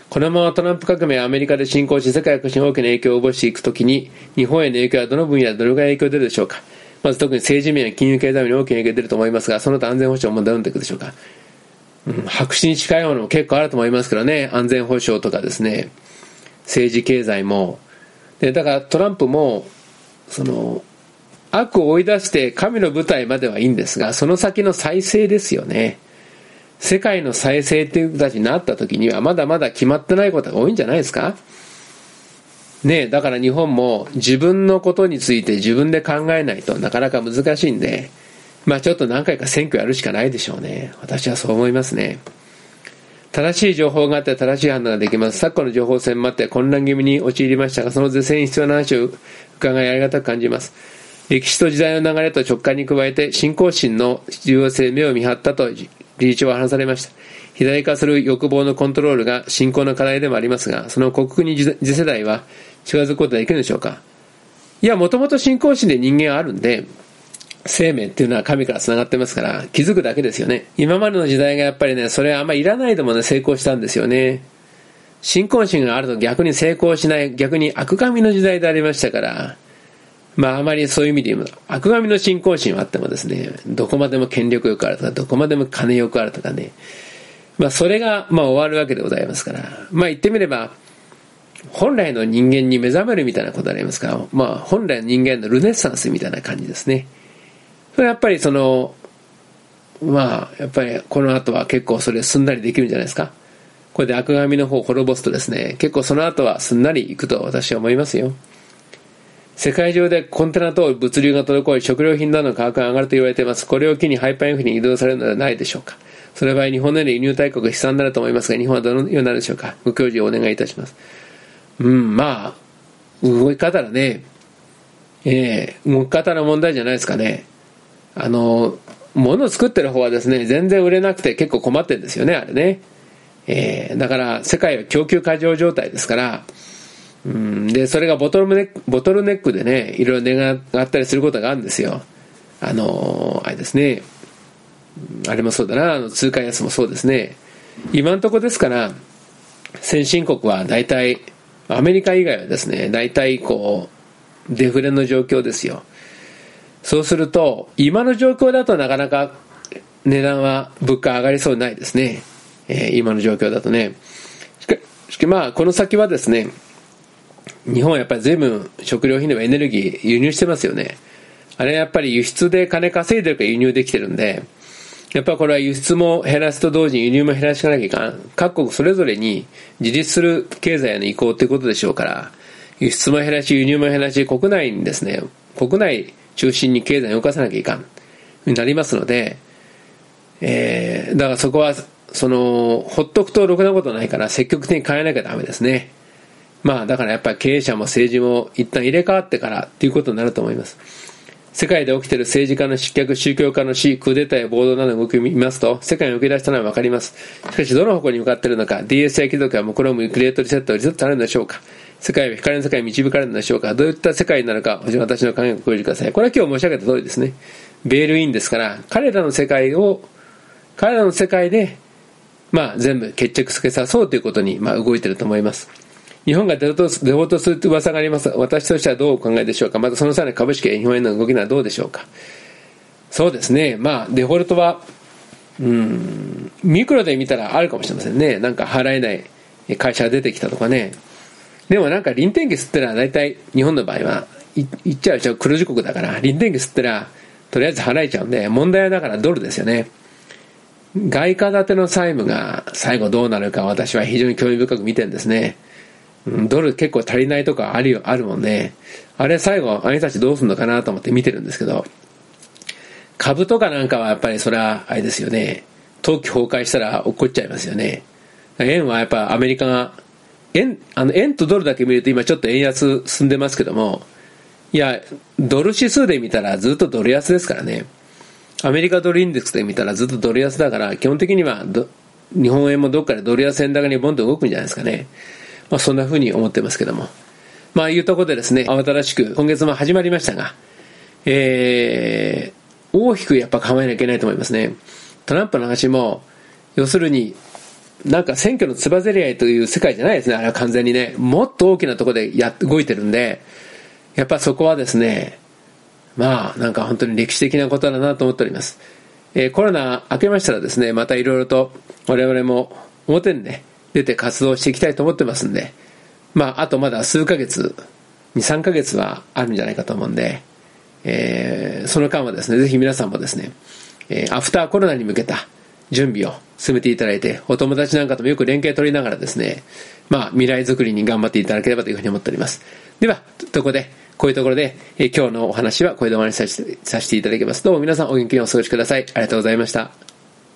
このままトランプ革命はアメリカで進行し世界各地に大きな影響を及ぼしていくときに、日本への影響はどの分野でどれぐらい影響が出るでしょうか。まず特に政治面や金融経済面に大きな影響が出ると思いますが、その他安全保障もどうなっていくでしょうか。うん、白紙に近いものも結構あると思いますけどね。安全保障とかですね、政治経済も。で、だからトランプも、その、悪を追い出して神の舞台まではいいんですが、その先の再生ですよね。世界の再生という形になった時にはまだまだ決まってないことが多いんじゃないですかね。えだから日本も自分のことについて自分で考えないとなかなか難しいんで、まあちょっと何回か選挙やるしかないでしょうね。私はそう思いますね。正しい情報があって正しい判断ができます。昨今の情報戦もあって混乱気味に陥りましたが、その是正に必要な話を伺いありがたく感じます。歴史と時代の流れと直感に加えて信仰心の重要性、目を見張ったと理事長は話されました。肥大化する欲望のコントロールが信仰の課題でもありますが、その克服に次世代は近づくことができるでしょうか。いや、もともと信仰心で人間はあるんで、生命っていうのは神から繋がってますから気づくだけですよね。今までの時代がやっぱりね、それはあんまりいらないでもね、成功したんですよね。信仰心があると逆に成功しない、逆に悪神の時代でありましたから、まああまりそういう意味で言うと、悪神の信仰心はあってもですね、どこまでも権力欲あるとか、どこまでも金欲あるとかね、まあそれがまあ終わるわけでございますから、まあ言ってみれば、本来の人間に目覚めるみたいなことでありますから、まあ本来の人間のルネッサンスみたいな感じですね。それやっぱりその、まあやっぱりこの後は結構それすんなりできるんじゃないですか。これで悪神の方を滅ぼすとですね、結構その後はすんなりいくと私は思いますよ。世界中でコンテナ等物流が滞り、食料品などの価格が上がると言われています。これを機にハイパーインフレに移動されるのではないでしょうか。その場合、日本のような輸入大国が悲惨になると思いますが、日本はどのようになるでしょうか。ご教授をお願いいたします。うん、まあ、動き方だね。ええー、動き方の問題じゃないですかね。あの、物を作ってる方はですね、全然売れなくて結構困ってるんですよね、あれね。えー、だから世界は供給過剰状態ですから、うん、でそれがボトルネック、ボトルネックでね、いろいろ値が上がったりすることがあるんですよ。あのあれですね、あれもそうだな、あの通貨安もそうですね。今のところですから先進国は大体アメリカ以外はですね、大体こうデフレの状況ですよ。そうすると今の状況だとなかなか値段は物価上がりそうにないですね、えー、今の状況だとね。しかしかまあこの先はですね、日本はやっぱり随分食料品でもエネルギー輸入してますよね。あれはやっぱり輸出で金稼いでるから輸入できてるんで、やっぱりこれは輸出も減らすと同時に輸入も減らしていかなきゃいかん。各国それぞれに自立する経済への移行ということでしょうから、輸出も減らし輸入も減らし、国内にですね、国内中心に経済を動かさなきゃいかんになりますので、えー、だからそこはそのほっとくとろくなことないから積極的に変えなきゃダメですね。まあだからやっぱり経営者も政治も一旦入れ替わってからっていうことになると思います。世界で起きている政治家の失脚、宗教家の死、クーデターや暴動などの動きを見ますと、世界に動き出したのは分かります。しかしどの方向に向かっているのか、ディーエス や貴族やモクロム、クリエイトリセット、リセットされるのでしょうか。世界は光の世界に導かれるのでしょうか。どういった世界になるか、私の考えをご教示ください。これは今日申し上げた通りですね。ベールインですから、彼らの世界を、彼らの世界で、まあ全部決着つけさそうということに、まあ動いていると思います。日本がデフォルトするという噂があります。私としてはどうお考えでしょうか。またその際の株式や日本円の動きなどどうでしょうか。そうですね。まあデフォルトは、うーん、ミクロで見たらあるかもしれませんね。なんか払えない会社が出てきたとかね。でもなんか臨転機吸ったら大体日本の場合は言っちゃうと黒字国だから臨転機吸ったらとりあえず払えちゃうんで、問題はだからドルですよね。外貨建ての債務が最後どうなるか私は非常に興味深く見てるんですね。ドル結構足りないとかあるよ、あるもんね。あれ最後あれたちどうするのかなと思って見てるんですけど、株とかなんかはやっぱりそれはあれですよね。投機崩壊したら落っこっちゃいますよね。円はやっぱアメリカが円、あの円とドルだけ見ると今ちょっと円安進んでますけども、いやドル指数で見たらずっとドル安ですからね。アメリカドルインデックスで見たらずっとドル安だから、基本的には日本円もどっかでドル安円高にボンと動くんじゃないですかね。まあそんな風に思ってますけども、まあいうところでですね、慌ただしく今月も始まりましたが、えー、大きくやっぱ考えなきゃいけないと思いますね。トランプの話も要するになんか選挙のつばぜり合いという世界じゃないですね。あれは完全にね、もっと大きなところでや動いてるんで、やっぱそこはですね、まあなんか本当に歴史的なことだなと思っております。えー、コロナ明けましたらですね、またいろいろと我々も表にね出て活動していきたいと思ってますんで、まああとまだ数ヶ月、に、さんかげつはあるんじゃないかと思うんで、えー、その間はですね、ぜひ皆さんもですね、えー、アフターコロナに向けた準備を進めていただいて、お友達なんかともよく連携取りながらですね、まあ未来づくりに頑張っていただければというふうに思っております。では、ここで、こういうところで、えー、今日のお話はこれで終わりにさせて、させていただきます。どうも皆さんお元気にお過ごしください。ありがとうございました。